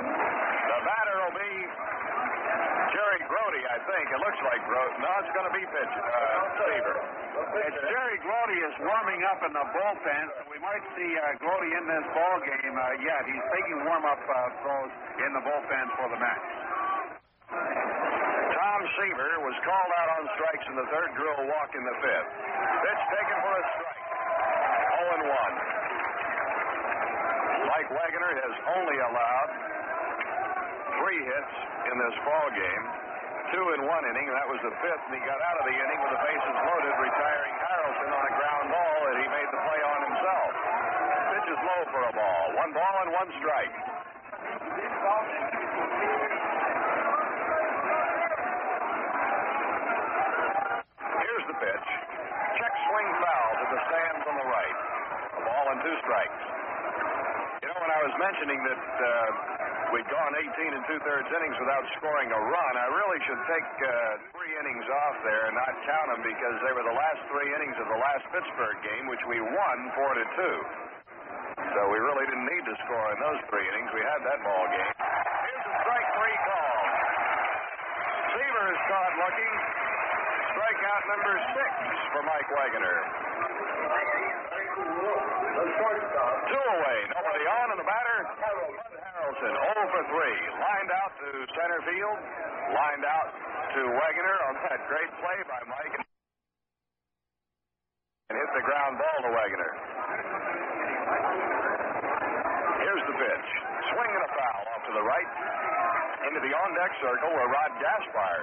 think. It looks like Grote. No, it's going to be Seaver.
It's Jerry Grote is warming up in the bullpen, so we might see Grote in this ball game yet. He's taking warm-up throws in the bullpen for the match.
Tom Seaver was called out on strikes in the third, drew a walk in the fifth. Pitch taken for a strike. 0-1. Mike Wagoner has only allowed 3 hits in this ball game. 2 in 1 inning. That was the fifth, and he got out of the inning with the bases loaded, retiring Harrelson on a ground ball that he made the play on himself. Pitch is low for a ball. 1 ball and 1 strike. Here's the pitch. Check swing foul to the stands on the right. A ball and 2 strikes. You know, when I was mentioning that we'd gone 18 2/3 innings without scoring a run, I really should take 3 innings off there and not count them because they were the last 3 innings of the last Pittsburgh game, which we won 4-2. So we really didn't need to score in those 3 innings. We had that ball game. Here's a strike 3 call. Seaver is caught looking. Strikeout number 6 for Mike Wagoner. 2 away. Nobody on, and the batter, Harrelson, 0 for 3. Lined out to center field. Lined out to Wagoner on that great play by Mike. And hit the ground ball to Wagoner. Here's the pitch. Swing and a foul off to the right. Into the on-deck circle where Rod Gaspar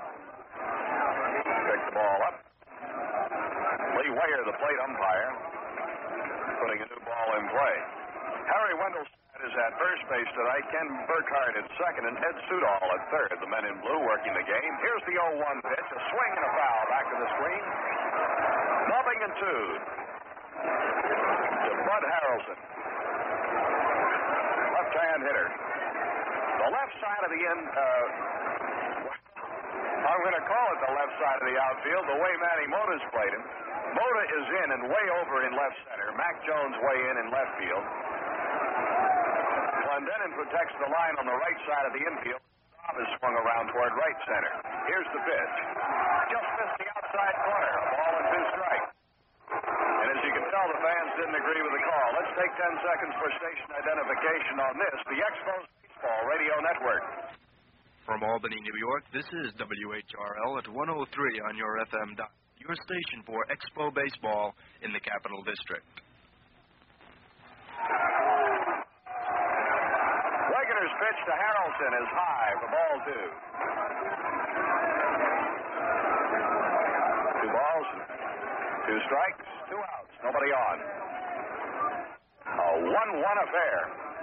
picked the ball up. Lee Weyer, the plate umpire, putting a new ball in play. Harry Wendelstedt is at first base tonight. Ken Burkhardt at second, and Ed Sudol at third. The men in blue working the game. Here's the 0-1 pitch. A swing and a foul back to the screen. 0-2 to Bud Harrelson. Left-hand hitter. The left side of the I'm going to call it the left side of the outfield, the way Manny Mota's played him. Mota is in and way over in left center. Mac Jones way in left field. Clendenin protects the line on the right side of the infield. Bob is swung around toward right center. Here's the pitch. Just missed the outside corner. A ball and 2 strikes. And as you can tell, the fans didn't agree with the call. Let's take 10 seconds for station identification on this, the Expos Baseball Radio Network.
From Albany, New York, this is WHRL at 103 on your FM dial. Your station for Expo Baseball in the Capital District.
Wagoner's pitch to Harrelson is high for ball 2. 2 balls, 2 strikes, 2 outs, nobody on. A 1-1 affair.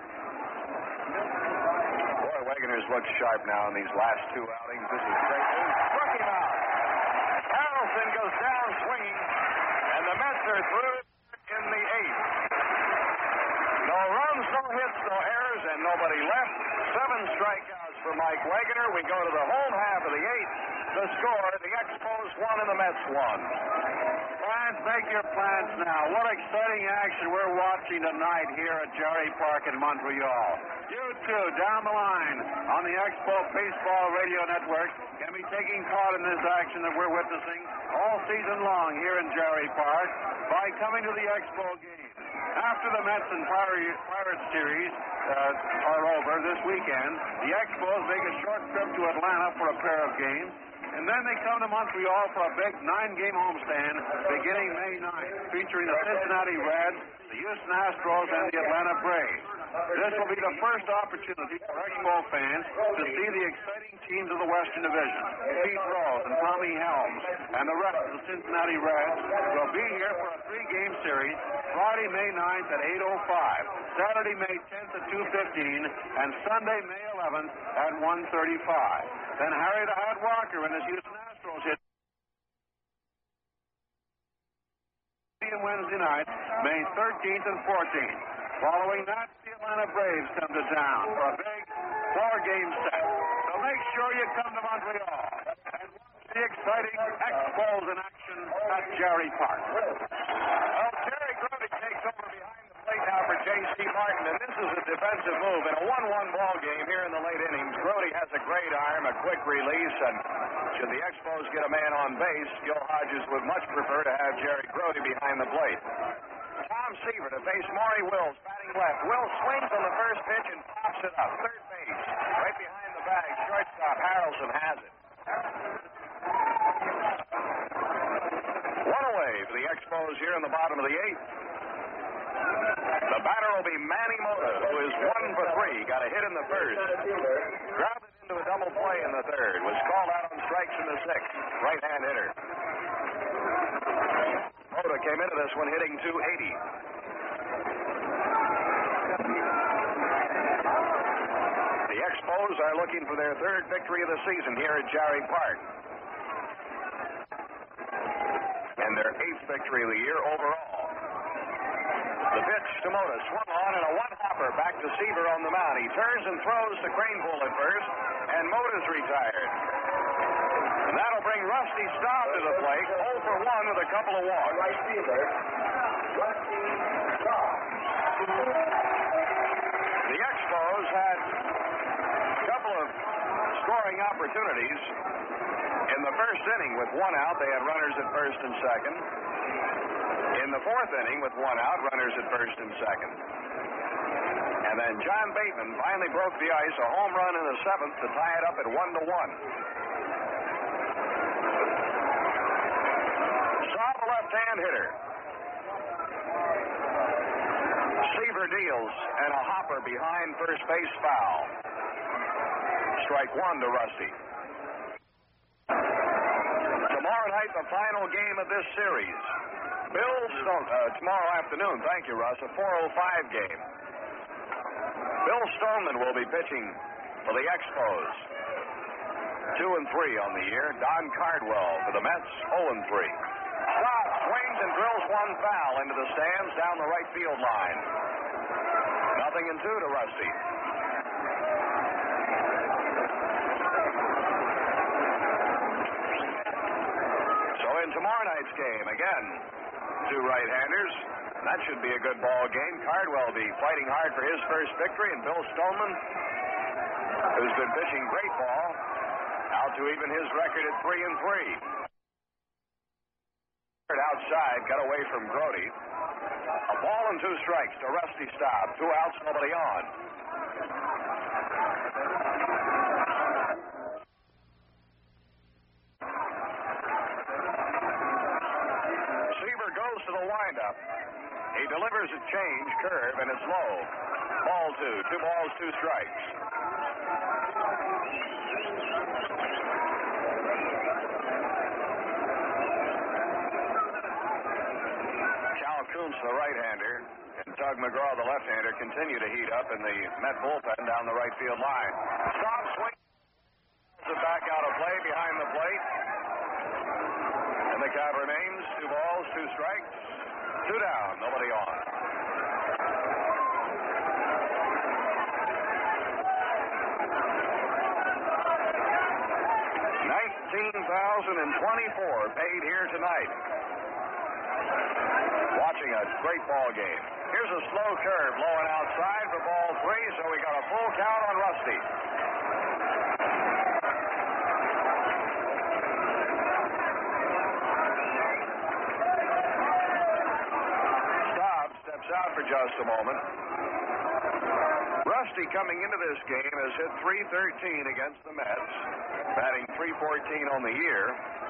Boy, Wagoner's looked sharp now in these last 2 outings. This is great news. Struck him out. Harrelson goes down swinging, and the Mets are through in the 8th. No runs, no hits, no errors, and nobody left. 7 strikeouts for Mike Wagoner. We go to the home half of the 8th. The score, the Expos won and the Mets won.
Fans, make your plans now. What exciting action we're watching tonight here at Jarry Park in Montreal. You too, down the line on the Expo Baseball Radio Network, can be taking part in this action that we're witnessing all season long here in Jarry Park by coming to the Expo game. After the Mets and Pirates series are over this weekend, the Expos make a short trip to Atlanta for a pair of games. And then they come to Montreal for a big 9-game homestand beginning May 9th, featuring the Cincinnati Reds, the Houston Astros, and the Atlanta Braves. This will be the first opportunity for Expo fans to see the exciting teams of the Western Division. Pete Rose and Tommy Helms and the rest of the Cincinnati Reds will be here for a 3-game series Friday, May 9th at 8:05, Saturday, May 10th at 2:15, and Sunday, May 11th at 1:35. Then Harry the Hat Walker and his Houston Astros hit Wednesday night, May 13th and 14th. Following that, the Atlanta Braves come to town for a big 4-game set. So make sure you come to Montreal and watch the exciting Expos in action at Jarry Park. Well, Jerry Grote takes over behind the plate now for J.C.
Martin, and this is a defensive move. In a 1-1 ball game here in the late innings, Grody has a great arm, a quick release, and should the Expos get a man on base, Gil Hodges would much prefer to have Jerry Grody behind the plate. Tom Seaver to face Maury Wills, batting left. Wills swings on the first pitch and pops it up. Third base, right behind the bag. Shortstop Harrelson has it. One away for the Expos here in the bottom of the eighth. The batter will be Manny Mota, who is 1 for 3. Got a hit in the first. Grounded into a double play in the third. Was called out on strikes in the sixth. Right-hand hitter. Mota came into this one hitting .280. The Expos are looking for their third victory of the season here at Jarry Park. And their 8th victory of the year overall. The pitch to Mota, swung on, and a one-hopper back to Seaver on the mound. He turns and throws to Cranepool at first, and Mota's retired. And that'll bring Rusty Staub to the plate, 0 for 1 with a couple of walks.
Right fielder, Rusty Staub.
The Expos had a couple of scoring opportunities. In the first inning with 1 out, they had runners at first and second. In the 4th inning with 1 out, runners at first and second. And then John Bateman finally broke the ice, a home run in the 7th to tie it up at 1-1. Saw the left-hand hitter. Seaver deals, and a hopper behind first base foul. Strike 1 to Rusty. Tomorrow night, the final game of this series. Bill Stoneman, tomorrow afternoon, thank you, Russ, a 4:05 game. Bill Stoneman will be pitching for the Expos. 2-3 on the year. Don Cardwell for the Mets, 0-3. Staub swings and drills one foul into the stands down the right field line. 0-2 to Rusty. So in tomorrow night's game, again, 2 right-handers. That should be a good ball game. Cardwell will be fighting hard for his first victory, and Bill Stoneman, who's been pitching great ball, out to even his record at 3-3. Outside, got away from Grody. A ball and 2 strikes to Rusty Staub. 2 outs, nobody on. Seaver goes to the windup. He delivers a change, curve, and it's low. Ball 2. 2 balls, 2 strikes. Koontz, the right-hander, and Tug McGraw, the left-hander, continue to heat up in the Met bullpen down the right field line. Staub swings it back out of play behind the plate. And the count remains 2 balls, 2 strikes, 2 down, nobody on. $19,024 paid here tonight. Watching a great ball game. Here's a slow curve blowing outside for ball 3, so we got a full count on Rusty. Staub steps out for just a moment. Rusty coming into this game has hit .313 against the Mets, batting .314 on the year.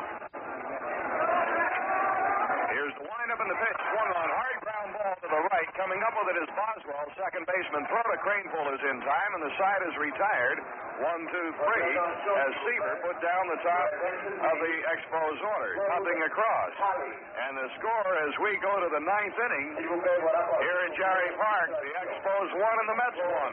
Here's the windup in the pitch. Swung on, hard ground ball to the right. Coming up with it is Boswell, second baseman. Throw to Cranepool is in time, and the side is retired. 1, 2, 3. As Seaver put down the top of the Expos order, nothing across. And the score as we go to the 9th inning here at Jarry Park. The Expos won and the Mets won.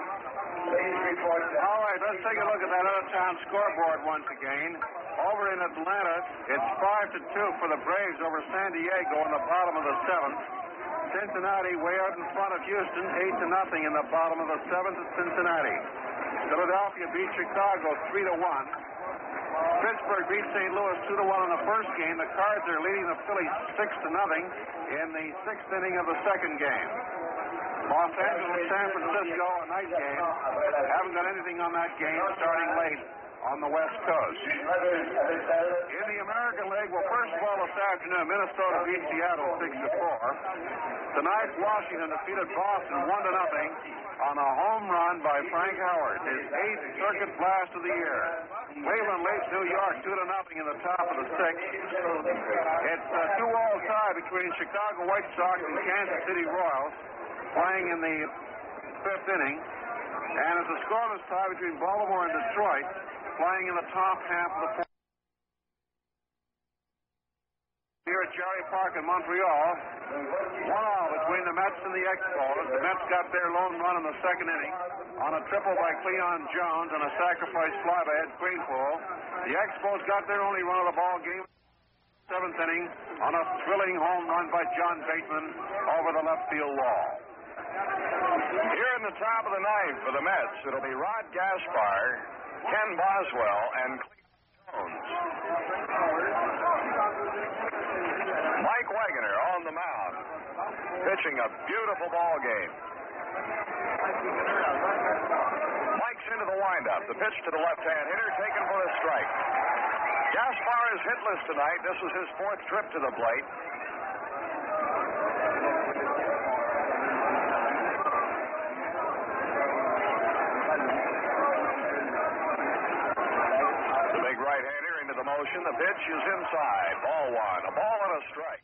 All right, let's take a look at that out-of-town scoreboard once again. Over in Atlanta, it's 5-2 for the Braves over San Diego in the bottom of the 7th. Cincinnati way out in front of Houston, 8-0 in the bottom of the 7th at Cincinnati. Philadelphia beat Chicago 3-1. Pittsburgh beat St. Louis 2-1 in the first game. The Cards are leading the Phillies 6-0 in the sixth inning of the second game. Los Angeles, San Francisco, a night game. Haven't got anything on that game starting late on the West Coast. In the American League, well, first of all, this afternoon, Minnesota beat Seattle 6-4. Tonight, Washington defeated Boston 1-0 on a home run by Frank Howard, his 8th circuit blast of the year. Cleveland leads New York 2-0 in the top of the sixth. It's a 2-all tie between Chicago White Sox and Kansas City Royals playing in the fifth inning. And it's a scoreless tie between Baltimore and Detroit playing in the top half of the fourth. Here at Jerry Park in Montreal, 1-all between the Mets and the Expos. The Mets got their lone run in the second inning on a triple by Cleon Jones and a sacrifice fly by Ed Greenpool. The Expos got their only run of the ball game, seventh inning, on a thrilling home run by John Bateman over the left field wall.
Here in the top of the ninth for the Mets, it'll be Rod Gaspar, Ken Boswell, and Cleon Jones. Mike Wagoner on the mound, pitching a beautiful ball game. Mike's into the windup. The pitch to the left-hand hitter, taken for a strike. Gaspar is hitless tonight. This is his fourth trip to the plate. The big right-hander into the motion. The pitch is inside. Ball one. A ball and a strike.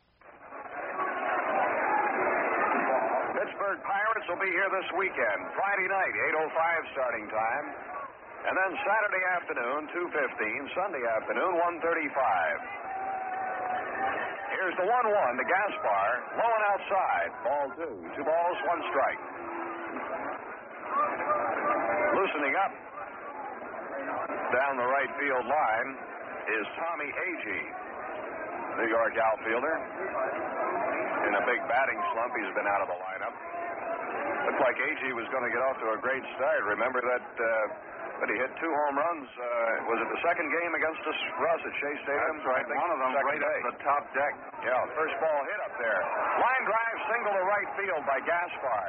Pittsburgh Pirates will be here this weekend. Friday night, 8:05 starting time. And then Saturday afternoon, 2:15. Sunday afternoon, 1:35. Here's the 1-1 to Gaspar. Low and outside. Ball two. 2 balls, 1 strike. Loosening up down the right field line is Tommy Agee, New York outfielder. In a big batting slump, he's been out of the lineup. Looked like Agee was going to get off to a great start. Remember that he hit 2 home runs. Was it the second game against Russ at Shea Stadium?
That's right. One of them right up the top deck.
Yeah, first ball hit up there. Line drive single to right field by Gaspar.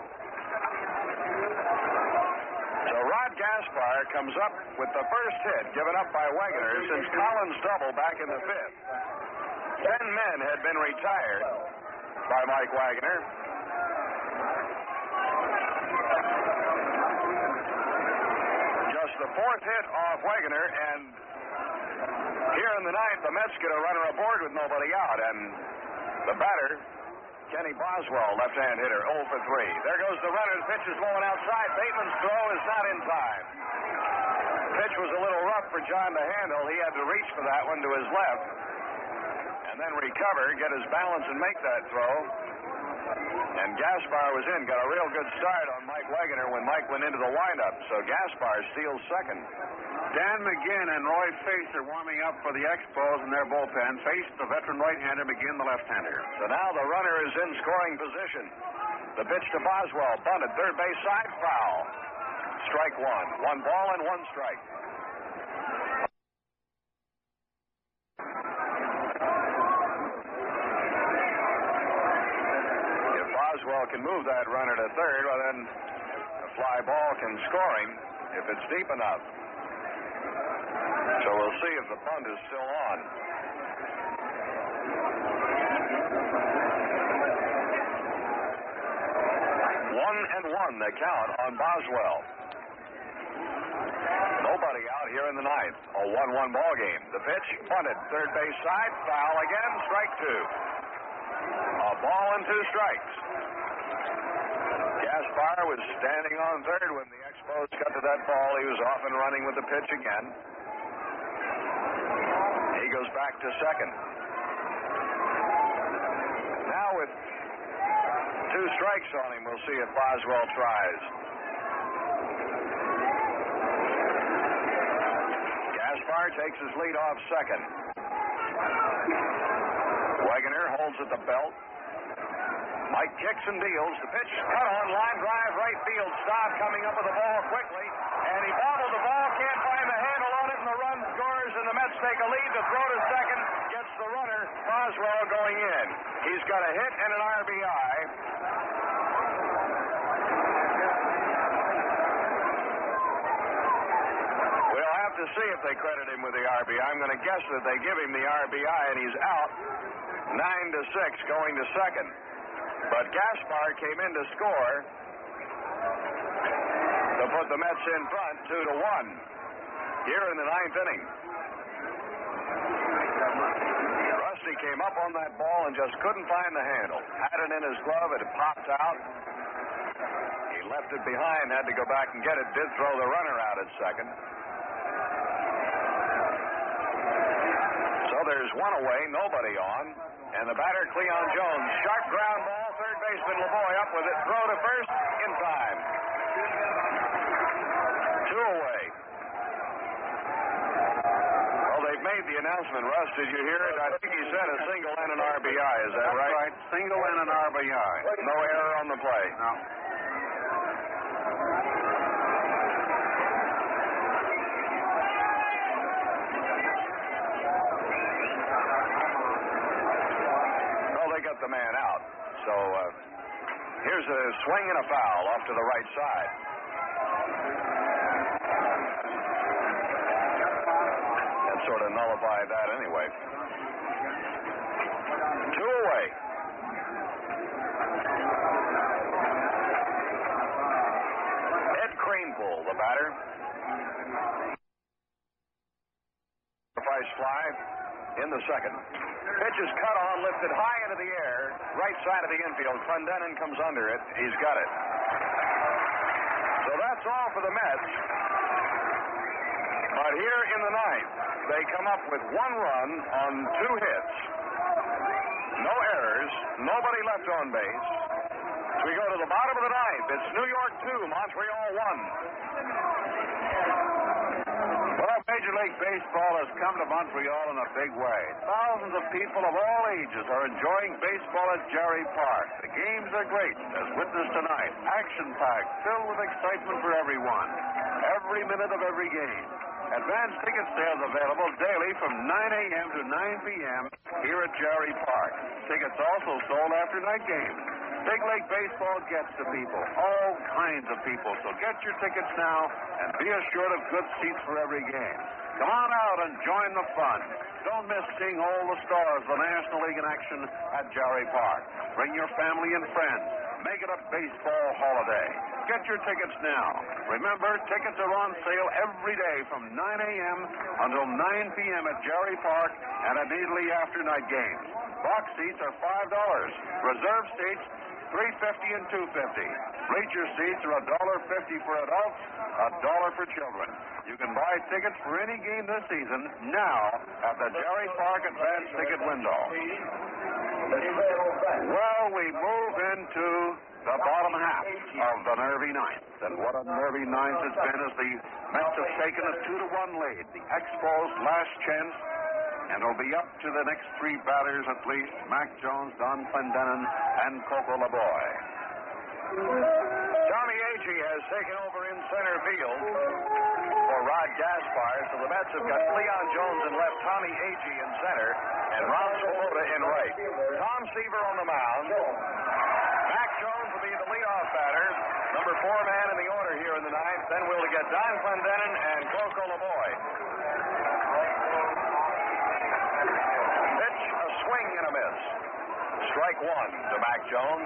So Rod Gaspar comes up with the first hit given up by Wagoner since Collins' double back in the fifth. 10 men had been retired by Mike Wagoner. Just the fourth hit off Wagoner, and here in the ninth, the Mets get a runner aboard with nobody out, and the batter, Kenny Boswell, left-hand hitter, 0 for 3. There goes the runner. The pitch is going outside. Bateman's throw is not in time. The pitch was a little rough for John to handle. He had to reach for that one to his left and then recover, get his balance, and make that throw. And Gaspar was in. Got a real good start on Mike Wagoner when Mike went into the windup. So Gaspar steals second.
Dan McGinn and Roy Face are warming up for the Expos in their bullpen. Face, the veteran right-hander, McGinn, the left-hander.
So now the runner is in scoring position. The pitch to Boswell, bunted, third base side, foul. Strike one. 1 ball and 1 strike. If Boswell can move that runner to third, well, then a fly ball can score him if it's deep enough. So we'll see if the bunt is still on. 1-1 the count on Boswell. Nobody out here in the ninth. A 1-1 ball game. The pitch, bunted, third base side, foul again, strike 2. A ball and 2 strikes. Gaspar was standing on third when the Expos got to that ball. He was off and running with the pitch again. He goes back to second. Now with 2 strikes on him, we'll see if Boswell tries. Gaspar takes his lead off second. Wagoner holds at the belt. Mike kicks and deals. The pitch cut on, line drive, right field. Staub coming up with the ball quickly, and he bobbled the ball, can't find the handle on it. and the run scores, and the Mets take a lead. To throw to second gets the runner, Boswell, going in. He's got a hit and an RBI. We'll have to see if they credit him with the RBI. I'm going to guess that they give him the RBI, and he's out 9-6 going to second. But Gaspar came in to score to put the Mets in front 2-1 here in the ninth inning. Rusty came up on that ball and just couldn't find the handle. Had it in his glove, it popped out. He left it behind, had to go back and get it. Did throw the runner out at second. So there's one away, nobody on. And the batter, Cleon Jones, sharp ground ball, third baseman Lavoie up with it, throw to first, in time. 2 away. Well, they've made the announcement, Russ, did you hear it? I think he said a single and an RBI, is that right?
That's right, single and an RBI.
No error on the play.
No.
The man out. So here's a swing and a foul off to the right side. That sort of nullified that anyway. 2 away. Ed Kranepool, the batter. Sacrifice fly in the second. Pitch is cut on, lifted high into the air, right side of the infield. Clendenin comes under it. He's got it. So that's all for the Mets. But here in the ninth, they come up with 1 run on 2 hits. No errors. Nobody left on base. So we go to the bottom of the ninth. It's New York 2, Montreal 1.
Well, Major League Baseball has come to Montreal in a big way. Thousands of people of all ages are enjoying baseball at Jarry Park. The games are great, as witnessed tonight. Action-packed, filled with excitement for everyone. Every minute of every game. Advance ticket sales available daily from 9 a.m. to 9 p.m. here at Jarry Park. Tickets also sold after night games. Big League Baseball gets to people, all kinds of people. So get your tickets now and be assured of good seats for every game. Come on out and join the fun. Don't miss seeing all the stars of the National League in action at Jarry Park. Bring your family and friends. Make it a baseball holiday. Get your tickets now. Remember, tickets are on sale every day from 9 a.m. until 9 p.m. at Jarry Park and immediately after night games. Box seats are $5. Reserve seats, $3.50 and $2.50. Bleacher seats are $1.50 for adults, $1 for children. You can buy tickets for any game this season now at the Jarry Park Advance Ticket window. Well, we move into the bottom half of the nervy ninth. And what a nervy ninth it's been as the Mets have taken a 2-1 lead. The Expos' last chance. And it'll be up to the next 3 batters at least, Mac Jones, Don Clendenin, and Coco Lavoie.
Tommy Agee has taken over in center field for Rod Gaspar. So the Mets have got Cleon Jones in left, Tommy Agee in center, and Ron Swoboda in right. Tom Seaver on the mound. Mac Jones will be the leadoff batter, number 4 man in the order here in the ninth. Then we'll get Don Clendenin and Coco Lavoie. Swing and a miss. Strike 1 to Mac Jones.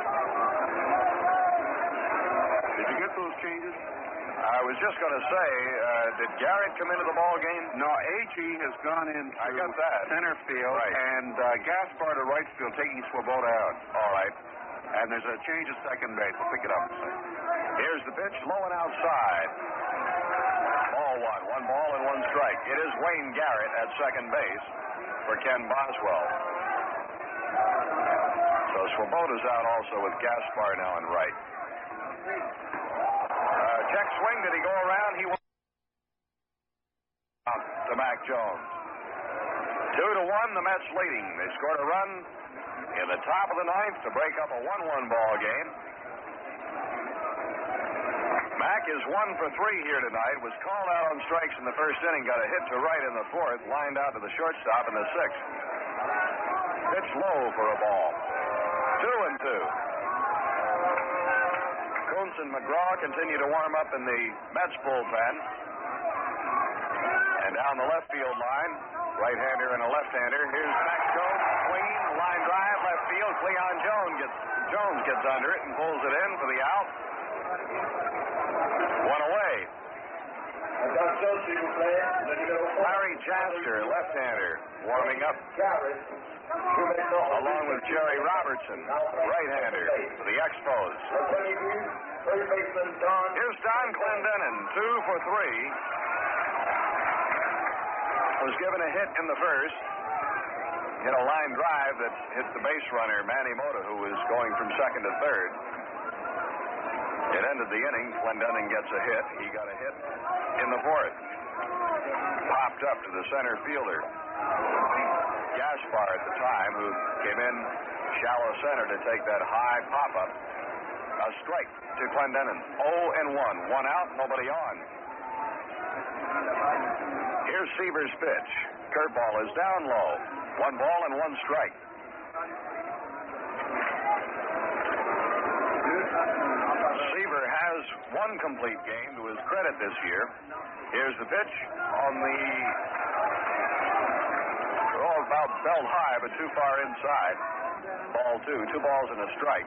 Did you get those changes?
I was just going to say, did Garrett come into the ball game?
No, Agee has gone into
I got that.
center field,
right.
And Gaspar to right field, taking Swoboda out.
All right.
And there's a change at second base. We'll pick it up.
Here's the pitch, low and outside. Ball 1. 1 ball and 1 strike. It is Wayne Garrett at second base for Ken Boswell. So Swoboda's out also with Gaspar now in right. Check swing. Did he go around? He went out to Mac Jones. 2-1, the Mets leading. They scored a run in the top of the ninth to break up a 1-1 ball game. Mack is 1 for 3 here tonight. Was called out on strikes in the first inning. Got a hit to right in the fourth. Lined out to the shortstop in the sixth. Pitch low for a ball. 2-2. Kuntz and McGraw continue to warm up in the Mets bullpen. And down the left field line, right-hander and a left-hander. Here's Max Jones swinging, line drive, left field. Cleon Jones gets under it and pulls it in for the out. One away. Larry Jaster, left-hander, warming up. Along with Jerry Robertson, right-hander, for the Expos. Here's Don Clendenin, 2 for 3. Was given a hit in the first. Hit a line drive that hit the base runner, Manny Mota, who was going from second to third. It ended the inning. Clendenin gets a hit. He got a hit in the fourth. Popped up to the center fielder, Gaspar at the time, who came in shallow center to take that high pop-up. A strike to Clendenin. 0-1. One out, nobody on. Here's Seaver's pitch. Curveball is down low. 1 ball and 1 strike. Seaver has 1 complete game to his credit this year. Here's the pitch on the about belt high, but too far inside. Ball 2. 2 balls and a strike.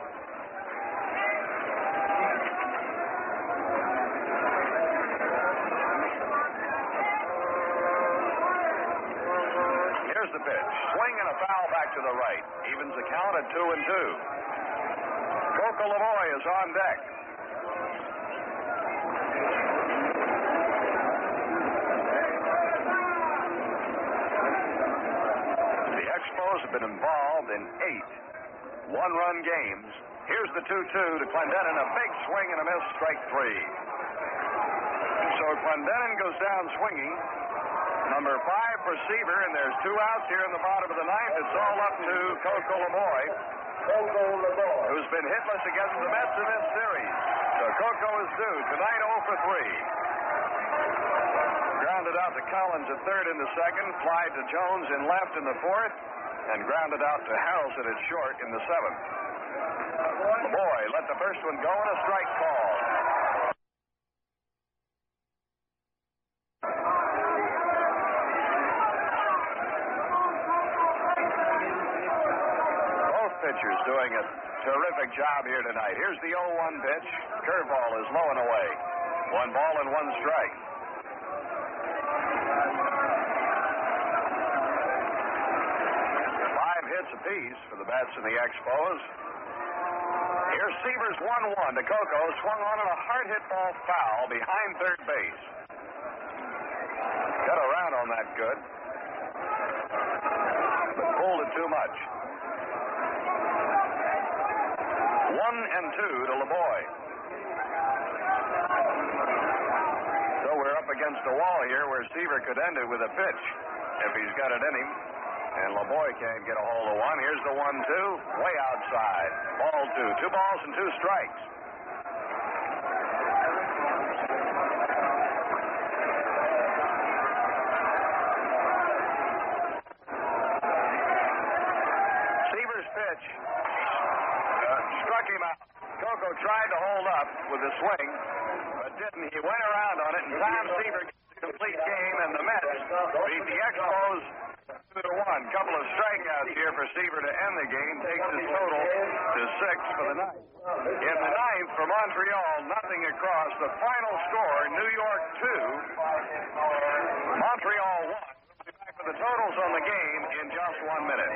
Here's the pitch. Swing and a foul back to the right. Evens the count at 2-2. Coco Lavoy is on deck. The Expos have been involved in 8 one-run games. Here's the 2-2 to Clendenin. A big swing and a miss, strike 3. So Clendenin goes down swinging. Number 5 for Seaver, and there's 2 outs here in the bottom of the ninth. It's all up to Coco Lavoy, who's been hitless against the Mets in this series. So Coco is due tonight 0 for 3. Grounded out to Collins at third in the second, fly to Jones in left in the fourth, and grounded out to Harrelson at short in the seventh. Lavoy let the first one go and a strike call. Pitchers doing a terrific job here tonight. Here's the 0-1 pitch. Curveball is low and away. 1 ball and 1 strike. 5 hits apiece for the bats in the Expos. Here's Seaver's 1-1 to Coco. Swung on a hard hit ball foul behind third base. Got around on that good, but pulled it too much. 1-2 to Lavoy. So we're up against a wall here where Seaver could end it with a pitch if he's got it in him. And Lavoy can't get a hold of one. Here's the 1-2, way outside. Ball 2. 2 balls and 2 strikes. Seaver's pitch. Struck him out. Coco tried to hold up with a swing, but didn't. He went around on it, and Tom Seaver gets a complete game, and the Mets beat the Expos 2-1. Couple of strikeouts here for Seaver to end the game. Takes his total to 6 for the night. In the ninth, for Montreal, nothing across. The final score, New York 2, Montreal 1. We'll be back with the totals on the game in just 1 minute.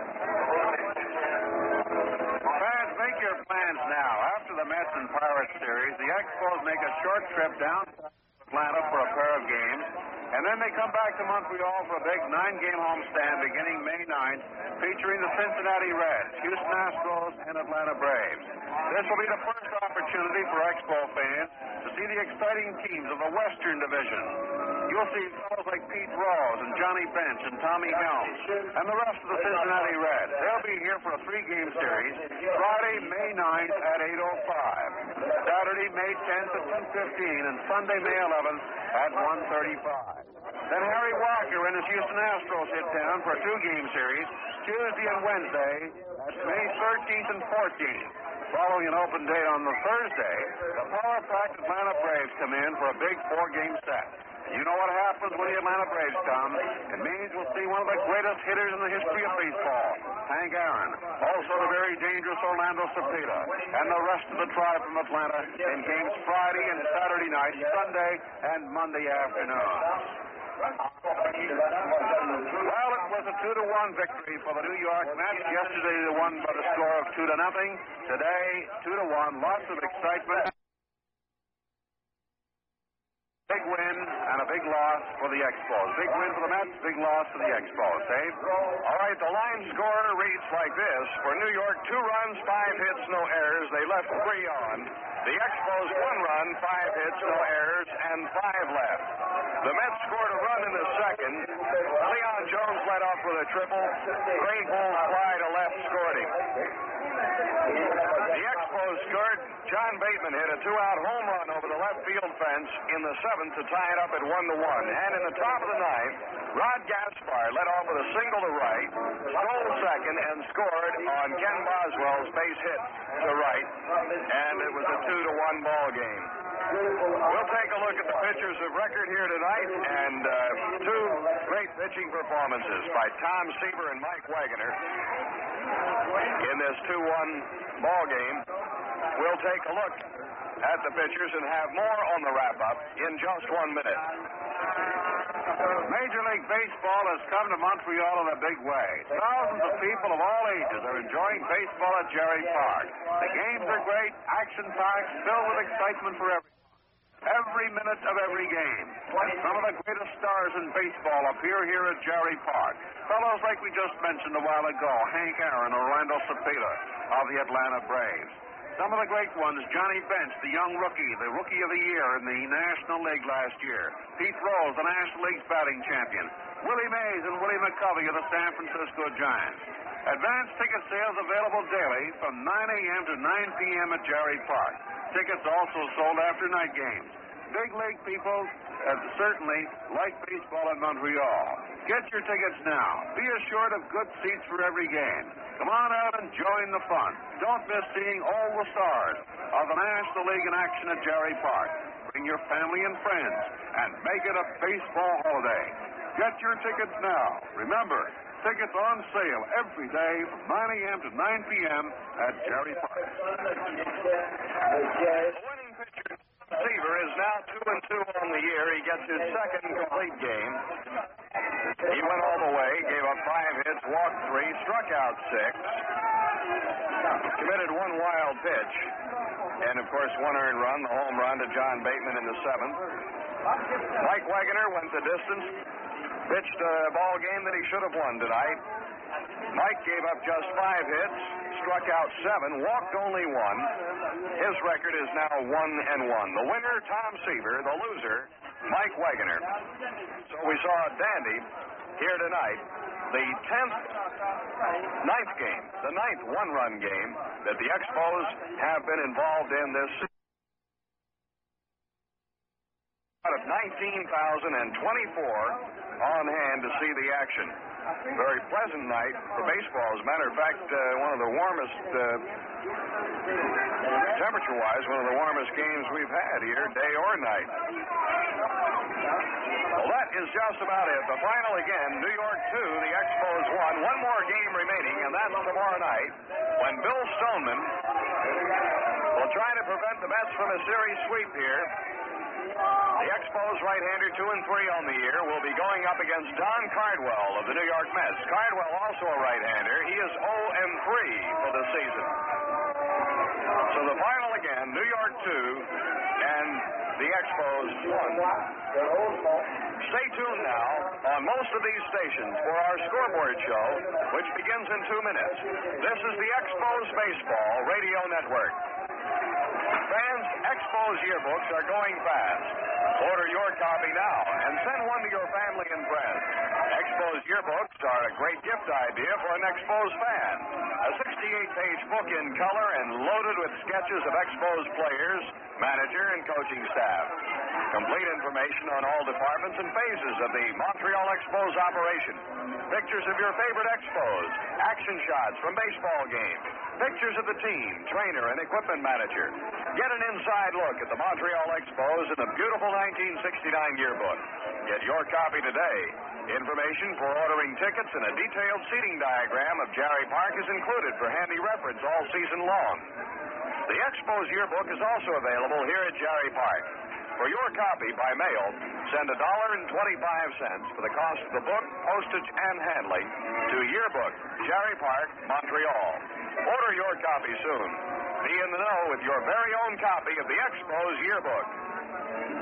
Fans, make your plans now. After the Mets and Pirates series, the Expos make a short trip down to Atlanta for a pair of games, and then they come back to Montreal for a big 9-game homestand beginning May 9th, featuring the Cincinnati Reds, Houston Astros, and Atlanta Braves. This will be the first opportunity for Expo fans to see the exciting teams of the Western Division. You'll see fellows like Pete Rose and Johnny Bench and Tommy Helms and the rest of the Cincinnati Reds. They'll be here for a 3-game series Friday, May 9th at 8:05, Saturday, May 10th at 2:15, and Sunday, May 11th at 1:35. Then Harry Walker and his Houston Astros hit town for a 2-game series Tuesday and Wednesday at May 13th and 14th. Following an open date on the Thursday, the power-packed Atlanta Braves come in for a big 4-game set. You know what happens when the Atlanta Braves come. It means we'll see one of the greatest hitters in the history of baseball, Hank Aaron. Also the very dangerous Orlando Cepeda and the rest of the tribe from Atlanta in games Friday and Saturday night, Sunday and Monday afternoon. Well, it was a 2-1 victory for the New York Mets. Yesterday they won by the score of 2-0. Today, 2-1. Lots of excitement. Big win and a big loss for the Expos. Big win for the Mets, big loss for the Expos. Dave?
All right, the line score reads like this. For New York, 2 runs, 5 hits, no errors. They left 3 on. The Expos, 1 run, 5 hits, no errors, and 5 left. The Mets scored a run in the second. Leon Jones led off with a triple. Gray Bull fly to left scored him. The Expos scored. John Bateman hit a 2-out home run over the left field fence in the 7th to tie it up at 1-1. And in the top of the 9th, Rod Gaspar led off with a single to right, stole second, and scored on Ken Boswell's base hit to right. And it was a 2-1 ball game. We'll take a look at the pitchers of record here tonight, and 2 great pitching performances by Tom Seaver and Mike Wagoner in this 2-1 ball game. We'll take a look at the pitchers and have more on the wrap-up in just 1 minute.
Major League Baseball has come to Montreal in a big way. Thousands of people of all ages are enjoying baseball at Jerry Park. The games are great, action-packed, filled with excitement for everyone. Every minute of every game. Some of the greatest stars in baseball appear here at Jerry Park. Fellows like we just mentioned a while ago, Hank Aaron, Orlando Cepeda of the Atlanta Braves. Some of the great ones, Johnny Bench, the young rookie, the Rookie of the Year in the National League last year. Pete Rose, the National League's batting champion. Willie Mays and Willie McCovey of the San Francisco Giants. Advance ticket sales available daily from 9 a.m. to 9 p.m. at Jerry Park. Tickets also sold after night games. Big league people certainly like baseball in Montreal. Get your tickets now. Be assured of good seats for every game. Come on out and join the fun. Don't miss seeing all the stars of the National League in action at Jerry Park. Bring your family and friends and make it a baseball holiday. Get your tickets now. Remember, tickets on sale every day from 9 a.m. to 9 p.m. at Jerry Park.
The winning pitcher, Seaver, is now 2-2 on the year. He gets his second complete game. He went all the way, gave up 5 hits, walked 3, struck out 6, committed 1 wild pitch, and, of course, 1 earned run, the home run to John Bateman in the 7th. Mike Wagoner went the distance, pitched a ball game that he should have won tonight. Mike gave up just 5 hits, struck out 7, walked only 1. His record is now 1-1. The winner, Tom Seaver. The loser, Mike Wagoner. So we saw a dandy here tonight. The 9th game, the 9th one-run game that the Expos have been involved in this season. Out of 19,024 on hand to see the action. Very pleasant night for baseball. As a matter of fact, one of the warmest, temperature-wise, one of the warmest games we've had here, day or night. Well, that is just about it. The final again, New York 2, the Expos 1. One more game remaining, and that's tomorrow night when Bill Stoneman will try to prevent the Mets from a series sweep here. The Expos right-hander 2-3 on the year will be going up against Don Cardwell of the New York Mets. Cardwell also a right-hander. He is 0-3 for the season. So the final again, New York 2 and the Expos 1. Stay tuned now on most of these stations for our scoreboard show, which begins in 2 minutes. This is the Expos Baseball Radio Network. Fans, Expos yearbooks are going fast. Order your copy now and send one to your family and friends. Expos yearbooks are a great gift idea for an Expos fan. A 68-page book in color and loaded with sketches of Expos players, manager, and coaching staff. Complete information on all departments and phases of the Montreal Expos operation. Pictures of your favorite Expos, action shots from baseball games, pictures of the team, trainer, and equipment manager. Get an inside look at the Montreal Expos in the beautiful 1969 yearbook. Get your copy today. Information for ordering tickets and a detailed seating diagram of Jarry Park is included for handy reference all season long. The Expos yearbook is also available here at Jarry Park. For your copy by mail, send $1.25 for the cost of the book, postage, and handling to Yearbook, Jarry Park, Montreal. Order your copy soon. Be in the know with your very own copy of the Expos yearbook.